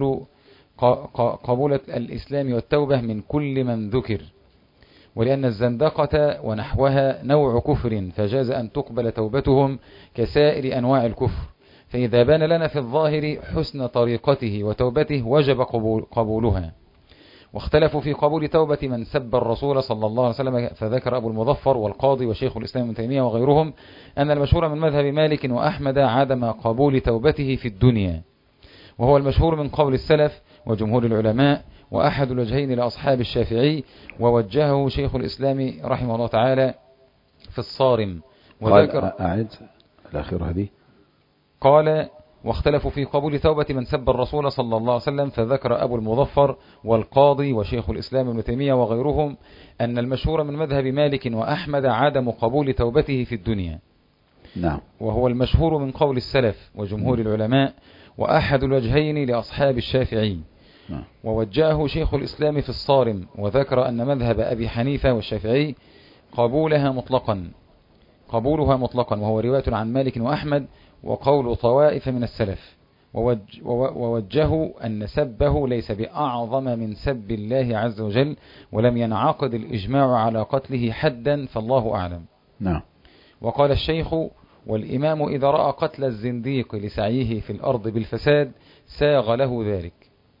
قبول الإسلام والتوبة من كل من ذكر، ولأن الزندقة ونحوها نوع كفر فجاز أن تقبل توبتهم كسائر أنواع الكفر، فإذا بان لنا في الظاهر حسن طريقته وتوبته وجب قبولها. واختلفوا في قبول توبة من سب الرسول صلى الله عليه وسلم، فذكر أبو المظفر والقاضي وشيخ الإسلام ابن تيمية وغيرهم أن المشهور من مذهب مالك وأحمد عدم قبول توبته في الدنيا، وهو المشهور من قول السلف وجمهور العلماء، وأحد الوجهين لأصحاب الشافعي، ووجهه شيخ الإسلام رحمه الله تعالى في الصارم. وذكر أعد الأخير هذه قال واختلفوا في قبول توبة من سب الرسول صلى الله عليه وسلم، فذكر أبو المظفر والقاضي وشيخ الإسلام ابن تيمية وغيرهم أن المشهور من مذهب مالك وأحمد عدم قبول توبته في الدنيا. نعم. وهو المشهور من قول السلف وجمهور العلماء، وأحد الوجهين لأصحاب الشافعي. نعم. ووجهه شيخ الإسلام في الصارم، وذكر أن مذهب أبي حنيفة والشافعي قبولها مطلقا، وهو رواية عن مالك وأحمد وقول طوائف من السلف. ووجهوا أن سبه ليس بأعظم من سب الله عز وجل، ولم ينعقد الإجماع على قتله حدا، فالله أعلم. نعم. وقال الشيخ والإمام إذا رأى قتل الزنديق لسعيه في الأرض بالفساد ساغ له ذلك.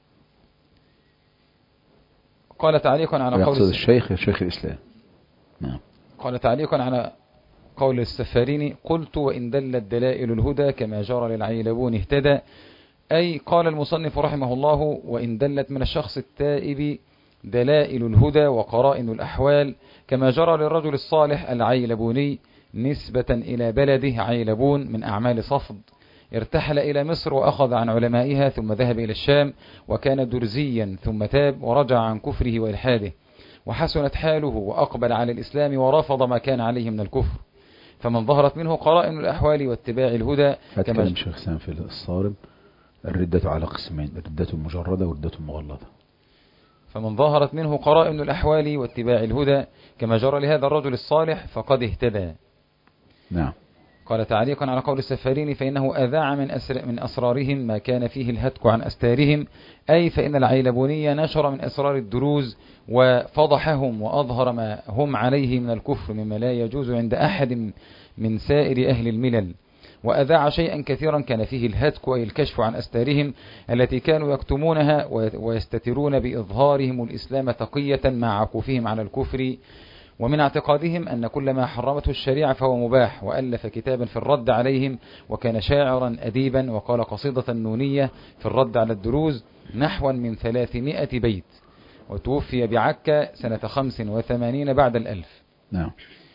قال تعليقا على قول الشيخ الإسلام. نعم. قال تعليقا على قول السفارين قلت وإن دلت دلائل الهدى كما جرى للعيلبون اهتدى، أي قال المصنف رحمه الله وإن دلت من الشخص التائب دلائل الهدى وقرائن الأحوال كما جرى للرجل الصالح العيلبوني نسبة إلى بلده عيلبون من أعمال صفد، ارتحل إلى مصر وأخذ عن علمائها ثم ذهب إلى الشام وكان درزيا ثم تاب ورجع عن كفره وإلحاده وحسنت حاله وأقبل على الإسلام ورفض ما كان عليه من الكفر، فمن ظهرت منه قرائن الأحوال واتباع الهدى كما شيخ سام في الصارم الردة على قسمين، ردة مجردة وردة مغلظة. فمن ظهرت منه قرائن الأحوال واتباع الهدى كما جرى لهذا الرجل الصالح فقد اهتدى. نعم. قال تعليقا على قول السفارين فإنه أذاع من أسرارهم ما كان فيه الهتك عن أستارهم، أي فإن العيلبوني نشر من أسرار الدروز وفضحهم وأظهر ما هم عليه من الكفر مما لا يجوز عند أحد من سائر أهل الملل، وأذاع شيئا كثيرا كان فيه الهتك أي الكشف عن أستارهم التي كانوا يكتمونها ويستترون بإظهارهم الإسلام تقية مع عكوفهم على الكفر، ومن اعتقادهم أن كل ما حرمته الشريعة فهو مباح، وألف كتابا في الرد عليهم وكان شاعرا أديبا وقال قصيدة نونية في الرد على الدروز نحوا من 300 بيت، وتوفي بعكا سنة 85 بعد الألف. نعم.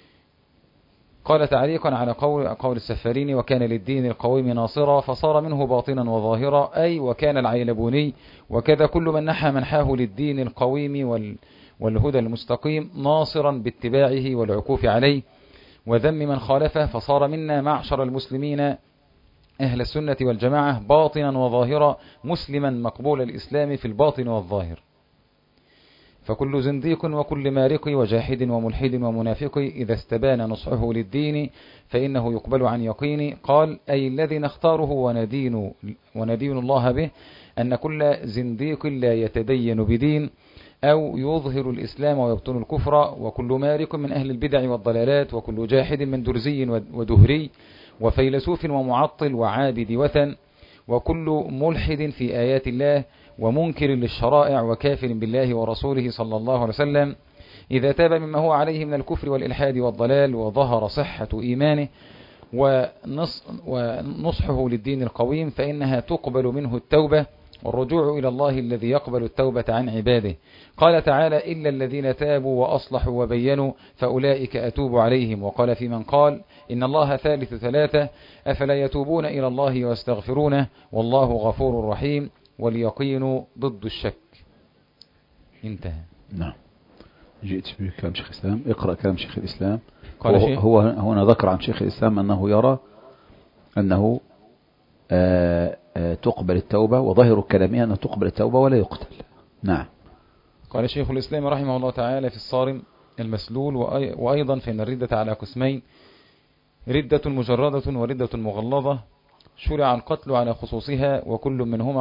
قال تعليقا على قول السفارين وكان للدين القويم ناصرا فصار منه باطنا وظاهرا، أي وكان العيلبوني وكذا كل من نحى منحاه للدين القويم والهدى المستقيم ناصرا باتباعه والعكوف عليه وذم من خالفه، فصار منا معشر المسلمين أهل السنة والجماعة باطنا وظاهرا مسلما مقبول الإسلام في الباطن والظاهر. فكل زنديق وكل مارق وجاحد وملحد ومنافق إذا استبان نصحه للدين فإنه يقبل عن يقين. قال أي الذي نختاره وندين الله به أن كل زنديق لا يتدين بدين أو يظهر الإسلام ويبطن الكفر، وكل مارق من أهل البدع والضلالات، وكل جاحد من درزي ودهري وفيلسوف ومعطل وعابد وثن، وكل ملحد في آيات الله ومنكر للشرائع وكافر بالله ورسوله صلى الله عليه وسلم إذا تاب مما هو عليه من الكفر والإلحاد والضلال وظهر صحة إيمانه ونصحه للدين القويم فإنها تقبل منه التوبة والرجوع إلى الله الذي يقبل التوبة عن عباده. قال تعالى إلا الذين تابوا وأصلحوا وبينوا فأولئك أتوب عليهم. وقال في من قال إن الله ثالث ثلاثة أفلا يتوبون إلى الله واستغفرونه والله غفور رحيم واليقين ضد الشك. انتهى. نعم. جئت بكلام شيخ الإسلام. اقرأ كلام شيخ الإسلام. هو هنا ذكر عن شيخ الإسلام أنه يرى أنه تقبل التوبة، وظاهر كلامه أنه تقبل التوبة ولا يقتل. نعم. قال شيخ الإسلام رحمه الله تعالى في الصارم المسلول وأيضا فإن الردة على قسمين: ردة مجردة وردة مغلظة. شرع القتل على خصوصها وكل منهما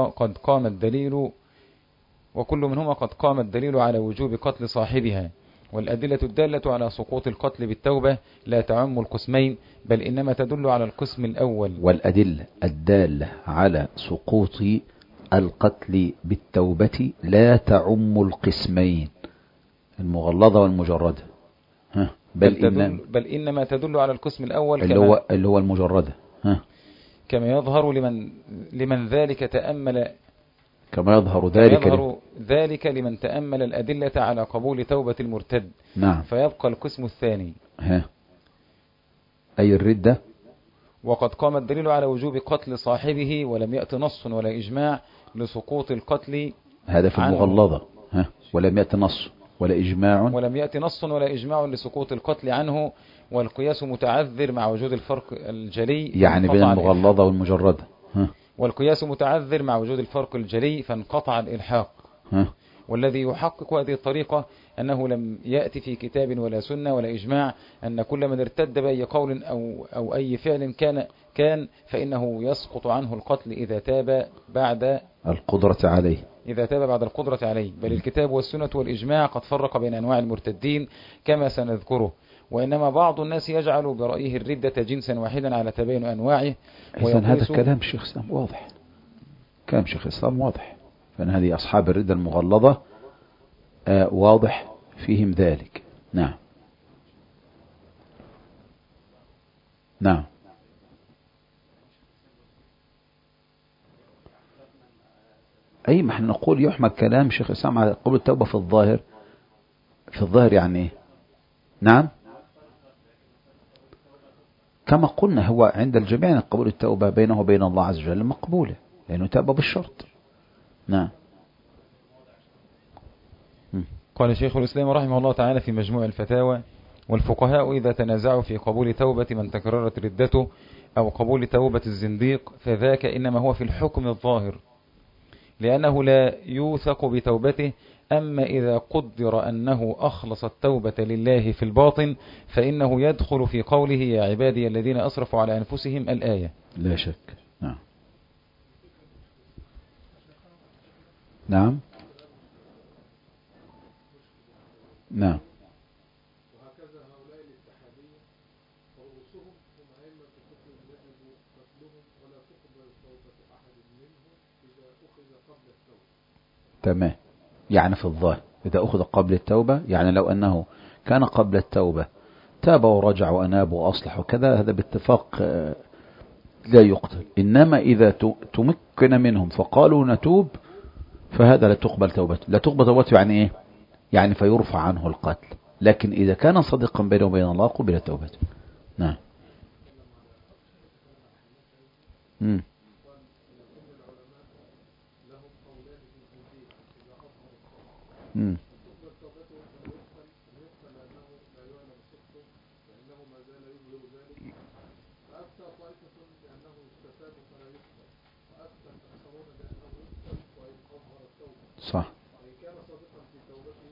قد قام الدليل على وجوب قتل صاحبها، والأدلة الدالة على سقوط القتل بالتوبة لا تعم القسمين بل إنما تدل على القسم الأول. والأدلة الدالة على سقوط القتل بالتوبة لا تعم القسمين المغلظة والمجردة، بل إنما تدل على القسم الأول اللي هو المجردة، كما يظهر لمن ذلك تأمل ذلك لمن تأمل الأدلة على قبول توبة المرتد. نعم. فيبقى القسم الثاني أي الردة. وقد قام الدليل على وجوب قتل صاحبه ولم يأت نص ولا إجماع لسقوط القتل. هذا في المغلظة. ولم يأت نص ولا إجماع لسقوط القتل عنه، والقياس متعذر مع وجود الفرق الجلي يعني بين المغلظة والمجردة. والقياس متعذر مع وجود الفرق الجلي فانقطع الإلحاق. والذي يحقق هذه الطريقة أنه لم يأتي في كتاب ولا سنة ولا إجماع أن كل من ارتد بأي قول أو أي فعل كان فإنه يسقط عنه القتل إذا تاب بعد القدرة عليه. بل الكتاب والسنة والإجماع قد فرق بين أنواع المرتدين كما سنذكره، وإنما بعض الناس يجعل برأيه الردة جنسا واحدا على تبين أنواعه. هذا كلام شيخ الإسلام واضح، كلام شيخ الإسلام واضح، فإن هذه أصحاب الردة المغلظة واضح فيهم ذلك. نعم. أي ما احنا نقول يحمل كلام شيخ الإسلام على قبول التوبة في الظاهر يعني إيه؟ نعم. كما قلنا هو عند الجميع قبول التوبة بينه وبين الله عز وجل مقبولة لأنه تاب بالشرط. نعم. قال شيخ الإسلام رحمه الله تعالى في مجموع الفتاوى: والفقهاء إذا تنازعوا في قبول توبة من تكررت ردته أو قبول توبة الزنديق فذاك إنما هو في الحكم الظاهر لأنه لا يوثق بتوبته. أما إذا قدر أنه أخلص التوبة لله في الباطن فإنه يدخل في قوله يا عبادي الذين أسرفوا على أنفسهم الآية. لا شك. نعم. وهكذا هؤلاء الاتحادية ورؤوسهم هم أئمة الكفر يجب قتلهم ولا تقبل توبة أحد منهم إذا أخذ قبل التوبة. تمام. يعني في الظاهر إذا أخذ قبل التوبة، يعني لو أنه كان قبل التوبة تاب ورجع وأناب وأصلح وكذا هذا باتفاق لا يقتل. إنما إذا تمكن منهم فقالوا نتوب فهذا لا تقبل توبته. لا تقبل توبته يعني إيه؟ يعني فيرفع عنه القتل. لكن إذا كان صديقا بينه وبين الله قبل توبته. نعم. صح.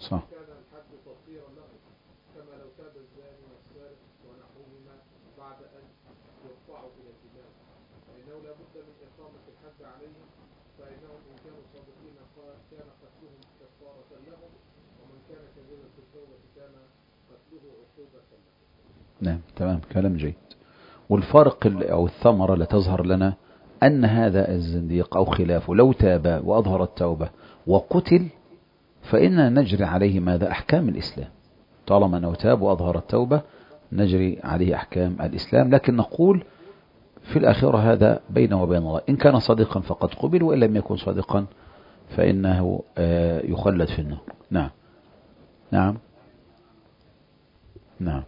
صح. كان الحد تطهيرا له كما لو تاب الزاني والسارق ونحوهما بعد أن يرفعوا إلى الإمام، فإنه لا بد من إقامة الحد عليهم، فإنهم إن كانوا صادقين كان قتلهم كفارة لهم، ومن كان كذبا في التوبة كان قتله عقوبة له. نعم تمام، كلام جيد. والفرق أو الثمرة لا تظهر لنا أن هذا الزنديق أو خلافه لو تاب وأظهر التوبة وقتل فإننا نجري عليه ماذا؟ أحكام الإسلام. طالما أنه تاب وأظهر التوبة نجري عليه أحكام الإسلام، لكن نقول في الآخرة هذا بينه وبين الله، إن كان صادقا فقد قبل، وإن لم يكن صادقا فإنه يخلد في النار. نعم نعم نعم.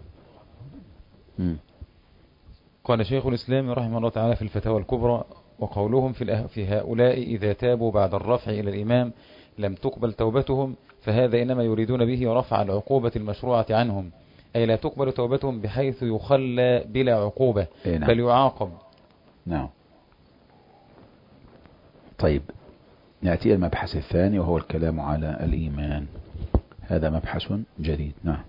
قال شيخ الإسلام رحمه الله تعالى في الفتاوى الكبرى: وقولهم في هؤلاء إذا تابوا بعد الرفع إلى الإمام لم تقبل توبتهم، فهذا إنما يريدون به رفع العقوبة المشروعة عنهم، أي لا تقبل توبتهم بحيث يخلى بلا عقوبة بل يعاقب. نعم. طيب نأتي المبحث الثاني وهو الكلام على الإيمان. هذا مبحث جديد. نعم.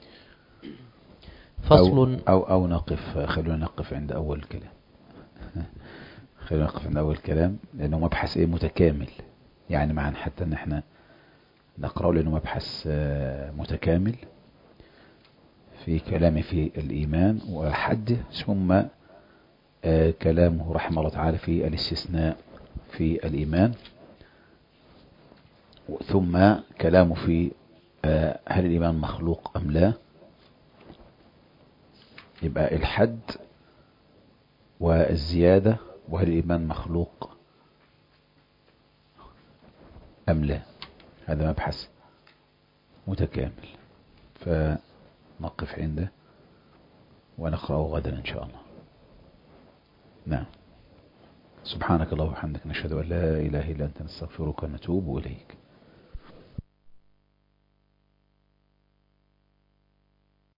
فصل أو نقف، خلونا نقف عند أول الكلام. خلونا نقف عند أول الكلام لأنه مبحث متكامل، يعني معنا حتى أن احنا نقرأه لأنه مبحث متكامل في كلامه في الإيمان وحده، ثم كلامه رحمه الله تعالى في الاستثناء في الإيمان، ثم كلامه في هل الإيمان مخلوق أم لا. يبقى الحد والزيادة، وهل الإيمان مخلوق أم لا. هذا مبحث متكامل، فنقف عنده ونقرأه غدا إن شاء الله. نعم. سبحانك اللهم وبحمدك، نشهد أن لا إله إلا أنت، نستغفرك ونتوب إليك.